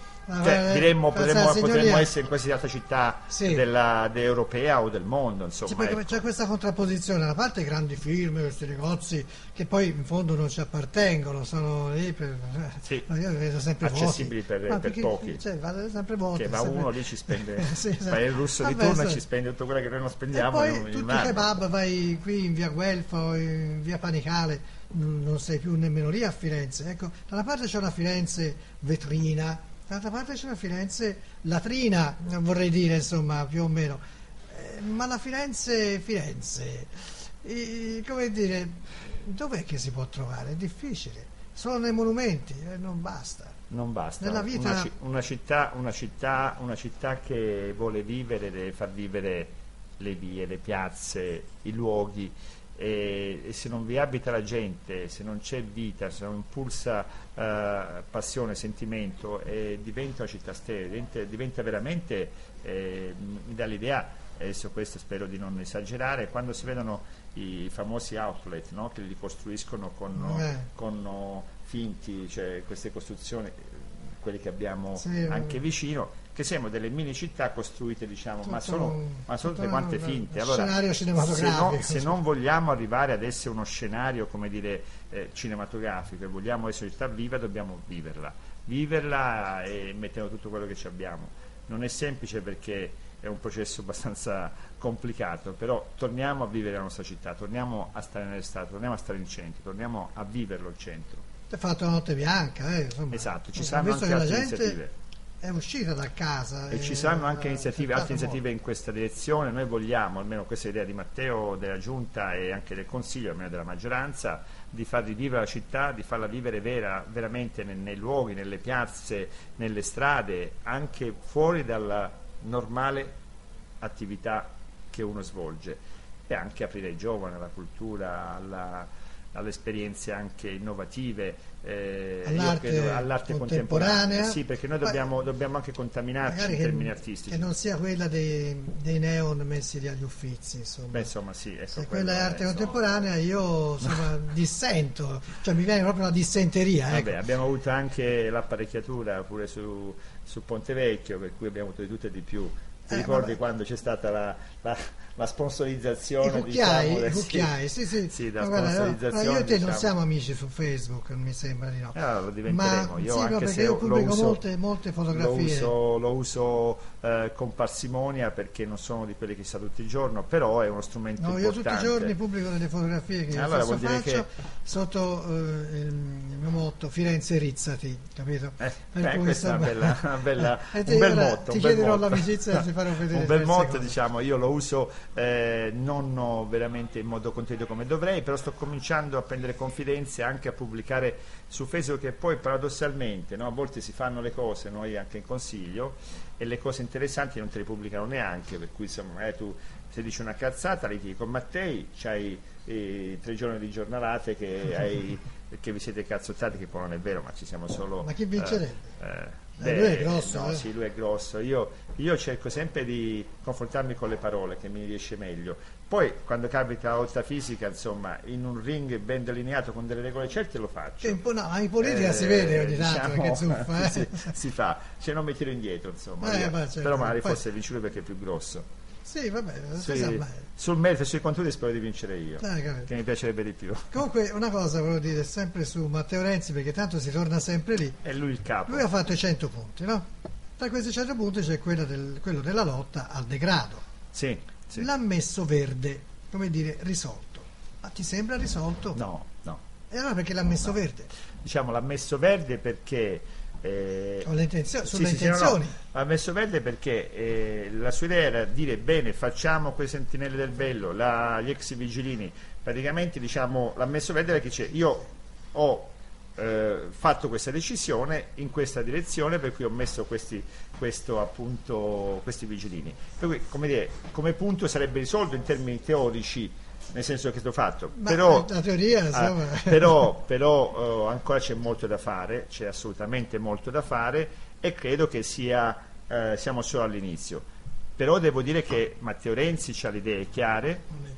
Potremmo essere in qualsiasi altra città europea o del mondo, insomma. Sì, perché c'è questa contrapposizione, da una parte grandi firme, questi negozi che poi in fondo non ci appartengono, sono lì io vedo sempre accessibili per pochi, vale sempre vuoti, che va uno lì ci spende esatto. Il russo di turno e ci spende tutto quello che noi non spendiamo, e poi tutti i kebab, vai qui in via Guelfo, in via Panicale, non sei più nemmeno lì a Firenze. Ecco, da una parte c'è una Firenze vetrina, dall'altra parte c'è una Firenze latrina, vorrei dire, insomma, più o meno, ma la Firenze, come dire, dov'è che si può trovare? È difficile. solo nei monumenti, non basta. Non basta. Nella vita... Una città che vuole vivere deve far vivere le vie, le piazze, i luoghi, e se non vi abita la gente, se non c'è vita, se non pulsa passione, sentimento, diventa una città sterile, diventa veramente, mi dà l'idea, adesso questo spero di non esagerare, quando si vedono i famosi outlet, no? Che li costruiscono con finti, cioè queste costruzioni, quelli che abbiamo anche vicino, che siano delle mini città costruite, diciamo, ma sono quante finte. Allora, scenario cinematografico. Se non vogliamo arrivare ad essere uno scenario, come dire, cinematografico, e vogliamo essere città viva, dobbiamo viverla e mettendo tutto quello che ci abbiamo. Non è semplice perché è un processo abbastanza complicato, però torniamo a vivere la nostra città, torniamo a stare nell'estate, torniamo a stare in centro, torniamo a viverlo il centro. Ti hai fatto la notte bianca, insomma. Esatto, ci saranno anche altre iniziative. È uscita da casa. E ci saranno anche altre iniziative in questa direzione. Noi vogliamo, almeno questa è l'idea di Matteo, della Giunta e anche del Consiglio, almeno della maggioranza, di far rivivere la città, di farla vivere veramente nei luoghi, nelle piazze, nelle strade, anche fuori dalla normale attività che uno svolge, e anche aprire ai giovani alla cultura, alle esperienze anche innovative, all'arte contemporanea. Sì, perché noi dobbiamo anche contaminarci in termini artistici. Che non sia quella dei neon messi lì agli Uffizi, insomma. Beh, insomma, sì, ecco, se quella è arte contemporanea, io dissento, cioè mi viene proprio una dissenteria. Ecco. Vabbè, abbiamo avuto anche l'apparecchiatura pure su Ponte Vecchio, per cui abbiamo avuto di tutto e di più. Ti ricordi quando c'è stata la sponsorizzazione? I cucchiai, sì. La sponsorizzazione, io e te non siamo amici su Facebook, mi sembra di no. Lo diventeremo. Io pubblico molte fotografie. Lo uso con parsimonia, perché non sono di quelli che sa tutto il giorno, però è uno strumento importante. Io tutti i giorni pubblico delle fotografie che faccio sotto il mio motto Firenze Rizzati, capito? Questa è un bel motto. Ti chiederò l'amicizia di farò vedere un bel motto, diciamo. Io lo uso non veramente in modo continuo come dovrei, però sto cominciando a prendere confidenza, anche a pubblicare su Facebook, che poi paradossalmente, no, a volte si fanno le cose, noi anche in consiglio, e le cose interessanti non te le pubblicano neanche, per cui insomma, tu se dici una cazzata litighi con Mattei, c'hai 3 giorni di giornalate che vi siete cazzottati, che poi non è vero, ma ci siamo solo. Ma chi vincerebbe? Lui è grosso. No, sì, lui è grosso. Io cerco sempre di confrontarmi con le parole, che mi riesce meglio. Poi quando capita la lotta fisica, insomma, in un ring ben delineato con delle regole certe, lo faccio. Ma in politica si vede ogni tanto, che zuffa. Si fa, cioè non mi tiro indietro, insomma. Certo. Però magari forse vince lui perché è più grosso. Sì, vabbè, sul merito e sui contenuti spero di vincere io, che mi piacerebbe di più. Comunque una cosa volevo dire sempre su Matteo Renzi, perché tanto si torna sempre lì. È lui il capo. Lui ha fatto i 100 punti, no? Tra questi 100 punti c'è quello della lotta al degrado. Sì. L'ha messo verde, come dire, risolto. Ma ti sembra risolto? No. E allora perché l'ha messo verde? Diciamo, l'ha messo verde perché... sulle intenzioni. Ha messo verde perché la sua idea era dire: bene, facciamo quei sentinelle del Bello, gli ex vigilini, praticamente, diciamo, l'ha messo verde perché io ho fatto questa decisione in questa direzione, per cui ho messo questi vigilini, per cui, come dire, come punto sarebbe risolto in termini teorici, nel senso che è stato fatto, però la teoria, insomma. però ancora c'è molto da fare, c'è assolutamente molto da fare, e credo che siamo solo all'inizio. Però devo dire che Matteo Renzi ha le idee chiare,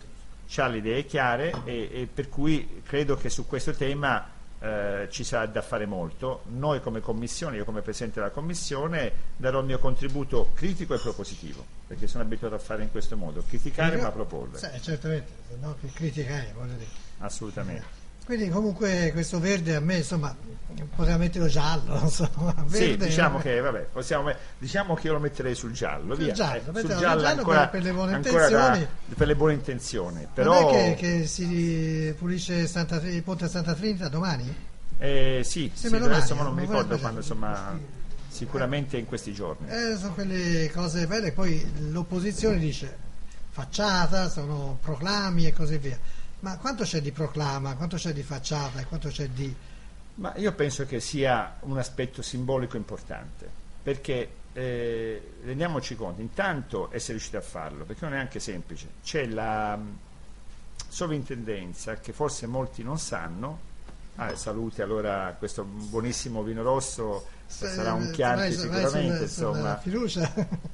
e per cui credo che su questo tema ci sarà da fare molto. Noi come Commissione, io come Presidente della Commissione, darò il mio contributo critico e propositivo, perché sono abituato a fare in questo modo, criticare ma proporre. Certamente, no, che criticare, voglio dire. Assolutamente. Quindi comunque questo verde a me, insomma, poteva metterlo giallo, non so, verde. Sì, diciamo che diciamo che io lo metterei sul giallo, sul sul giallo ancora, per le buone intenzioni. Per le buone intenzioni, però non è che si pulisce il ponte a Santa Trinita domani? Sì, domani, adesso non mi ricordo quando, insomma, sicuramente in questi giorni. Sono quelle cose belle, poi l'opposizione dice facciata, sono proclami e così via. Ma quanto c'è di proclama, quanto c'è di facciata e quanto c'è di Ma io penso che sia un aspetto simbolico importante, perché rendiamoci conto, intanto essere riusciti a farlo, perché non è anche semplice, c'è la sovrintendenza che forse molti non sanno. Salute allora questo buonissimo vino rosso, sarà un Chianti sicuramente, insomma. Fiducia.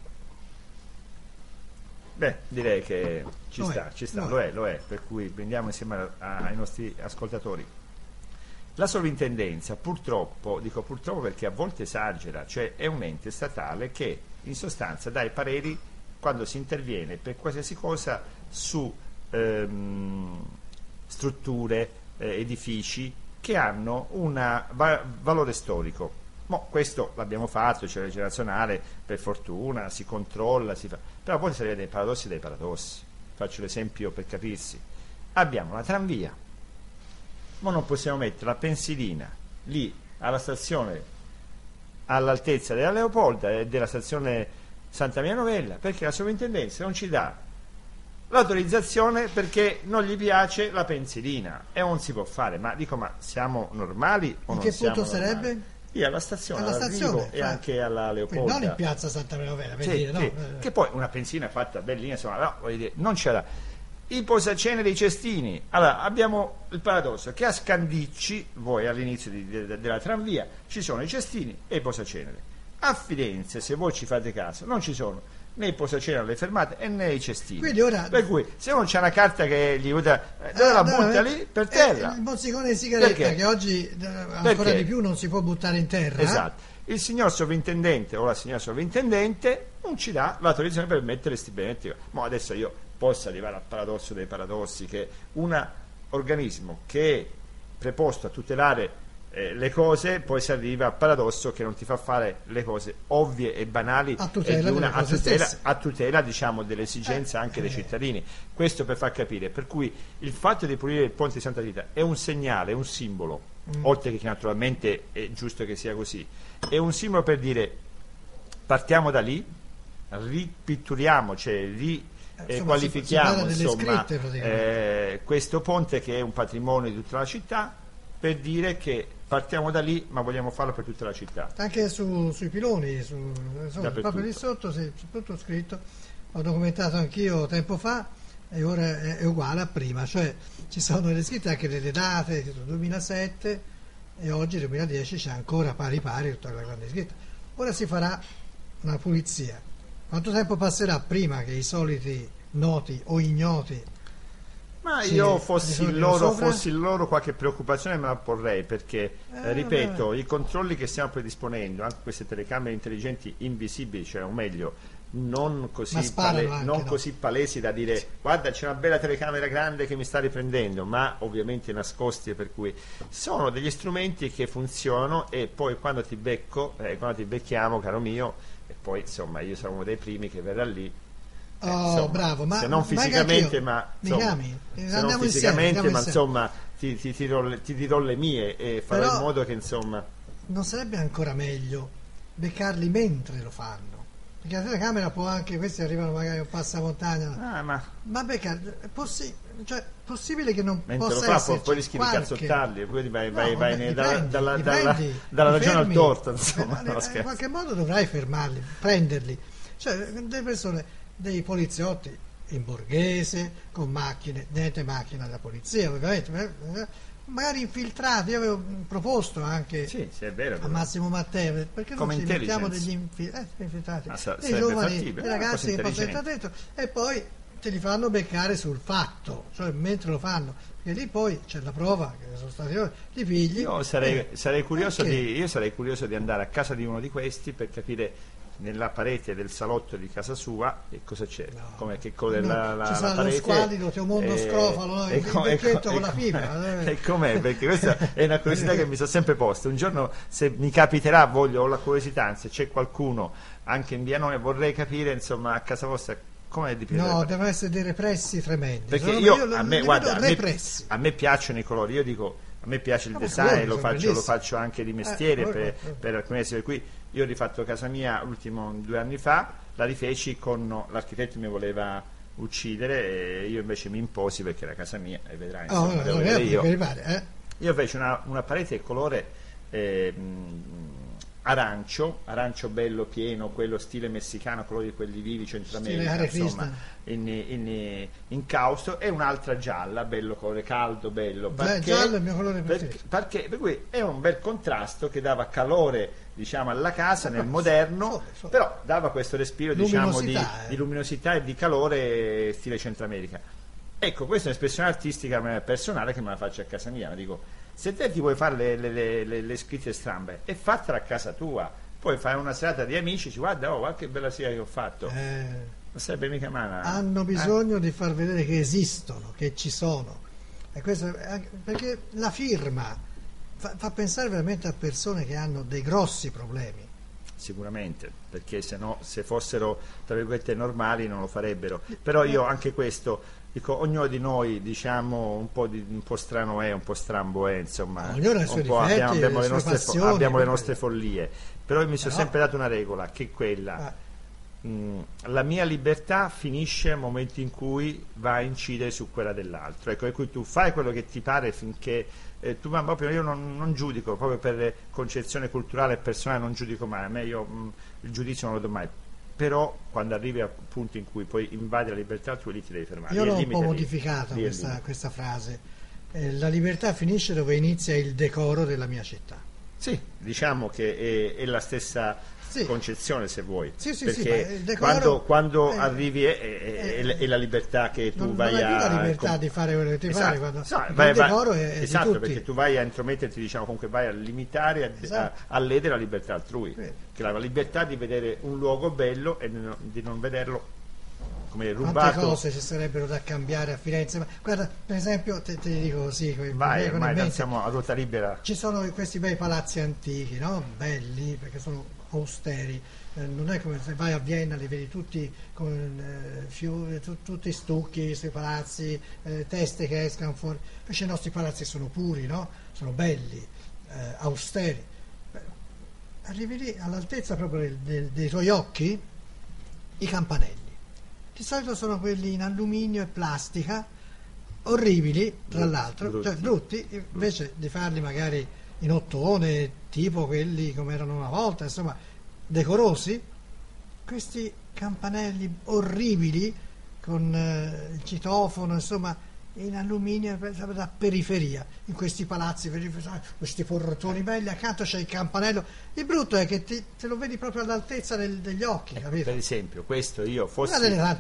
Beh, direi che ci sta, lo è, per cui prendiamo insieme ai nostri ascoltatori. La sovrintendenza purtroppo, dico purtroppo perché a volte esagera, cioè è un ente statale che in sostanza dà i pareri quando si interviene per qualsiasi cosa su strutture, edifici che hanno un valore storico. Questo l'abbiamo fatto, c'è la legge nazionale, per fortuna, si controlla, si fa. Però poi si arriva dei paradossi dai paradossi. Faccio l'esempio per capirsi. Abbiamo la tranvia, ma non possiamo mettere la pensilina lì alla stazione all'altezza della Leopolda e della stazione Santa Maria Novella, perché la sovrintendenza non ci dà l'autorizzazione perché non gli piace la pensilina e non si può fare. Ma siamo normali o non siamo normali? In che punto sarebbe? Alla stazione, all'arrivo e anche alla Leopolda. Non in piazza Santa Maria Novella, per dire, sì. no? Che poi una pensilina fatta bellina, insomma, no, voglio dire, non c'era. I posaceneri dei cestini. Allora, abbiamo il paradosso che a Scandicci, voi all'inizio della tranvia, ci sono i cestini e i posaceneri. A Firenze, se voi ci fate caso, non ci sono né i posaceneri alle fermate e né i cestini. Quindi ora, per cui se uno c'è una carta che gli usa, dove la butta lì per terra. Il mozzicone di sigaretta perché? Che oggi ancora di più non si può buttare in terra. Esatto. Il signor sovrintendente o la signora sovrintendente non ci dà l'autorizzazione per mettere sti benedetti. Ma adesso io posso arrivare al paradosso dei paradossi, che un organismo che è preposto a tutelare le cose, poi si arriva al paradosso che non ti fa fare le cose ovvie e banali a tutela diciamo delle esigenze anche dei cittadini. Questo per far capire, per cui il fatto di pulire il ponte di Santa Rita è un segnale, un simbolo, oltre che naturalmente è giusto che sia così, è un simbolo per dire partiamo da lì, ripitturiamo, cioè qualifichiamo insomma, questo ponte che è un patrimonio di tutta la città, per dire che partiamo da lì, ma vogliamo farlo per tutta la città. Anche sui piloni, proprio lì sotto, tutto scritto, ho documentato anch'io tempo fa e ora è uguale a prima, cioè ci sono le scritte anche delle date, 2007 e oggi 2010 c'è ancora pari tutta la grande scritta. Ora si farà una pulizia. Quanto tempo passerà prima che i soliti noti o ignoti? Ma io fossi loro qualche preoccupazione me la porrei, perché ripeto, i controlli che stiamo predisponendo, anche queste telecamere intelligenti invisibili, cioè o meglio non così palesi da dire guarda c'è una bella telecamera grande che mi sta riprendendo, ma ovviamente nascosti, per cui sono degli strumenti che funzionano e poi quando ti becchiamo, caro mio, e poi insomma io sarò uno dei primi che verrà lì. Insomma, bravo, ma se non fisicamente, insomma, ti dirò le mie e farò però in modo che insomma. Non sarebbe ancora meglio beccarli mentre lo fanno? Perché la telecamera può anche, questi arrivano magari un passamontagna, ma beccare è possibile che non mentre possa lo fa, esserci poi rischi di cazzottarli, poi dalla ragione al torto, insomma. In qualche modo dovrai fermarli, prenderli, cioè delle persone, dei poliziotti in Borghese con macchine, niente macchina della polizia ovviamente, magari infiltrati. Io avevo proposto anche è vero, a Massimo Matteo, perché non ci mettiamo degli infiltrati, dei giovani, dei ragazzi che possono entrare dentro e poi te li fanno beccare sul fatto, cioè mentre lo fanno, perché lì poi c'è la prova che sono stati li pigli. Io sarei curioso di andare a casa di uno di questi per capire nella parete del salotto di casa sua e cosa c'è, come che la ci sarà parete, lo squalido, c'è un mondo scrofalo, il vecchietto con la fibra. E com'è? Perché questa è una curiosità che mi sono sempre posta. Un giorno, se mi capiterà, ho la curiosità, se c'è qualcuno anche in Vianone, vorrei capire insomma a casa vostra come dipende. No, devono essere dei repressi tremendi, perché a me piacciono i colori, io dico a me piace il design, lo faccio anche di mestiere per alcuni mesi, per cui io ho rifatto casa mia l'ultimo 2 anni fa, la rifeci con l'architetto mi voleva uccidere e io invece mi imposi perché era casa mia e vedrai insomma, Io feci una parete colore arancio bello pieno, quello stile messicano, colori quelli vivi, Centro America, insomma, in causto, e un'altra gialla, bello colore caldo, bello, giallo è il mio colore preferito. Perché per cui è un bel contrasto che dava calore, diciamo, alla casa nel moderno, però dava questo respiro, diciamo, di luminosità e di calore stile Centro America. Ecco, questa è un'espressione artistica personale che me la faccio a casa mia, dico, se te ti vuoi fare le scritte strambe, è fattela a casa tua, poi fai una serata di amici, dici, guarda, che bella sera che ho fatto, non sarebbe mica male. Hanno bisogno di far vedere che esistono, che ci sono, e questo, perché la firma fa pensare veramente a persone che hanno dei grossi problemi. Sicuramente, perché se fossero, tra virgolette, normali non lo farebbero. Però io anche questo dico, ognuno di noi, diciamo, un po' strano è, un po' strambo è, insomma, ognuno ha i suoi difetti, abbiamo le nostre follie, però io mi sono sempre dato una regola, che è quella, la mia libertà finisce nel momento in cui va a incidere su quella dell'altro, ecco, per cui tu fai quello che ti pare finché ma proprio io non giudico, proprio per concezione culturale e personale non giudico mai, a me il giudizio non lo do mai, però quando arrivi al punto in cui poi invadi la libertà altrui, lì ti devi fermare. Io l'ho un po' modificata questa frase, la libertà finisce dove inizia il decoro della mia città. Sì, diciamo che è la stessa concezione, se vuoi, perché decoro, quando arrivi è la libertà che tu vai a... Non hai più la libertà di fare quello che ti pare, quando il decoro è di tutti. Perché tu vai a intrometterti, diciamo, comunque vai a limitare, a ledere la libertà altrui, che la libertà di vedere un luogo bello e di non vederlo come rubato. Quante cose ci sarebbero da cambiare a Firenze, ma guarda, per esempio, ti dico così, vai, siamo a ruota libera. Ci sono questi bei palazzi antichi, no? Belli, perché sono austeri, non è come se vai a Vienna, li vedi tutti con fiori, tutti stucchi, questi palazzi, teste che escano fuori. Invece i nostri palazzi sono puri, no? Sono belli, austeri. Arrivi lì all'altezza proprio dei tuoi occhi, i campanelli. Di solito sono quelli in alluminio e plastica, orribili tra l'altro, cioè brutti, invece di farli magari in ottone, tipo quelli come erano una volta, insomma, decorosi, questi campanelli orribili con il citofono, insomma, in alluminio da periferia, in questi palazzi, questi portoni belli, accanto c'è il campanello. Il brutto è che te lo vedi proprio all'altezza degli occhi, capito? Per esempio, questo io fossi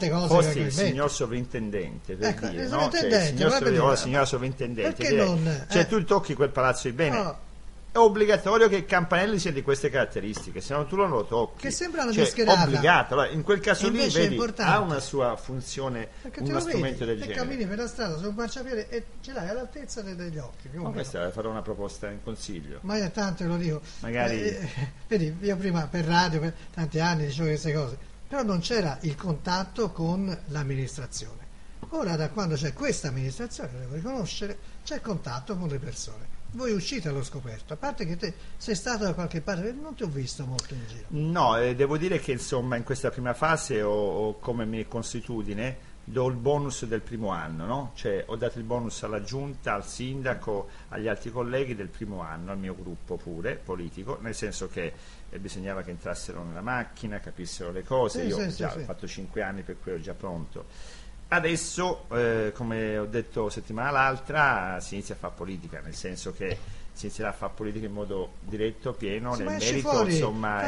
il signor sovrintendente, per dire, no? Cioè, signora sovrintendente, cioè tu tocchi quel palazzo di bene. No. È obbligatorio che il campanello sia di queste caratteristiche, se no tu non lo tocchi. Che sembra una discherata. Obbligato. Allora, in quel caso lì, vedi, importante. ha una sua funzione, uno strumento del genere. Cammini per la strada su un marciapiede e ce l'hai all'altezza degli occhi. Questa farò una proposta in consiglio. Ma è tanto, lo dico. Magari. Vedi, io prima per radio, per tanti anni dicevo queste cose, però non c'era il contatto con l'amministrazione. Ora, da quando c'è questa amministrazione, devo riconoscere, c'è il contatto con le persone. Voi uscite allo scoperto, a parte che te sei stato da qualche parte, non ti ho visto molto in giro. No, devo dire che insomma in questa prima fase ho come mia consuetudine do il bonus del primo anno, no? Cioè ho dato il bonus alla giunta, al sindaco, agli altri colleghi del primo anno, al mio gruppo pure politico, nel senso che bisognava che entrassero nella macchina, capissero le cose, io ho fatto 5 anni, per cui ero già pronto. Adesso, come ho detto settimana l'altra, si inizia a fare politica, nel senso che si inizierà a fare politica in modo diretto, pieno, nel merito, fuori. insomma,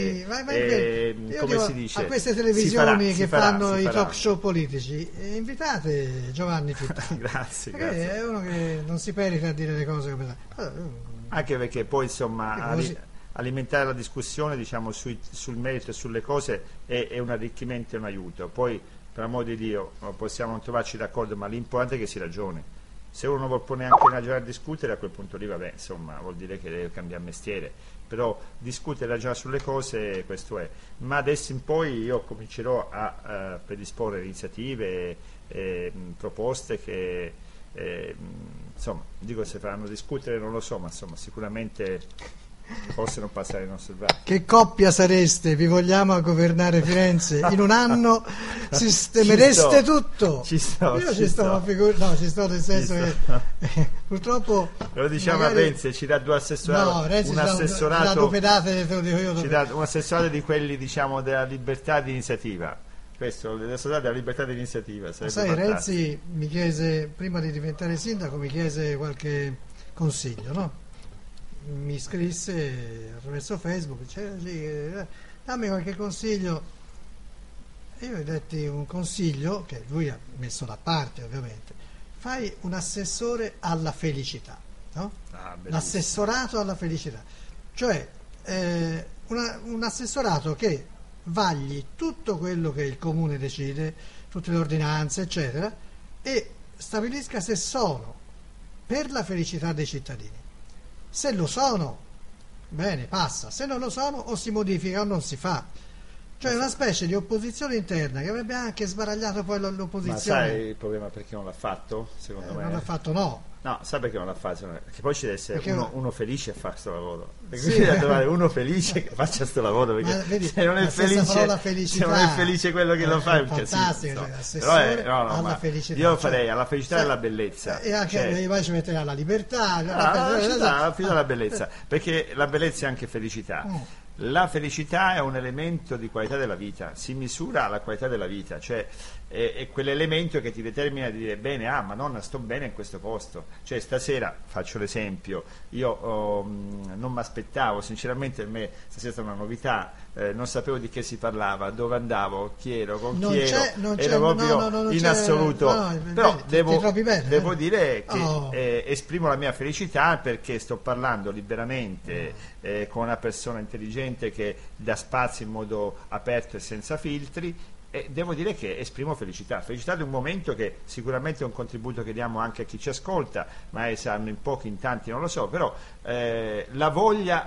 come si dice, a queste televisioni che fanno i talk show politici, invitate Giovanni Fittani. Grazie. È uno che non si perita a dire le cose come anche perché poi insomma alimentare la discussione, diciamo, sul merito e sulle cose è un arricchimento e un aiuto. Poi, per amor di Dio, possiamo non trovarci d'accordo, ma l'importante è che si ragioni. Se uno non vuol poi neanche ragionare a discutere, a quel punto lì, vabbè, insomma, vuol dire che deve cambiare mestiere. Però discutere e ragionare sulle cose, questo è. Ma adesso in poi io comincerò a predisporre iniziative, proposte che, insomma, dico, se faranno discutere non lo so, ma insomma, sicuramente forse non passare inosservati. Che coppia sareste, vi vogliamo a governare Firenze, in un anno sistemereste tutto. Ci sto, Io ci sto nel senso che purtroppo lo diciamo magari, a Renzi, ci dà due assessorati, no, Renzi un ci dà assessorato, due pedate, te lo dico io, ci dà un assessorato di quelli, diciamo, della libertà di iniziativa. Questo, l'assessorato della libertà di iniziativa sarebbe sai, fantastico. Renzi mi chiese, prima di diventare sindaco, mi chiese qualche consiglio, no? Mi scrisse attraverso Facebook, dammi qualche consiglio. E io gli detti un consiglio che lui ha messo da parte, ovviamente: fai un assessore alla felicità, no? L'assessorato alla felicità, cioè un assessorato che vagli tutto quello che il comune decide, tutte le ordinanze, eccetera, e stabilisca se sono per la felicità dei cittadini. Se lo sono, bene, passa; se non lo sono, o si modifica o non si fa. Cioè una specie di opposizione interna che avrebbe anche sbaragliato poi l'opposizione. Ma sai il problema perché non l'ha fatto? Secondo me non l'ha fatto, no. No, sai perché non l'ha fatto? Perché poi ci deve essere uno felice a fare questo lavoro. E Sì. quindi deve trovare uno felice che faccia questo lavoro, perché Vedi, se non è felice, se non è felice quello che lo fa è un casino. Fantastico, No. assessore Però alla felicità. io lo farei alla felicità e alla bellezza. E anche poi ci metterà la libertà, fino alla bellezza, perché la bellezza è anche felicità. La felicità è un elemento di qualità della vita, si misura la qualità della vita, cioè è quell'elemento che ti determina di dire: bene, madonna, sto bene in questo posto. Cioè stasera, faccio l'esempio, io non mi aspettavo, sinceramente per me stasera è stata una novità, non sapevo di che si parlava, dove andavo, chi ero, con chi ero, ero proprio in assoluto. Però devo dire che esprimo la mia felicità perché sto parlando liberamente con una persona intelligente che dà spazio in modo aperto e senza filtri, e devo dire che esprimo felicità di un momento che sicuramente è un contributo che diamo anche a chi ci ascolta, magari saranno in pochi, in tanti, non lo so, però la voglia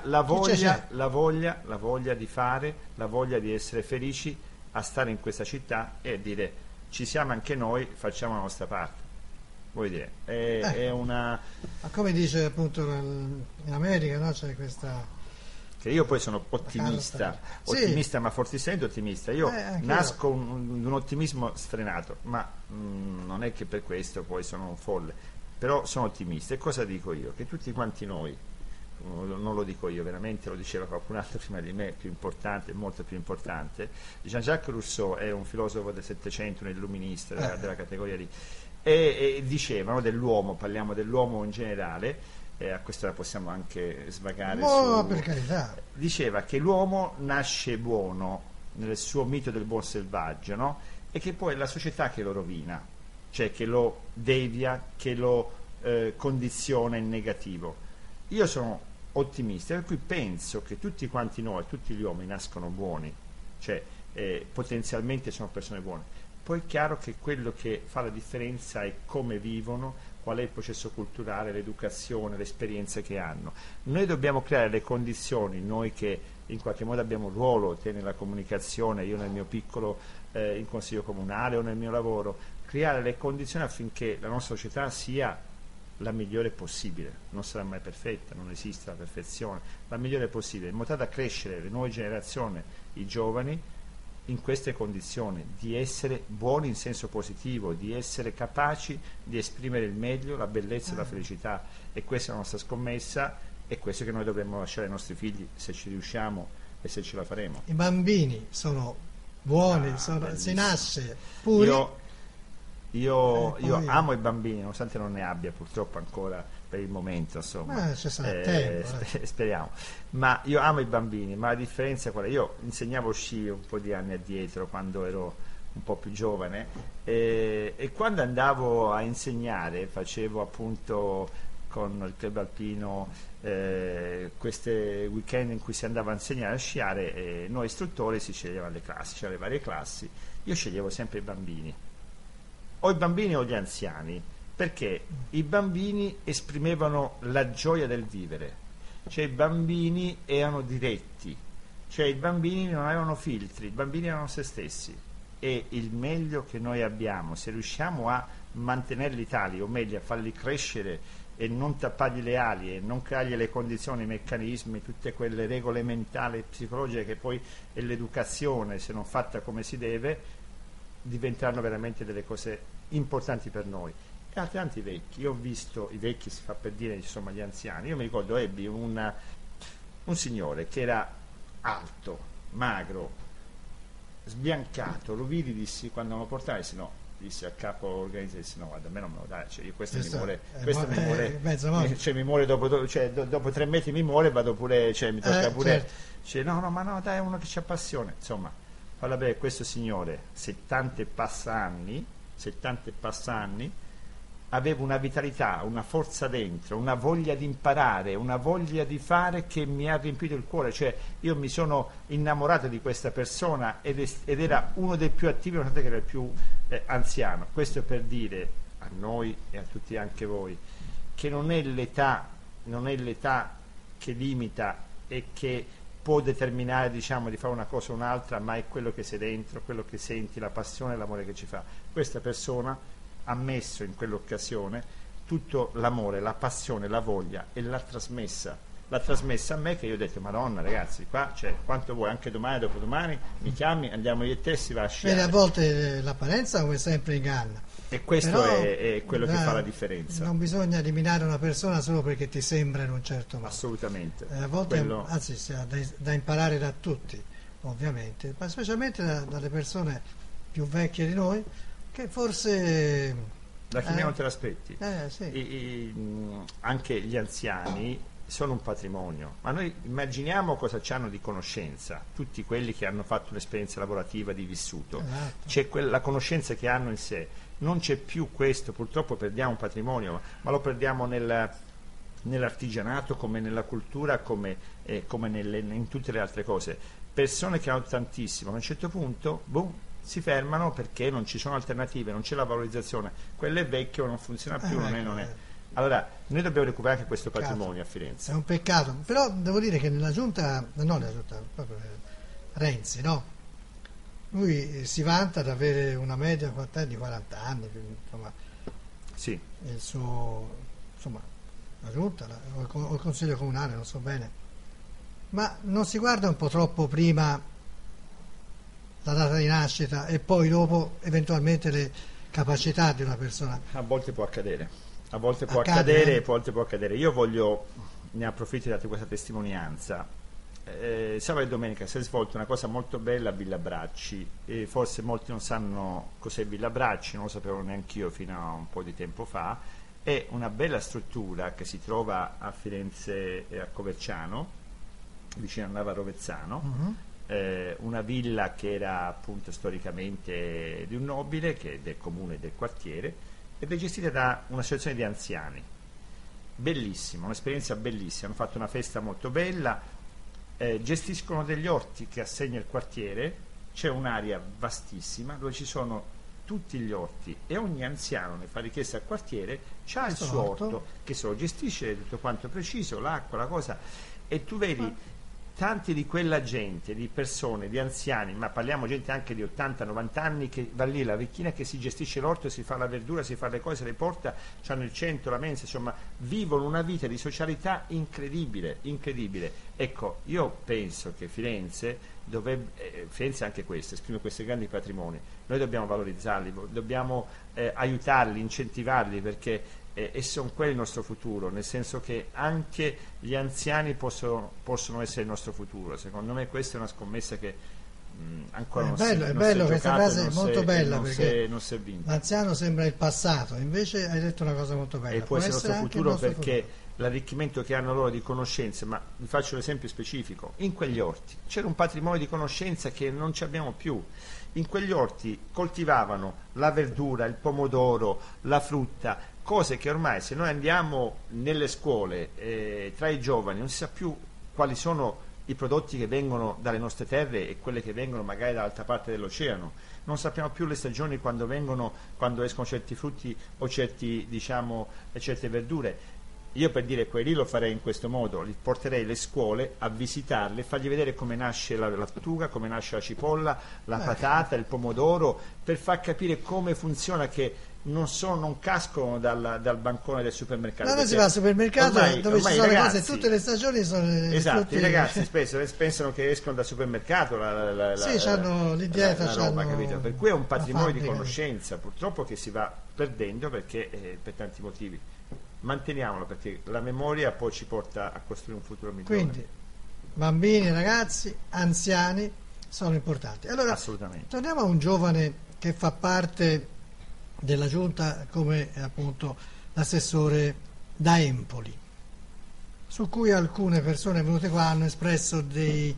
di fare, la voglia di essere felici a stare in questa città e dire: ci siamo anche noi, facciamo la nostra parte. Vuoi dire, è una... Ma come dice appunto in America, no? C'è questa... Che io poi sono ottimista, sì. Ma fortissimamente ottimista. Io nasco un ottimismo sfrenato, ma non è che per questo poi sono un folle, però sono ottimista. E cosa dico io? Che tutti quanti noi, non lo dico io, veramente lo diceva qualcun altro prima di me, più importante, molto più importante. Jean-Jacques Rousseau è un filosofo del Settecento, un illuminista della categoria lì, e dicevano dell'uomo, parliamo dell'uomo in generale, a questa possiamo anche svagare per carità. Diceva che l'uomo nasce buono nel suo mito del buon selvaggio, no? E che poi è la società che lo rovina, cioè che lo devia, che lo condiziona in negativo. Io sono ottimista, per cui penso che tutti quanti noi, tutti gli uomini nascono buoni, cioè potenzialmente sono persone buone. Poi è chiaro che quello che fa la differenza è come vivono, qual è il processo culturale, l'educazione, le esperienze che hanno. Noi dobbiamo creare le condizioni, noi che in qualche modo abbiamo un ruolo, te nella comunicazione, io nel mio piccolo in consiglio comunale o nel mio lavoro, creare le condizioni affinché la nostra società sia la migliore possibile. Non sarà mai perfetta, non esiste la perfezione, la migliore possibile, in modo da crescere le nuove generazioni, i giovani, in queste condizioni di essere buoni in senso positivo, di essere capaci di esprimere il meglio, la bellezza e la felicità. E questa è la nostra scommessa, e questo che noi dovremmo lasciare ai nostri figli, se ci riusciamo e se ce la faremo. I bambini sono buoni, si nasce puri. Io amo i bambini, nonostante non ne abbia purtroppo ancora per il momento, insomma, ci sarà tempo, speriamo. Ma io amo i bambini, ma la differenza è quella: io insegnavo sci un po' di anni addietro, quando ero un po' più giovane, e quando andavo a insegnare facevo appunto con il club alpino queste weekend in cui si andava a insegnare a sciare, e noi istruttori si sceglievano le classi, c'erano le varie classi. Io sceglievo sempre i bambini, o i bambini o gli anziani, perché i bambini esprimevano la gioia del vivere, cioè i bambini erano diretti, cioè i bambini non avevano filtri, i bambini erano se stessi, e il meglio che noi abbiamo, se riusciamo a mantenerli tali, o meglio a farli crescere e non tappargli le ali e non creargli le condizioni, i meccanismi, tutte quelle regole mentali e psicologiche che poi è l'educazione, se non fatta come si deve, diventeranno veramente delle cose importanti per noi. E altrettanti vecchi, io ho visto, i vecchi si fa per dire, insomma, gli anziani, io mi ricordo ebbi un signore che era alto, magro, sbiancato, lo vidi, dissi, quando lo portai, dissi no, dissi al capo organizzato, dissi no, guarda, a me non me lo dai, cioè, io questo mi muore, cioè, mi muore dopo 3 metri mi muore, vado pure, cioè, mi tocca pure, certo. cioè, no, ma no, dai, è uno che c'ha passione, insomma, parla bene, questo signore, 70 e passa anni, aveva una vitalità, una forza dentro, una voglia di imparare, una voglia di fare che mi ha riempito il cuore, cioè io mi sono innamorato di questa persona ed era uno dei più attivi, nonostante che era il più anziano. Questo è per dire a noi e a tutti anche voi che non è l'età che limita e che può determinare, diciamo, di fare una cosa o un'altra, ma è quello che sei dentro, quello che senti, la passione e l'amore che ci fa. Questa persona ha messo in quell'occasione tutto l'amore, la passione, la voglia e l'ha trasmessa a me, che io ho detto Madonna ragazzi, qua cioè, quanto vuoi, anche domani, dopodomani mi chiami, andiamo io e te, si va a sciare. Bene, a volte l'apparenza come sempre inganna, e questo però, è quello che fa la differenza. Non bisogna eliminare una persona solo perché ti sembra in un certo modo, assolutamente, a volte anzi si ha da imparare da tutti ovviamente, ma specialmente dalle persone più vecchie di noi, che forse da chi meno te l'aspetti. Sì. Anche gli anziani sono un patrimonio, ma noi immaginiamo cosa c'hanno di conoscenza, tutti quelli che hanno fatto un'esperienza lavorativa di vissuto, esatto. C'è la conoscenza che hanno in sé, non c'è più questo, purtroppo perdiamo un patrimonio, ma lo perdiamo nell'artigianato, come nella cultura, come in tutte le altre cose. Persone che hanno tantissimo, a un certo punto si fermano perché non ci sono alternative, non c'è la valorizzazione, quello è vecchio, non funziona più, non è. Allora noi dobbiamo recuperare anche questo patrimonio a Firenze. È un peccato, però devo dire che proprio Renzi, no? Lui si vanta di avere una media di 40 anni, insomma, sì. Il suo, insomma, la giunta o il consiglio comunale, non so bene, ma non si guarda un po' troppo prima la data di nascita e poi dopo eventualmente le capacità di una persona? A volte può accadere, a volte può accadere. Io ne approfitto di darti questa testimonianza. Sabato e domenica si è svolta una cosa molto bella a Villa Bracci, e forse molti non sanno cos'è Villa Bracci, non lo sapevo neanche io fino a un po' di tempo fa. È una bella struttura che si trova a Firenze e a Coverciano, vicino a Nava Rovezzano. Una villa che era appunto storicamente di un nobile, che è del comune e del quartiere, ed è gestita da un'associazione di anziani. Bellissima, un'esperienza bellissima, hanno fatto una festa molto bella. Gestiscono degli orti che assegna il quartiere, c'è un'area vastissima dove ci sono tutti gli orti e ogni anziano ne fa richiesta al quartiere, c'ha il suo orto che se lo gestisce tutto quanto preciso, l'acqua, la cosa, e tu vedi tanti di quella gente, di persone, di anziani, ma parliamo gente anche di 80-90 anni, che va lì, la vecchina che si gestisce l'orto, si fa la verdura, si fa le cose, le porta, hanno il centro, la mensa, insomma vivono una vita di socialità incredibile. Ecco, io penso che Firenze Firenze anche questo, esprime questi grandi patrimoni, noi dobbiamo valorizzarli, dobbiamo aiutarli, incentivarli, perché e sono quelli il nostro futuro, nel senso che anche gli anziani possono essere il nostro futuro. Secondo me questa è una scommessa che ancora non si è bello, questa frase è molto bella, perché non si è vinta. L'anziano sembra il passato, invece hai detto una cosa molto bella, e può essere il nostro futuro, perché l'arricchimento che hanno loro di conoscenze. Ma vi faccio un esempio specifico: in quegli orti c'era un patrimonio di conoscenza che non ci abbiamo più. In quegli orti coltivavano la verdura, il pomodoro, la frutta, cose che ormai, se noi andiamo nelle scuole tra i giovani, non si sa più quali sono i prodotti che vengono dalle nostre terre e quelli che vengono magari dall'altra parte dell'oceano. Non sappiamo più le stagioni quando escono certi frutti o certe verdure. Io, per dire, quelli lo farei in questo modo: li porterei le scuole a visitarle, fargli vedere come nasce la lattuga, come nasce la cipolla, la patata, il pomodoro, per far capire come funziona, che non cascano dal bancone del supermercato. Ma non si va al supermercato dove ci sono le cose, tutte le stagioni sono esatto, tutti... i ragazzi spesso pensano che escono dal supermercato sì, hanno lì dietro la roba, capito? Per cui è un patrimonio di conoscenza purtroppo che si va perdendo perché per tanti motivi. Manteniamolo, perché la memoria poi ci porta a costruire un futuro migliore. Quindi bambini, ragazzi, anziani sono importanti. Allora, assolutamente. Torniamo a un giovane che fa parte della giunta come appunto l'assessore da Empoli, su cui alcune persone venute qua hanno espresso dei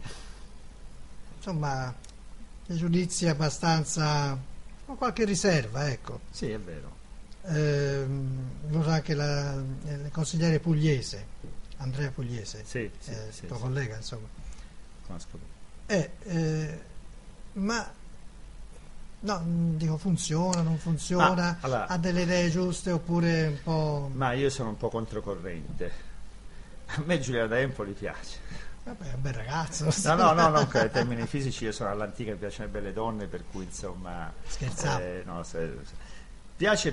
giudizi abbastanza, con qualche riserva, ecco. Sì, è vero. Anche il consigliere Pugliese, Andrea Pugliese, tuo collega, insomma. Conosco. Ma no, dico, funziona, non funziona, allora, ha delle idee giuste oppure un po'... Ma io sono un po' controcorrente. A me Giuliano da Empoli piace. Vabbè, è un bel ragazzo. No, non in termini fisici, io sono all'antica, mi piacciono le belle donne, per cui insomma... Scherzavo. Piace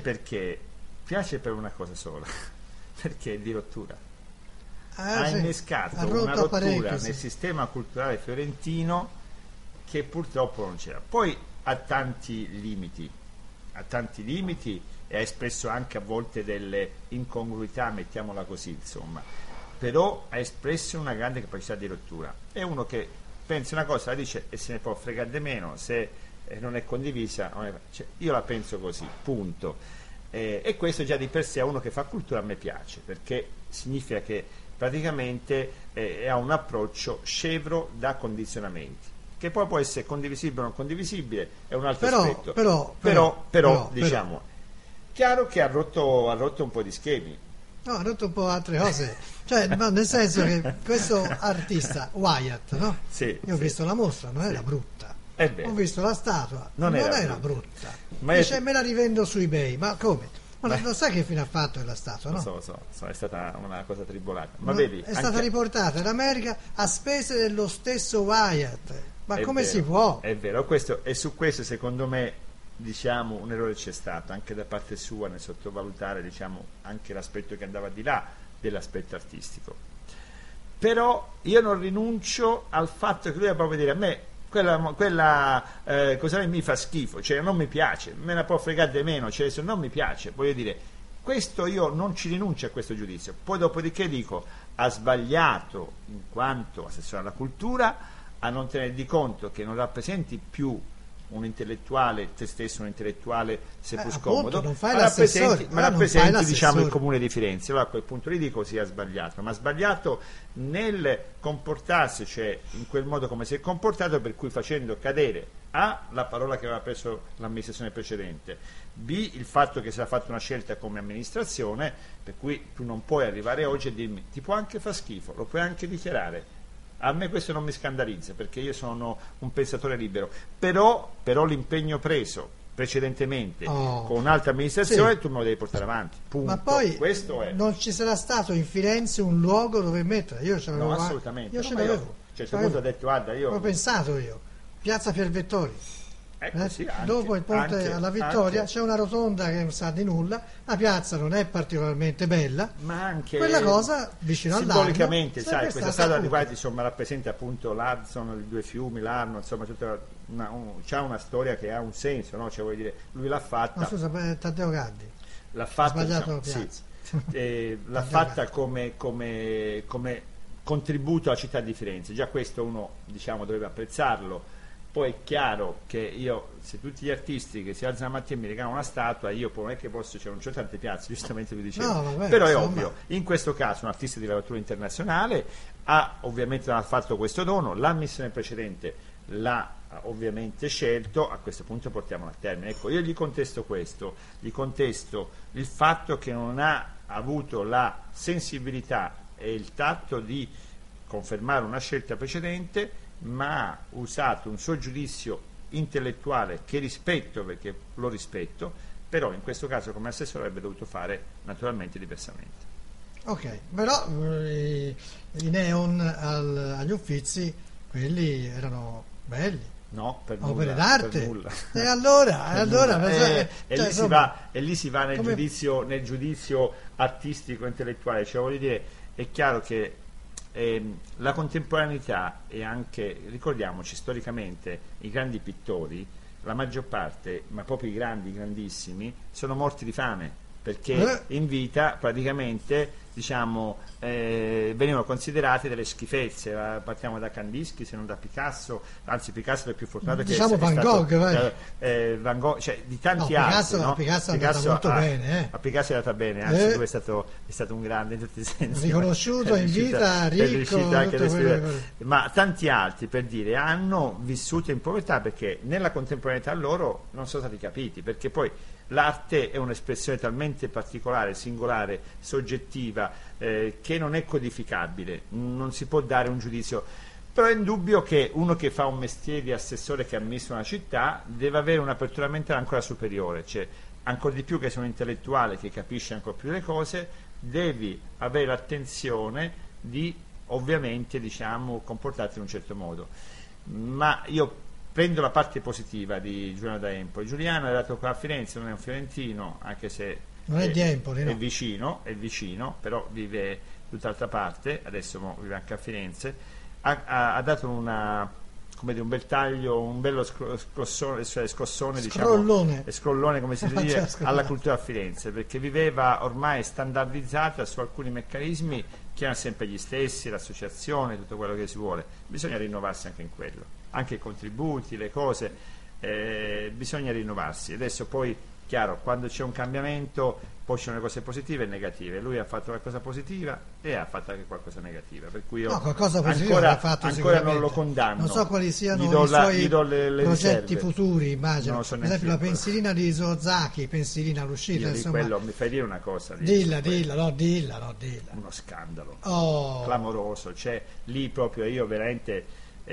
per una cosa sola, perché è di rottura. Ha innescato una rottura nel sistema culturale fiorentino che purtroppo non c'era. Poi ha tanti limiti e ha espresso anche a volte delle incongruità, mettiamola così, insomma, però ha espresso una grande capacità di rottura. È uno che pensa una cosa, la dice e se ne può fregare di meno, se non è condivisa io la penso così, punto. E questo già di per sé a uno che fa cultura a me piace, perché significa che praticamente ha un approccio scevro da condizionamenti, che poi può essere condivisibile o non condivisibile, è un altro aspetto. Però, diciamo, chiaro che ha rotto un po' di schemi. No, ha rotto un po' altre cose, nel senso che questo artista Wyatt, no? Sì, io ho visto la mostra, non era brutta. Ho visto la statua, non era brutta. Ma dice, me la rivendo su eBay, ma come? Ma non sai che fine ha fatto la statua, no? So, è stata una cosa tribolata. Ma vedi, è stata riportata in America a spese dello stesso Wyatt. Ma come si può? È vero, e su questo secondo me, diciamo, un errore c'è stato anche da parte sua nel sottovalutare, diciamo, anche l'aspetto che andava di là dell'aspetto artistico. Però io non rinuncio al fatto che lui ha proprio dire a me quella cosa mi fa schifo, cioè non mi piace, me la può fregare di meno, cioè se non mi piace, voglio dire, questo io non ci rinuncio a questo giudizio. Poi dopodiché dico, ha sbagliato in quanto assessore alla cultura a non tenere di conto che non rappresenti più un intellettuale, te stesso un intellettuale seppur scomodo, ma rappresenti diciamo il Comune di Firenze. Allora a quel punto lì dico sì, ha sbagliato, ma ha sbagliato nel comportarsi, cioè in quel modo come si è comportato, per cui facendo cadere A, la parola che aveva preso l'amministrazione precedente, B, il fatto che si era fatta una scelta come amministrazione, per cui tu non puoi arrivare oggi e dirmi ti può anche far schifo, lo puoi anche dichiarare. A me questo non mi scandalizza, perché io sono un pensatore libero, però l'impegno preso precedentemente con un'altra amministrazione tu me lo devi portare avanti, punto. Ma poi questo è. Non ci sarà stato in Firenze un luogo dove mettere, io ce l'avevo. No, assolutamente. Io ce l'avevo. A un certo punto ho detto guarda, io ho pensato Piazza Piervettori. Sì, dopo il ponte alla Vittoria c'è una rotonda che non sa di nulla, la piazza non è particolarmente bella, ma anche quella cosa vicino all'Arno simbolicamente, sai, questa statua di Guardi insomma rappresenta appunto l'Arno, i due fiumi, l'Arno, insomma c'ha una storia che ha un senso, no? Cioè, vuol dire, lui l'ha fatta. Ma scusa, Taddeo Gaddi l'ha fatta, sbagliato l'ha fatta come contributo alla città di Firenze. Già questo uno, diciamo, doveva apprezzarlo. Poi è chiaro che io, se tutti gli artisti che si alzano la mattina e mi regalano una statua, io poi non è che posso, non c'ho tante piazze, giustamente vi dicevo, però è ovvio, in questo caso un artista di levatura internazionale ovviamente non ha fatto questo dono, l'ammissione precedente l'ha ovviamente scelto, a questo punto portiamolo a termine. Ecco, io gli contesto questo, gli contesto il fatto che non ha avuto la sensibilità e il tatto di confermare una scelta precedente, ma ha usato un suo giudizio intellettuale che rispetto, perché lo rispetto, però in questo caso come assessore avrebbe dovuto fare naturalmente diversamente. Ok, però i neon agli Uffizi, quelli erano belli. No, per opere nulla, d'arte. per nulla. E allora lì si va nel giudizio artistico intellettuale, cioè voglio dire, è chiaro che la contemporaneità, e anche, ricordiamoci, storicamente i grandi pittori, la maggior parte, ma proprio i grandissimi, sono morti di fame, perché in vita praticamente, diciamo, venivano considerate delle schifezze. Partiamo da Kandinsky, se non da Picasso, anzi Picasso è più fortunato, diciamo che Van Gogh, Van Gogh, cioè di tanti Picasso, altri, no? Picasso è andata molto bene, a Picasso è andata bene, anzi lui è stato un grande in tutti i sensi, riconosciuto in vita, ricco, ma tanti altri, per dire, hanno vissuto in povertà perché nella contemporaneità loro non sono stati capiti, perché poi l'arte è un'espressione talmente particolare, singolare, soggettiva, che non è codificabile, non si può dare un giudizio. Però è indubbio che uno che fa un mestiere di assessore, che amministra una città, deve avere un'apertura mentale ancora superiore, cioè ancora di più che se un intellettuale che capisce ancora più le cose, devi avere l'attenzione di, ovviamente, diciamo, comportarti in un certo modo. Ma io prendo la parte positiva di Giuliano da Empoli. Giuliano è nato qua a Firenze, non è un fiorentino, anche se non è di Empoli, no? È vicino, però vive tutt'altra parte, adesso vive anche a Firenze. Ha dato un bel taglio, un bello scossone, scrollone, come si dice, alla cultura a Firenze, perché viveva ormai standardizzata su alcuni meccanismi che erano sempre gli stessi, l'associazione, tutto quello che si vuole. Bisogna rinnovarsi anche in quello, anche i contributi, le cose, bisogna rinnovarsi. Adesso poi, chiaro, quando c'è un cambiamento poi ci sono le cose positive e negative. Lui ha fatto qualcosa positiva e ha fatto anche qualcosa negativa, per cui io ancora non lo condanno. Non so quali siano i suoi progetti futuri, immagino. Per esempio la pensilina di Sozaki, pensilina all'uscita, insomma. Quello, mi fai dire una cosa? Dilla. Uno scandalo clamoroso, cioè lì proprio io veramente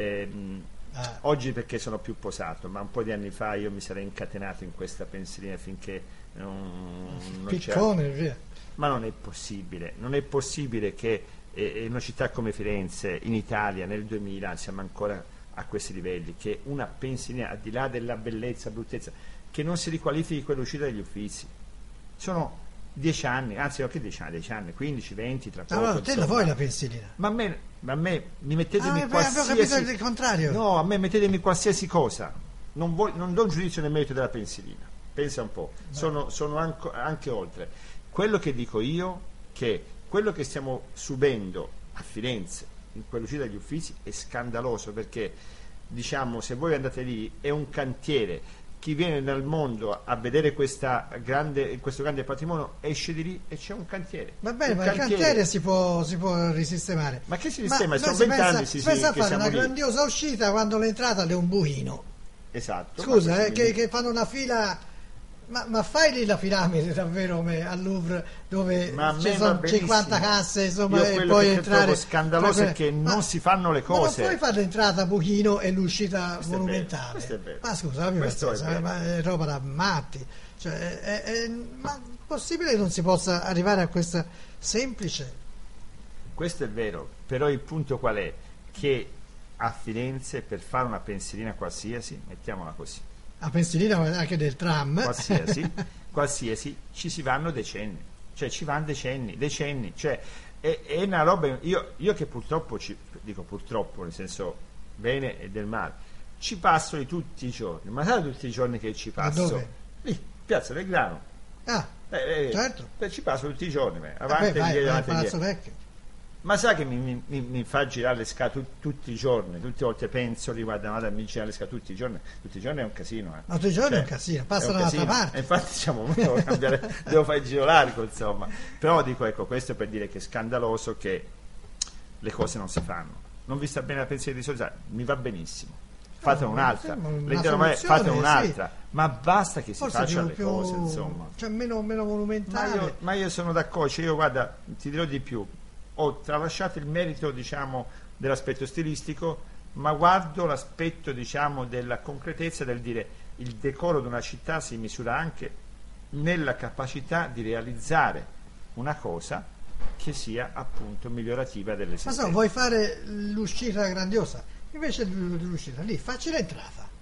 oggi, perché sono più posato, ma un po' di anni fa io mi sarei incatenato in questa pensilina finché non piccone, via. Ma non è possibile che in una città come Firenze, in Italia nel 2000 siamo ancora a questi livelli, che una pensilina, al di là della bellezza, bruttezza, che non si riqualifichi quell'uscita degli Uffizi. Sono 10 anni, anzi no, che 10 anni, 15, 20 tra poco. Allora, te la vuoi la pensilina? Ma a me mi mettetemi qualsiasi... Avevo capito il contrario. No, a me mettetemi qualsiasi cosa. Non do un giudizio nel merito della pensilina. Pensa un po', sono anche oltre. Quello che dico io, che quello che stiamo subendo a Firenze, in quell'uscita degli Uffizi, è scandaloso, perché, diciamo, se voi andate lì, è un cantiere. Chi viene dal mondo a vedere questo grande patrimonio esce di lì e c'è un cantiere. Va bene, ma il cantiere si può risistemare. Ma che si sistema? Sono 20 anni si pensa a fare una grandiosa uscita quando l'entrata è un buchino. Esatto. Scusa, che fanno una fila. Ma fai lì la piramide davvero al Louvre, dove ci sono 50 casse, insomma, e poi entrare. Lo scandaloso è che non si fanno le cose. Ma non puoi fare l'entrata a buchino e l'uscita monumentale. Questo è vero. Ma scusa, ma è roba da matti. Ma possibile che non si possa arrivare a questa semplice? Questo è vero, però il punto qual è? Che a Firenze, per fare una pensilina qualsiasi, mettiamola così, a pensilina anche del tram qualsiasi, ci si vanno decenni, cioè è una roba. Io che purtroppo dico purtroppo nel senso bene e del male, ci passo di tutti i giorni, ma sai tutti i giorni che ci passo? Dove? Lì, Piazza del Grano. Certo. Ci passo tutti i giorni, avanti e indietro, Palazzo Vecchio. Ma sai che mi fa girare le scatole tutti i giorni, tutte le volte penso, riguarda, mi gira le scatole tutti i giorni è un casino. Ma tutti i giorni è un casino, passa dall'altra parte. E infatti devo fare il giro largo, insomma. Però dico, ecco, questo per dire che è scandaloso che le cose non si fanno. Non vi sta bene la pensiero di Sozaki? Mi va benissimo. Fate un'altra, fate un'altra, sì. Ma basta che si facciano le cose, insomma. Cioè meno monumentale. Ma io sono d'accordo, io guarda, ti dirò di più. Ho tralasciato il merito, diciamo, dell'aspetto stilistico, ma guardo l'aspetto, diciamo, della concretezza, del dire il decoro di una città si misura anche nella capacità di realizzare una cosa che sia appunto migliorativa dell'esistenza. Ma vuoi fare l'uscita grandiosa? Invece dell'uscita lì, facci l'entrata.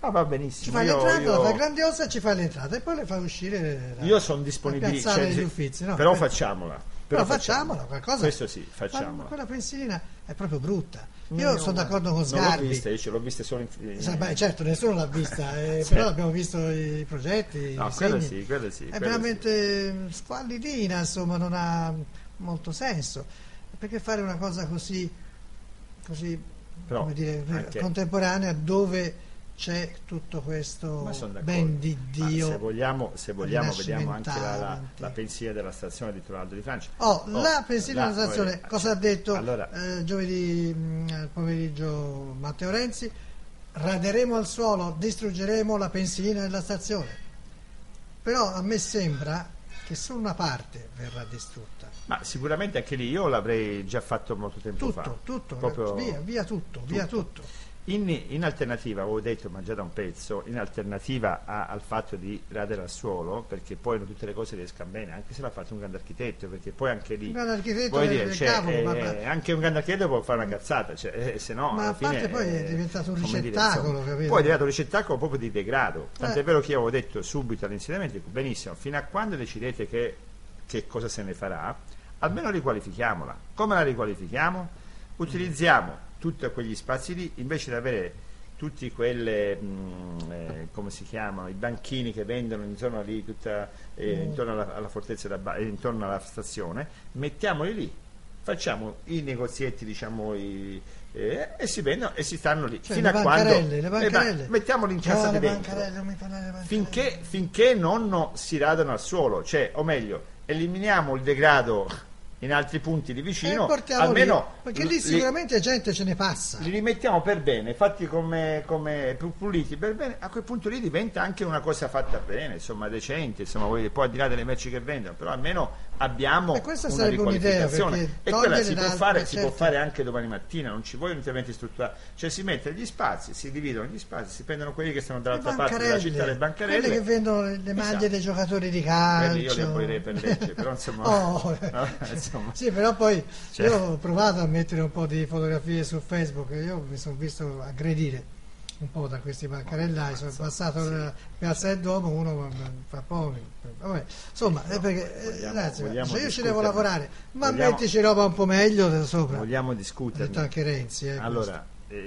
va Ci benissimo. fai l'entrata, la fai grandiosa, ci fai l'entrata e poi le fai uscire Io sono disponibile, piazzale degli Uffizi, no? però facciamola. Però facciamola, qualcosa. Questo sì, Ma facciamola. quella pensilina è proprio brutta. Io sono d'accordo con Sgarbi. Non l'ho vista, io ce l'ho vista solo in... Beh, certo, nessuno l'ha vista, Sì. però abbiamo visto i progetti, No, i quello disegni. sì, quello sì. È quello veramente squallidina, insomma, non ha molto senso. Perché fare una cosa così Però, come dire, anche- contemporanea dove c'è tutto questo Ma sono d'accordo. ben di Ma Dio. se vogliamo vediamo anche rinascimentale. la pensiera della stazione di Tonaldo di Francia. La pensiera della stazione, cosa ha detto Allora, giovedì pomeriggio Matteo Renzi? Raderemo al suolo, distruggeremo la pensilina della stazione. Però a me sembra che solo una parte verrà distrutta. ma sicuramente anche lì io l'avrei già fatto molto tempo fa. Tutto, Proprio- via tutto. In alternativa, avevo detto, ma già da un pezzo, in alternativa al fatto di radere al suolo, perché poi non tutte le cose riescano bene, anche se l'ha fatto un grande architetto, perché poi anche lì... Un grande architetto voglio del dire, cavolo, anche un grande architetto può fare una cazzata, se no... Ma alla a parte fine, poi è diventato un come dire, ricettacolo, insomma, capito? poi è diventato un ricettacolo proprio di degrado, tant'è Eh. vero che io avevo detto subito all'insediamento, dico, benissimo, fino a quando decidete che cosa se ne farà, almeno riqualifichiamola. Come la riqualifichiamo? Utilizziamo tutti quegli spazi lì, invece di avere tutti quelle come si chiamano, i banchini che vendono intorno lì, intorno alla fortezza intorno alla stazione, mettiamoli lì, facciamo i negozietti, diciamo, e si vendono e si stanno lì Cioè, fino le a quando bancarelle, le bancarelle. mettiamoli incassati le dentro bancarelle, non mi parlare delle bancarelle. finché non si radano al suolo, cioè, o meglio, eliminiamo il degrado in altri punti di vicino, portiamoli, almeno perché lì sicuramente gente ce ne passa. li rimettiamo per bene, fatti come più puliti per bene, a quel punto lì diventa anche una cosa fatta bene, insomma, decente, insomma, poi al di là delle merci che vendono, però almeno abbiamo E questa una sarebbe un'idea, riqualificazione, perché e quella togliere si può l'altra, fare, si può certo. fare anche domani mattina, non ci vogliono interventi strutturali, cioè si mette gli spazi, si dividono gli spazi, si prendono quelli che stanno dall'altra parte della città, le bancarelle, quelle che vendono le maglie Esatto. dei giocatori di Quelli io li calcio. abolirei per legge, però insomma, Oh. insomma. Sì, però poi Cioè. io ho provato a mettere un po' di fotografie su Facebook e io mi sono visto aggredire un po' da questi bancarellai, sono passato a Piazza del Duomo, uno fa poco, vabbè, insomma, è perché ragazzi, vogliamo se io ci discuterne. devo lavorare, ma Vogliamo- mettici roba un po' meglio da sopra. Vogliamo Ha detto discuterne. anche Renzi. Allora,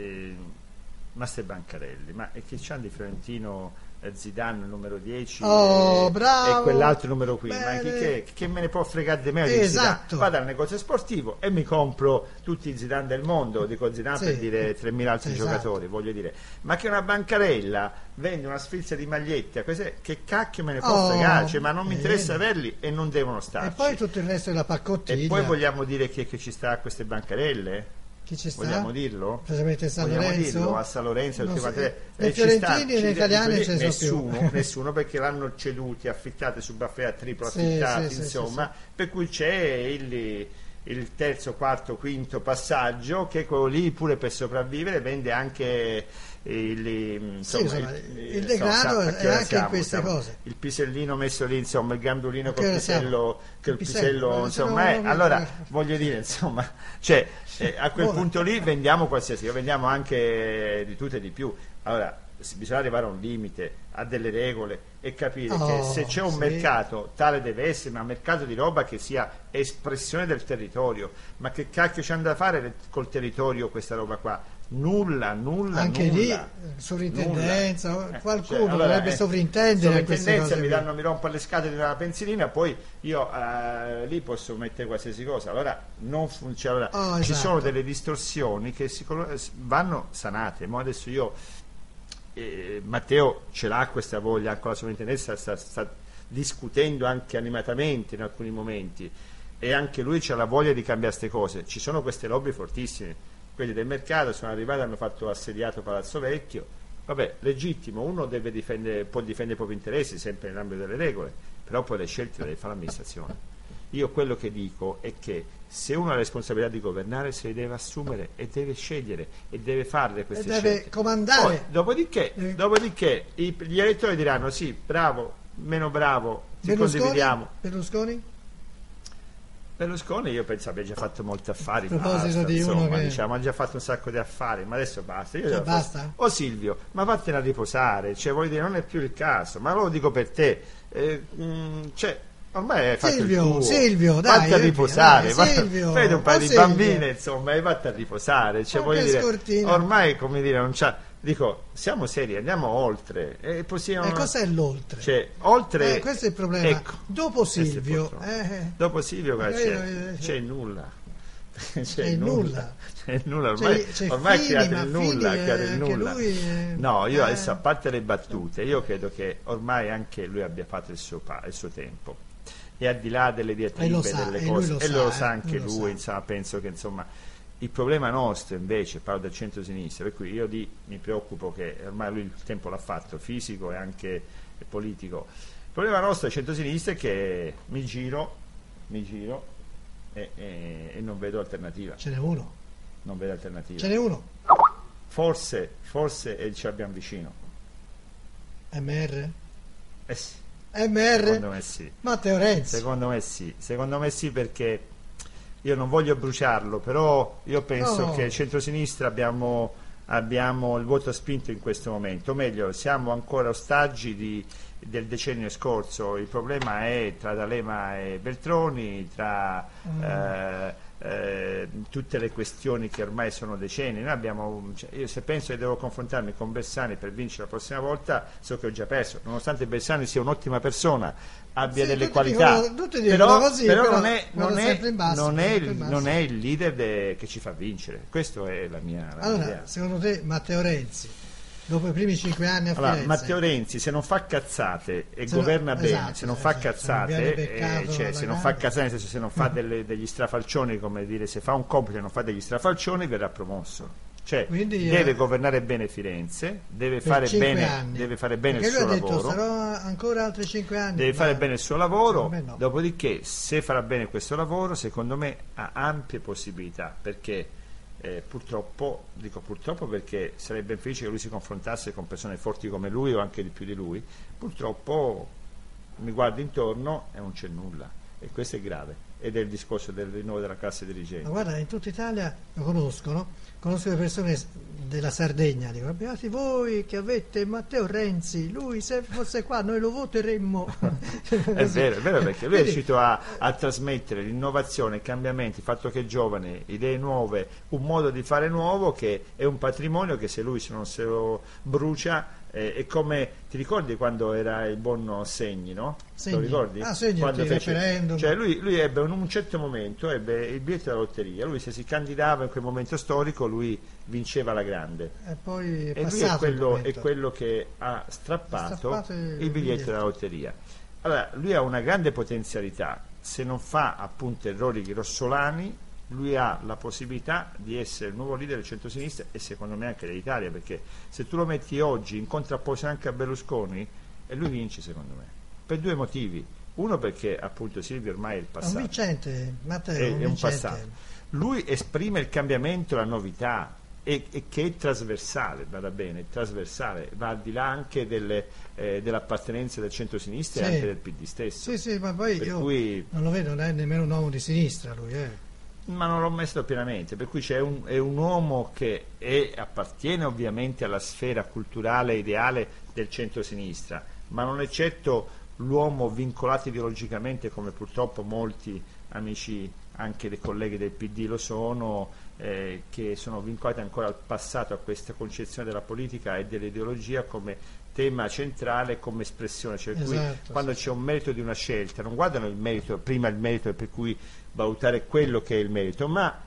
Master Bancarelli, ma è che c'hanno di Fiorentino Zidane il numero 10 Oh, bravo! e quell'altro numero 15, ma Bene. che me ne può fregare di me di Esatto. Zidane? Vado al negozio sportivo e mi compro tutti i Zidane del mondo, dico Zidane Sì. per dire 3.000 altri Esatto. giocatori, voglio dire, ma che una bancarella vende una sfilza di magliette, che cacchio me ne può Oh, fregare, cioè, ma non mi bene. interessa averli e non devono starci. E poi tutto il resto della paccottiglia. E poi vogliamo dire chi è che ci sta a queste bancarelle? Chi ci sta? Vogliamo dirlo? Specialmente San Vogliamo Lorenzo? dirlo a San Lorenzo, Non tutte so, quante- nei ci sta- fiorentini e negli italiani quelli- ce ne sono più. nessuno, perché l'hanno ceduti, affittate su Baffea triplo Sì, affittati, sì, insomma, sì. per cui c'è il terzo, quarto, quinto passaggio, che quello lì pure per sopravvivere vende anche insomma, il degrado è anche in queste cose. il pisellino messo lì, insomma, il gambolino Che col ora siamo? pisello, che il Il pisello, pisello, se no insomma, non- allora voglio dire, insomma, cioè, a quel Ora. punto lì vendiamo qualsiasi, vendiamo anche di tutto e di più. Allora, bisogna arrivare a un limite, a delle regole e capire che se c'è un sì. mercato, tale deve essere, ma un mercato di roba che sia espressione del territorio. Ma che cacchio c'è da fare col territorio questa roba qua? Nulla. Anche lì sovrintendenza, Nulla. qualcuno Cioè, allora, dovrebbe sovrintendere a queste sovrintendenza cose. mi rompo le scatole di una pensilina, poi io lì posso mettere qualsiasi cosa. Allora non funziona. Oh, Ci esatto. sono delle distorsioni che vanno sanate. Ma adesso io Matteo ce l'ha questa voglia con la sovrintendenza, sta discutendo anche animatamente in alcuni momenti, e anche lui c'ha la voglia di cambiare queste cose. Ci sono queste lobby fortissime, quelli del mercato sono arrivati, hanno fatto assediato Palazzo Vecchio, vabbè, legittimo, uno può difendere i propri interessi sempre nell'ambito delle regole, però poi le scelte le deve fare l'amministrazione. Io quello che dico è che se uno ha la responsabilità di governare, se le deve assumere e deve scegliere e deve fare queste E deve scelte. comandare. Poi, dopodiché gli elettori diranno sì, bravo, meno bravo, ci condividiamo. Berlusconi? Berlusconi io penso abbia già fatto molti affari, A proposito basta, di uno insomma, che- diciamo, ha già fatto un sacco di affari, ma adesso basta. Io Cioè, devo basta? Oh Silvio, ma vattene a riposare, cioè voglio dire, non è più il caso, ma lo dico per te, cioè ormai hai fatto il tuo. Silvio, dai, vatti a riposare, dai, Silvio, vedi un paio oh, di Silvio. bambine, insomma, e vatti a riposare, cioè Ma voglio che dire, scortina. ormai come dire, non c'ha, dico, siamo seri, andiamo oltre, e possiamo, E cos'è l'oltre? cioè, oltre, Questo è il problema. ecco, Dopo questo è il Silvio, purtroppo. Dopo Silvio cosa c'è? C'è il nulla. C'è il nulla. C'è il nulla, ormai, C'è ormai Fini, ha creato ma il nulla, Fini, ha creato il anche nulla. lui, No, io adesso, a parte le battute, io credo che ormai anche lui abbia fatto il suo tempo, e al di là delle diatribe, delle cose, e lo sa anche lui, insomma, penso che insomma il problema nostro invece, parlo del centro-sinistra, per cui io mi preoccupo che ormai lui il tempo l'ha fatto, fisico e anche politico. Il problema nostro del centro-sinistra è che mi giro e non vedo alternativa. Ce n'è uno. Non vedo alternativa. Ce n'è uno. Forse ce l'abbiamo vicino. MR? Eh sì, MR? secondo me sì. Matteo Renzi. Secondo me sì, perché io non voglio bruciarlo, però io penso No. che il centro-sinistra abbiamo il voto spinto in questo momento, o meglio, siamo ancora ostaggi del decennio scorso. Il problema è tra D'Alema e Veltroni, tra tutte le questioni che ormai sono decenni. Noi abbiamo, io se penso che devo confrontarmi con Bersani per vincere la prossima volta, so che ho già perso, nonostante Bersani sia un'ottima persona, abbia Sì, delle tutti qualità, tutti dicono così, però vanno sempre in basso, non è sempre in basso. non è il leader che ci fa vincere. Questa è la mia Allora, idea. secondo te Matteo Renzi, dopo i primi 5 anni a Allora, Firenze, Matteo Renzi, se non fa cazzate e Se no- governa bene, esatto, se non sì, fa sì, cazzate, se non viene beccato cioè, alla se non grande. fa cazzate, nel senso, se non fa degli strafalcioni, come dire, se fa un compito e non fa degli strafalcioni, verrà promosso. Cioè, Quindi, deve governare bene Firenze, deve per fare 5 bene, anni. deve fare bene il Perché suo lui ha detto lavoro. sarò ancora altri 5 anni. Deve fare bene il suo lavoro, secondo me no. dopodiché se farà bene questo lavoro, secondo me ha ampie possibilità, perché purtroppo, dico purtroppo perché sarebbe ben felice che lui si confrontasse con persone forti come lui o anche di più di lui, purtroppo mi guardo intorno e non c'è nulla, e questo è grave, ed è il discorso del rinnovo della classe dirigente. Ma guarda, in tutta Italia lo conosco le persone della Sardegna, dicono beati voi che avete Matteo Renzi, lui se fosse qua noi lo voteremmo. È vero, perché lui è Vedi? riuscito a trasmettere l'innovazione, i cambiamenti, il fatto che è giovane, idee nuove, un modo di fare nuovo che è un patrimonio che se non se lo brucia, è come, ti ricordi quando era il buon Segni, no? Segni. Lo ricordi? Ah, Segni, Quando il referendum. cioè lui ebbe in un certo momento ebbe il biglietto della lotteria, lui se si candidava in quel momento storico lui vinceva la grande. E poi è E lui passato il è momento. quello che ha strappato il biglietto biglietto. della lotteria. Allora, lui ha una grande potenzialità, se non fa appunto errori grossolani, lui ha la possibilità di essere il nuovo leader del centro-sinistra e secondo me anche dell'Italia, perché se tu lo metti oggi in contrapposizione anche a Berlusconi, e lui vince secondo me, per due motivi. Uno perché appunto Silvio ormai è il È un passato, vincente, Matteo, è un vincente. passato. Lui esprime il cambiamento, la novità, e che è trasversale, vada bene, è trasversale, va al di là anche dell'appartenenza del centro-sinistra Sì. e anche del PD stesso. Sì, ma poi Per io cui- non lo vedo, non è nemmeno un uomo di sinistra lui, Ma non l'ho messo pienamente, per cui è un uomo che appartiene ovviamente alla sfera culturale e ideale del centro-sinistra, ma non è certo l'uomo vincolato ideologicamente come purtroppo molti amici, anche dei colleghi del PD lo sono, che sono vincolati ancora al passato, a questa concezione della politica e dell'ideologia come tema centrale, come espressione, cioè Esatto, quando c'è un merito di una scelta non guardano prima il merito per cui valutare quello che è il merito, ma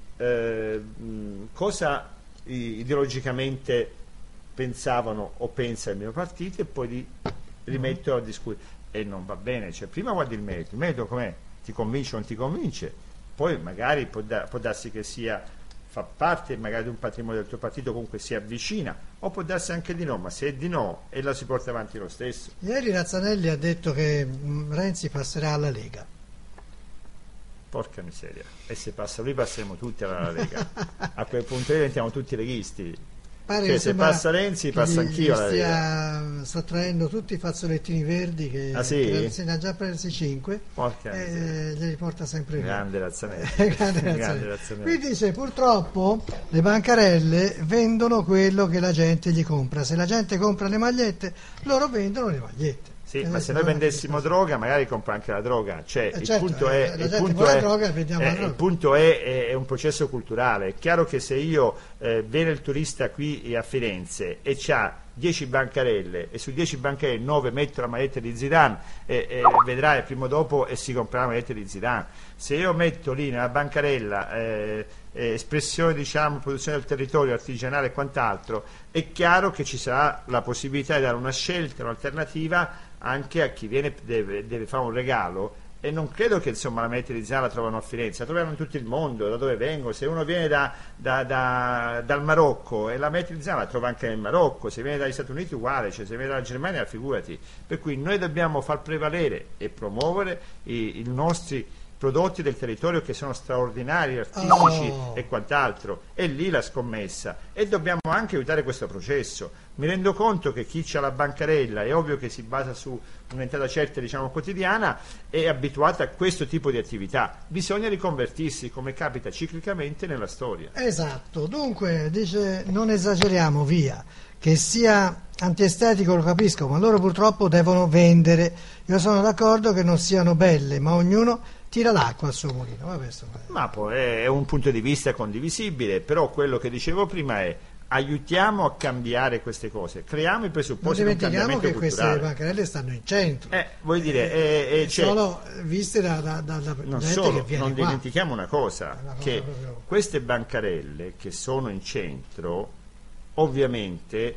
cosa ideologicamente pensavano o pensa il mio partito, e poi li rimetto a discutere, e non va bene, cioè prima guardi il merito com'è, ti convince o non ti convince, poi magari può darsi che fa parte magari di un patrimonio del tuo partito, comunque si avvicina, o può darsi anche di no, ma se è di no e la si porta avanti lo stesso. Ieri Razzanelli ha detto che Renzi passerà alla Lega. Porca miseria, e se passa lui passeremo tutti alla Lega, a quel punto diventiamo tutti leghisti. Pare Cioè, che se sembra passa Renzi, che passa anch'io. gli stia sottraendo tutti i fazzolettini verdi che Ah, sì? se ne ha già presi 5 Porca miseria. e glieli porta sempre via. Grande Razzanelli. Grande Grande Razzanelli. Razzanelli. Qui dice purtroppo le bancarelle vendono quello che la gente gli compra. Se la gente compra le magliette, loro vendono le magliette. Sì, ma se noi vendessimo droga, magari compra anche la droga. Cioè, il certo, punto la è, gente il punto vuole è, la droga, vendiamo la droga. il punto è un processo culturale. È chiaro che se io viene il turista qui a Firenze e c'ha 10 bancarelle e su 10 bancarelle 9 metto la maglietta di Zidane, vedrà il primo dopo e si comprerà la maglietta di Zidane. Se io metto lì nella bancarella espressione, diciamo, produzione del territorio, artigianale e quant'altro, è chiaro che ci sarà la possibilità di dare una scelta, un'alternativa anche a chi viene, deve fare un regalo. E non credo che insomma la maglietta di Zidane la trovano a Firenze, la trovano in tutto il mondo, da dove vengo. Se uno viene dal Marocco e la maglietta di Zidane la trova anche nel Marocco, se viene dagli Stati Uniti uguale, cioè se viene dalla Germania figurati. Per cui noi dobbiamo far prevalere e promuovere i nostri prodotti del territorio, che sono straordinari, artistici e quant'altro, è lì la scommessa, e dobbiamo anche aiutare questo processo. Mi rendo conto che chi ha la bancarella, è ovvio che si basa su un'entrata certa, diciamo, quotidiana, è abituata a questo tipo di attività. Bisogna riconvertirsi, come capita ciclicamente nella storia. Esatto, dunque dice non esageriamo, via, che sia antiestetico lo capisco, ma loro purtroppo devono vendere. Io sono d'accordo che non siano belle, ma ognuno tira l'acqua al suo mulino. Vabbè, ma poi è un punto di vista condivisibile, però quello che dicevo prima è: aiutiamo a cambiare queste cose, creiamo i presupposti di un cambiamento che culturale. Queste bancarelle stanno in centro, vuoi dire, sono viste da non gente solo, che viene non qua. dimentichiamo una cosa, che proprio... queste bancarelle che sono in centro ovviamente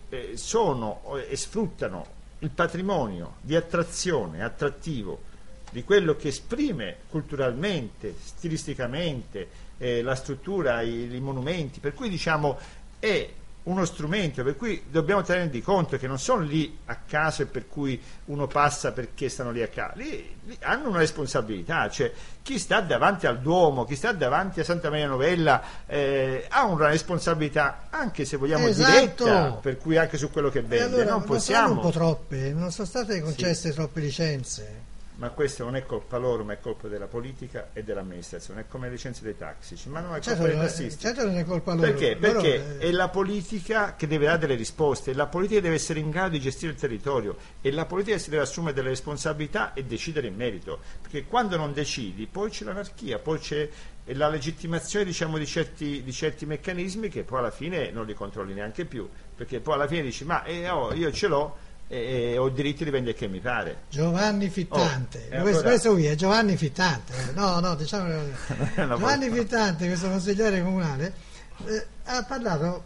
sono e sfruttano il patrimonio di attrazione, attrattivo di quello che esprime culturalmente, stilisticamente la struttura, i monumenti, per cui diciamo è uno strumento, per cui dobbiamo tenere di conto che non sono lì a caso e per cui uno passa perché stanno lì a caso, lì hanno una responsabilità. Cioè, chi sta davanti al Duomo, chi sta davanti a Santa Maria Novella ha una responsabilità, anche se vogliamo diretta, per cui anche su quello che vende. Allora, non possiamo, un po' troppe, non sono state concesse troppe licenze. Ma questo non è colpa loro, ma è colpa della politica e dell'amministrazione. È come le licenze dei taxi, ma non è colpa dei tassisti. Certo non è colpa loro. Perché? Perché è la politica che deve dare delle risposte, la politica deve essere in grado di gestire il territorio, e la politica si deve assumere delle responsabilità e decidere in merito, perché quando non decidi poi c'è l'anarchia, poi c'è la legittimazione, diciamo, di certi meccanismi che poi alla fine non li controlli neanche più, perché poi alla fine dici io ce l'ho e ho il diritto di vendere che mi pare. Giovanni Fittante, questo qui è Giovanni Fittante, diciamo Giovanni Fittante, questo consigliere comunale, ha parlato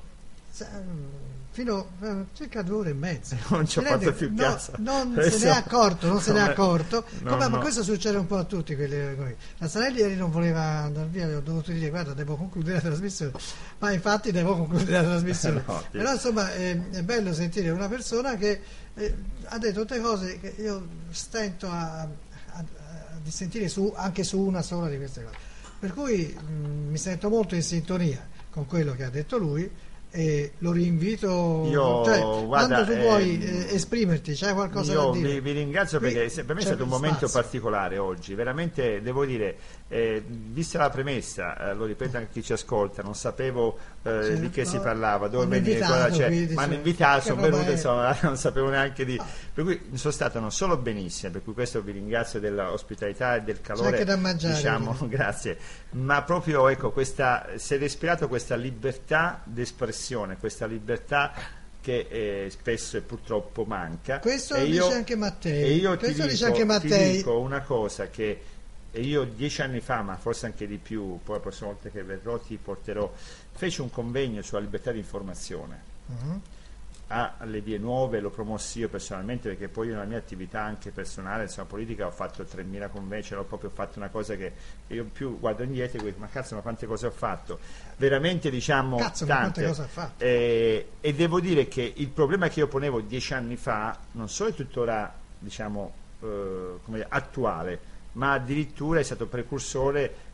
fino a circa 2 ore e mezza. Non ci ho fatto più caso. Non se ne è accorto. Ma questo succede un po' a tutti quelli. La Sanelli ieri non voleva andare via, le ho dovuto dire guarda, devo concludere la trasmissione, ma infatti devo concludere la trasmissione. Però insomma è bello sentire una persona che ha detto tutte cose che io stento a dissentire anche su una sola di queste cose. Per cui mi sento molto in sintonia con quello che ha detto lui, e lo rinvito. Quando tu vuoi esprimerti, c'è qualcosa da dire? Vi ringrazio, perché per me è stato un momento particolare oggi, veramente devo dire, vista la premessa, lo ripeto anche a chi ci ascolta, non sapevo di che si parlava, dove venire, mi hanno invitato, sono venuto, insomma, non sapevo neanche di... Per cui sono stato non solo benissimo, per cui questo vi ringrazio dell'ospitalità e del calore, c'è anche da mangiare, diciamo, grazie, ma proprio si è respirato questa libertà d'espressione, questa libertà che spesso e purtroppo manca. Questo dice anche Mattei. E io ti dico una cosa, che io 10 anni fa, ma forse anche di più, poi la prossima volta che verrò ti porterò, feci un convegno sulla libertà di informazione alle Vie Nuove, lo promossi io personalmente, perché poi io nella mia attività anche personale, insomma, politica, ho fatto 3.000 convegni, ho proprio fatto una cosa che io più guardo indietro e dico, ma cazzo, ma quante cose ho fatto, veramente, diciamo, tante cose ho fatto. E devo dire che il problema che io ponevo 10 anni fa non solo è tuttora, diciamo, attuale, ma addirittura è stato precursore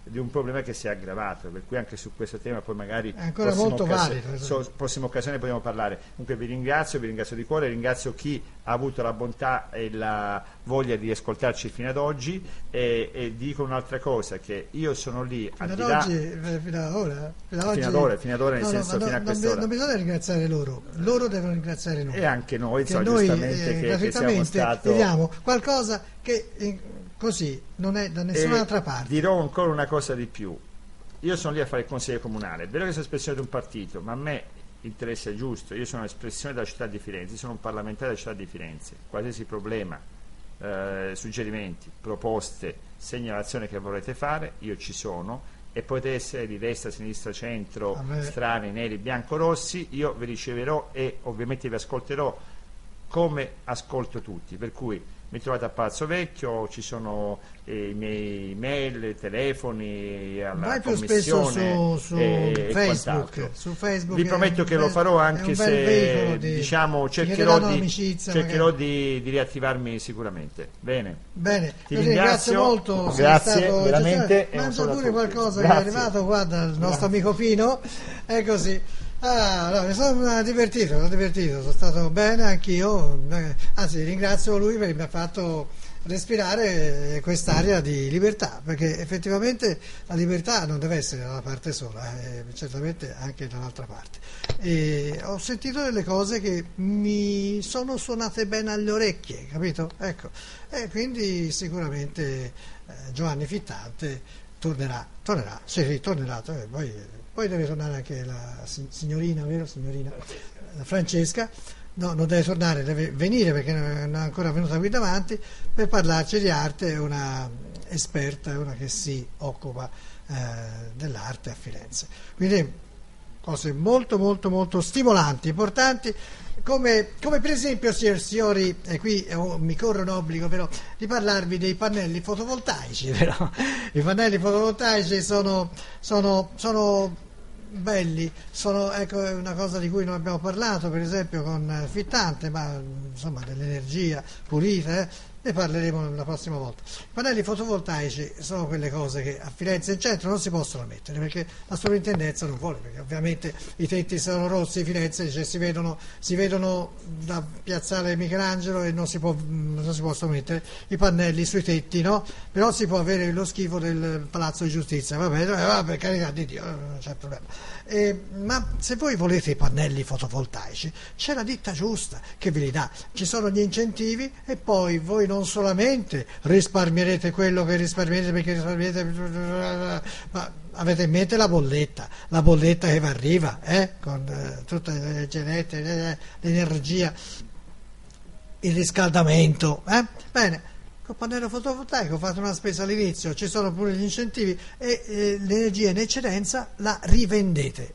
di un problema che si è aggravato, per cui anche su questo tema poi magari è ancora molto valido. Prossima occasione possiamo parlare. Comunque vi ringrazio di cuore, ringrazio chi ha avuto la bontà e la voglia di ascoltarci fino ad oggi, e dico un'altra cosa, che io sono lì fino ad oggi, fino ad ora nel senso fino a quest'ora. Non bisogna ringraziare loro devono ringraziare noi, e anche noi, che noi giustamente che siamo stato, vediamo qualcosa che così non è da nessun'altra parte. Dirò ancora una cosa di più: io sono lì a fare il consigliere comunale, è vero che sono espressione di un partito, ma a me interessa giusto, io sono espressione della città di Firenze, sono un parlamentare della città di Firenze, qualsiasi problema, suggerimenti, proposte, segnalazioni che vorrete fare, io ci sono, e potete essere di destra, sinistra, centro, strani, neri, bianco, rossi, io vi riceverò e ovviamente vi ascolterò come ascolto tutti, per cui mi trovate a Palazzo Vecchio, ci sono i miei mail, telefoni alla commissione, su Facebook. Su Facebook vi prometto che lo farò, anche se cercherò di riattivarmi sicuramente. Bene, ti ringrazio molto, grazie veramente. Mangia pure qualcosa, che è arrivato, guarda, il nostro amico Pino, è così. Mi sono divertito, sono stato bene anch'io, anzi ringrazio lui perché mi ha fatto respirare quest'aria di libertà, perché effettivamente la libertà non deve essere da una parte sola, certamente anche dall'altra parte. E ho sentito delle cose che mi sono suonate bene alle orecchie, capito? Ecco, e quindi sicuramente Giovanni Fittante tornerà, poi deve tornare anche la signorina, vero signorina? La Francesca. No, non deve tornare, deve venire, perché non è ancora venuta qui davanti, per parlarci di arte. È una esperta, è una che si occupa dell'arte a Firenze. Quindi cose molto molto molto stimolanti, importanti, come per esempio, signori, e qui mi corre un obbligo però di parlarvi dei pannelli fotovoltaici, però. I pannelli fotovoltaici sono belli, ecco, è una cosa di cui non abbiamo parlato per esempio con Fittante, ma insomma dell'energia pulita, ne parleremo la prossima volta. I pannelli fotovoltaici sono quelle cose che a Firenze in centro non si possono mettere, perché la sovrintendenza non vuole, perché ovviamente i tetti sono rossi. Firenze, cioè, si vedono da piazzale Michelangelo e non si possono mettere i pannelli sui tetti, no? Però si può avere lo schifo del Palazzo di Giustizia, vabbè, carità di Dio, non c'è problema. Ma se voi volete i pannelli fotovoltaici, c'è la ditta giusta che ve li dà, ci sono gli incentivi, e poi voi non solamente risparmierete quello che risparmierete, perché risparmierete, ma avete in mente la bolletta che vi arriva, con tutte le genette, l'energia, il riscaldamento, bene. Col pannello fotovoltaico fate una spesa all'inizio, ci sono pure gli incentivi, e l'energia in eccedenza la rivendete.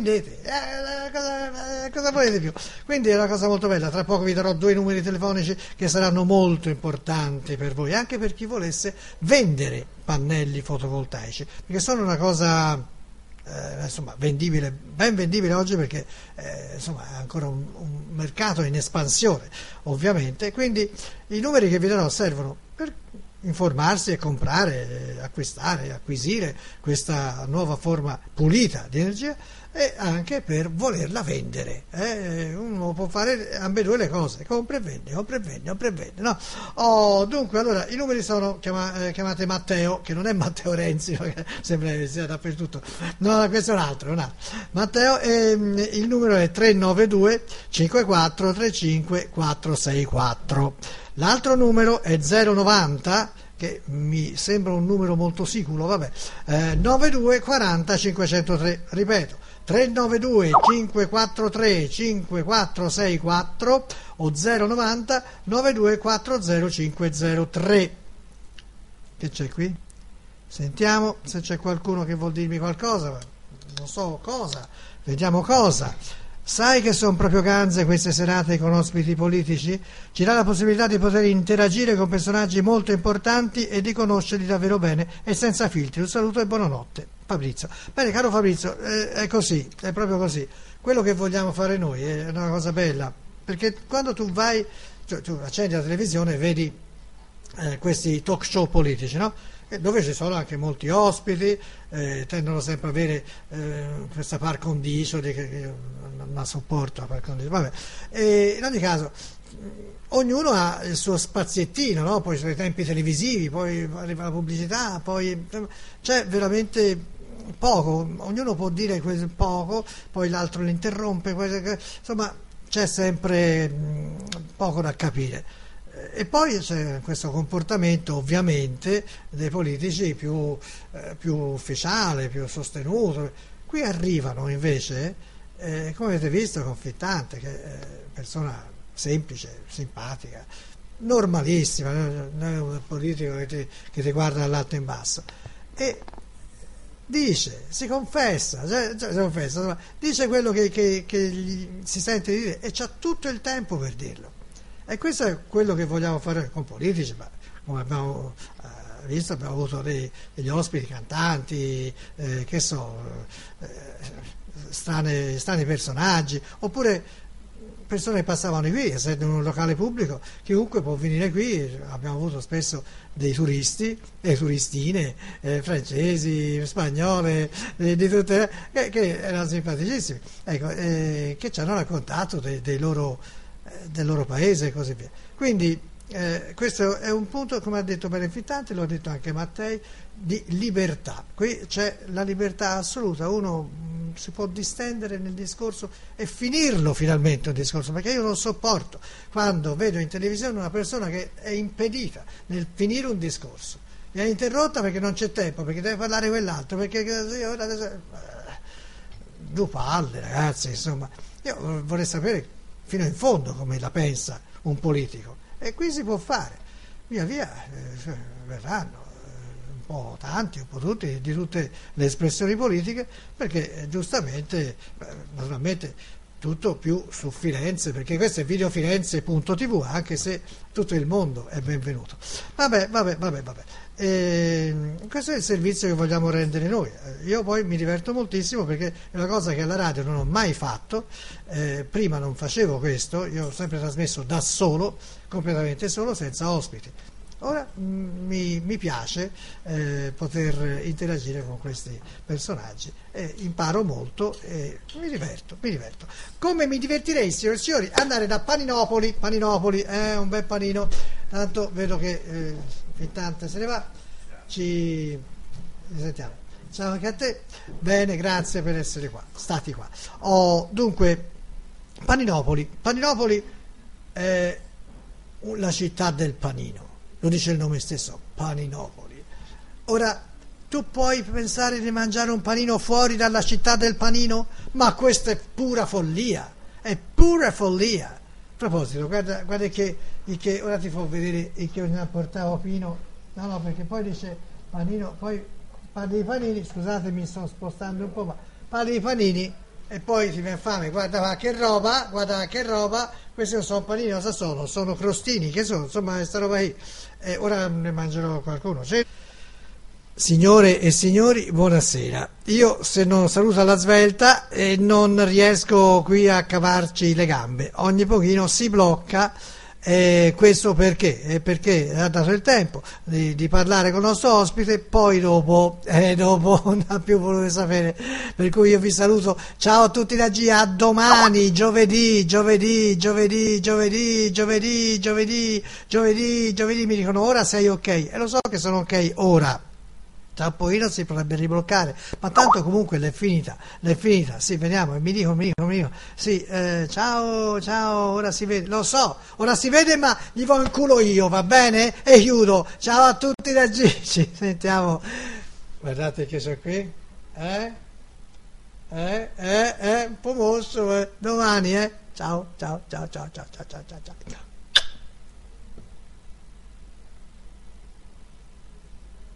Cosa volete più? Quindi è una cosa molto bella. Tra poco vi darò 2 numeri telefonici che saranno molto importanti per voi, anche per chi volesse vendere pannelli fotovoltaici, perché sono una cosa insomma vendibile, ben vendibile oggi, perché insomma è ancora un mercato in espansione, ovviamente. Quindi i numeri che vi darò servono per informarsi e comprare, acquisire questa nuova forma pulita di energia, e anche per volerla vendere. Uno può fare ambedue le cose, compra e vende, no? Dunque, allora, i numeri sono, chiamate Matteo, che non è Matteo Renzi, sembra che sia dappertutto, no, questo è un altro. Matteo, il numero è 392 54 35 464. L'altro numero è 090, che mi sembra un numero molto sicuro, 92 40 503, ripeto, 392 543 5464 o 090 9240 503. Che c'è qui? Sentiamo se c'è qualcuno che vuol dirmi qualcosa, non so cosa, vediamo cosa. Sai che sono proprio ganze queste serate con ospiti politici? Ci dà la possibilità di poter interagire con personaggi molto importanti e di conoscerli davvero bene e senza filtri. Un saluto e buonanotte. Fabrizio. Bene, caro Fabrizio, è così, è proprio così. Quello che vogliamo fare noi è una cosa bella, perché quando tu vai, cioè, tu accendi la televisione e vedi questi talk show politici, no? dove ci sono anche molti ospiti, tendono sempre a avere questa par condicio che non la sopporto la par condicio, vabbè. E in ogni caso ognuno ha il suo spaziettino, no? Poi sono i tempi televisivi, poi arriva la pubblicità, poi c'è veramente poco, ognuno può dire poco, poi l'altro l'interrompe, insomma c'è sempre poco da capire. E poi c'è questo comportamento ovviamente dei politici più ufficiale, più sostenuto. Qui arrivano invece, come avete visto, Confittante, che è persona semplice, simpatica, normalissima, non è un politico che ti guarda dall'alto in basso, e dice, si confessa, dice quello che si sente di dire e c'ha tutto il tempo per dirlo. E questo è quello che vogliamo fare con politici, ma come abbiamo visto abbiamo avuto degli ospiti cantanti, strani personaggi, oppure persone che passavano qui, essendo in un locale pubblico, chiunque può venire qui. Abbiamo avuto spesso dei turisti e turistine, francesi, spagnole, di tutte, che erano simpaticissimi, ecco, che ci hanno raccontato del loro paese e così via. Quindi questo è un punto, come ha detto Benefittante, lo ha detto anche Mattei, di libertà. Qui c'è la libertà assoluta, uno si può distendere nel discorso e finirlo finalmente un discorso, perché io non sopporto quando vedo in televisione una persona che è impedita nel finire un discorso, viene interrotta perché non c'è tempo, perché deve parlare quell'altro, perché due palle, ragazzi, insomma. Io vorrei sapere fino in fondo come la pensa un politico, e qui si può fare, via via verranno un po' tanti, un po' tutti, di tutte le espressioni politiche, perché giustamente, naturalmente tutto più su Firenze, perché questo è videofirenze.tv, anche se tutto il mondo è benvenuto. Vabbè. Questo è il servizio che vogliamo rendere noi. Io poi mi diverto moltissimo, perché è una cosa che alla radio non ho mai fatto. Prima non facevo questo, io ho sempre trasmesso da solo, completamente solo, senza ospiti. Ora mi piace poter interagire con questi personaggi, imparo molto e mi diverto. Come mi divertirei, signori e signori, andare da Paninopoli, un bel panino, tanto vedo che Fittante se ne va, ci sentiamo. Ciao anche a te, bene, grazie per essere qua, stati qua. Dunque, Paninopoli è la città del panino, lo dice il nome stesso, Paninopoli. Ora, tu puoi pensare di mangiare un panino fuori dalla città del panino? Ma questa è pura follia, A proposito, guarda che ora ti fa vedere il che ne portavo Pino, no, perché poi dice panino, poi parli di panini, scusate mi sto spostando un po', ma parli di panini e poi ti viene fame, guarda che roba, questi non sono panini, cosa sono? Sono crostini, che sono? Insomma, questa roba qui. Ora ne mangerò qualcuno. Signore e signori, buonasera. Io se non saluto alla svelta non riesco qui a cavarci le gambe, ogni pochino si blocca. Questo perché? Perché ha dato il tempo di parlare con il nostro ospite, poi dopo non ha più voluto sapere, per cui io vi saluto, ciao a tutti da Gia, a domani, giovedì, mi dicono ora sei ok, e lo so che sono ok ora. Tra un pochino si potrebbe ribloccare, ma tanto comunque l'è finita, sì, vediamo, mi dico, sì, ciao, ora si vede, lo so, ora si vede, ma gli vo in culo io, va bene? E chiudo, ciao a tutti da Gigi, sentiamo, guardate che sono qui, un po' mosso, domani, ciao.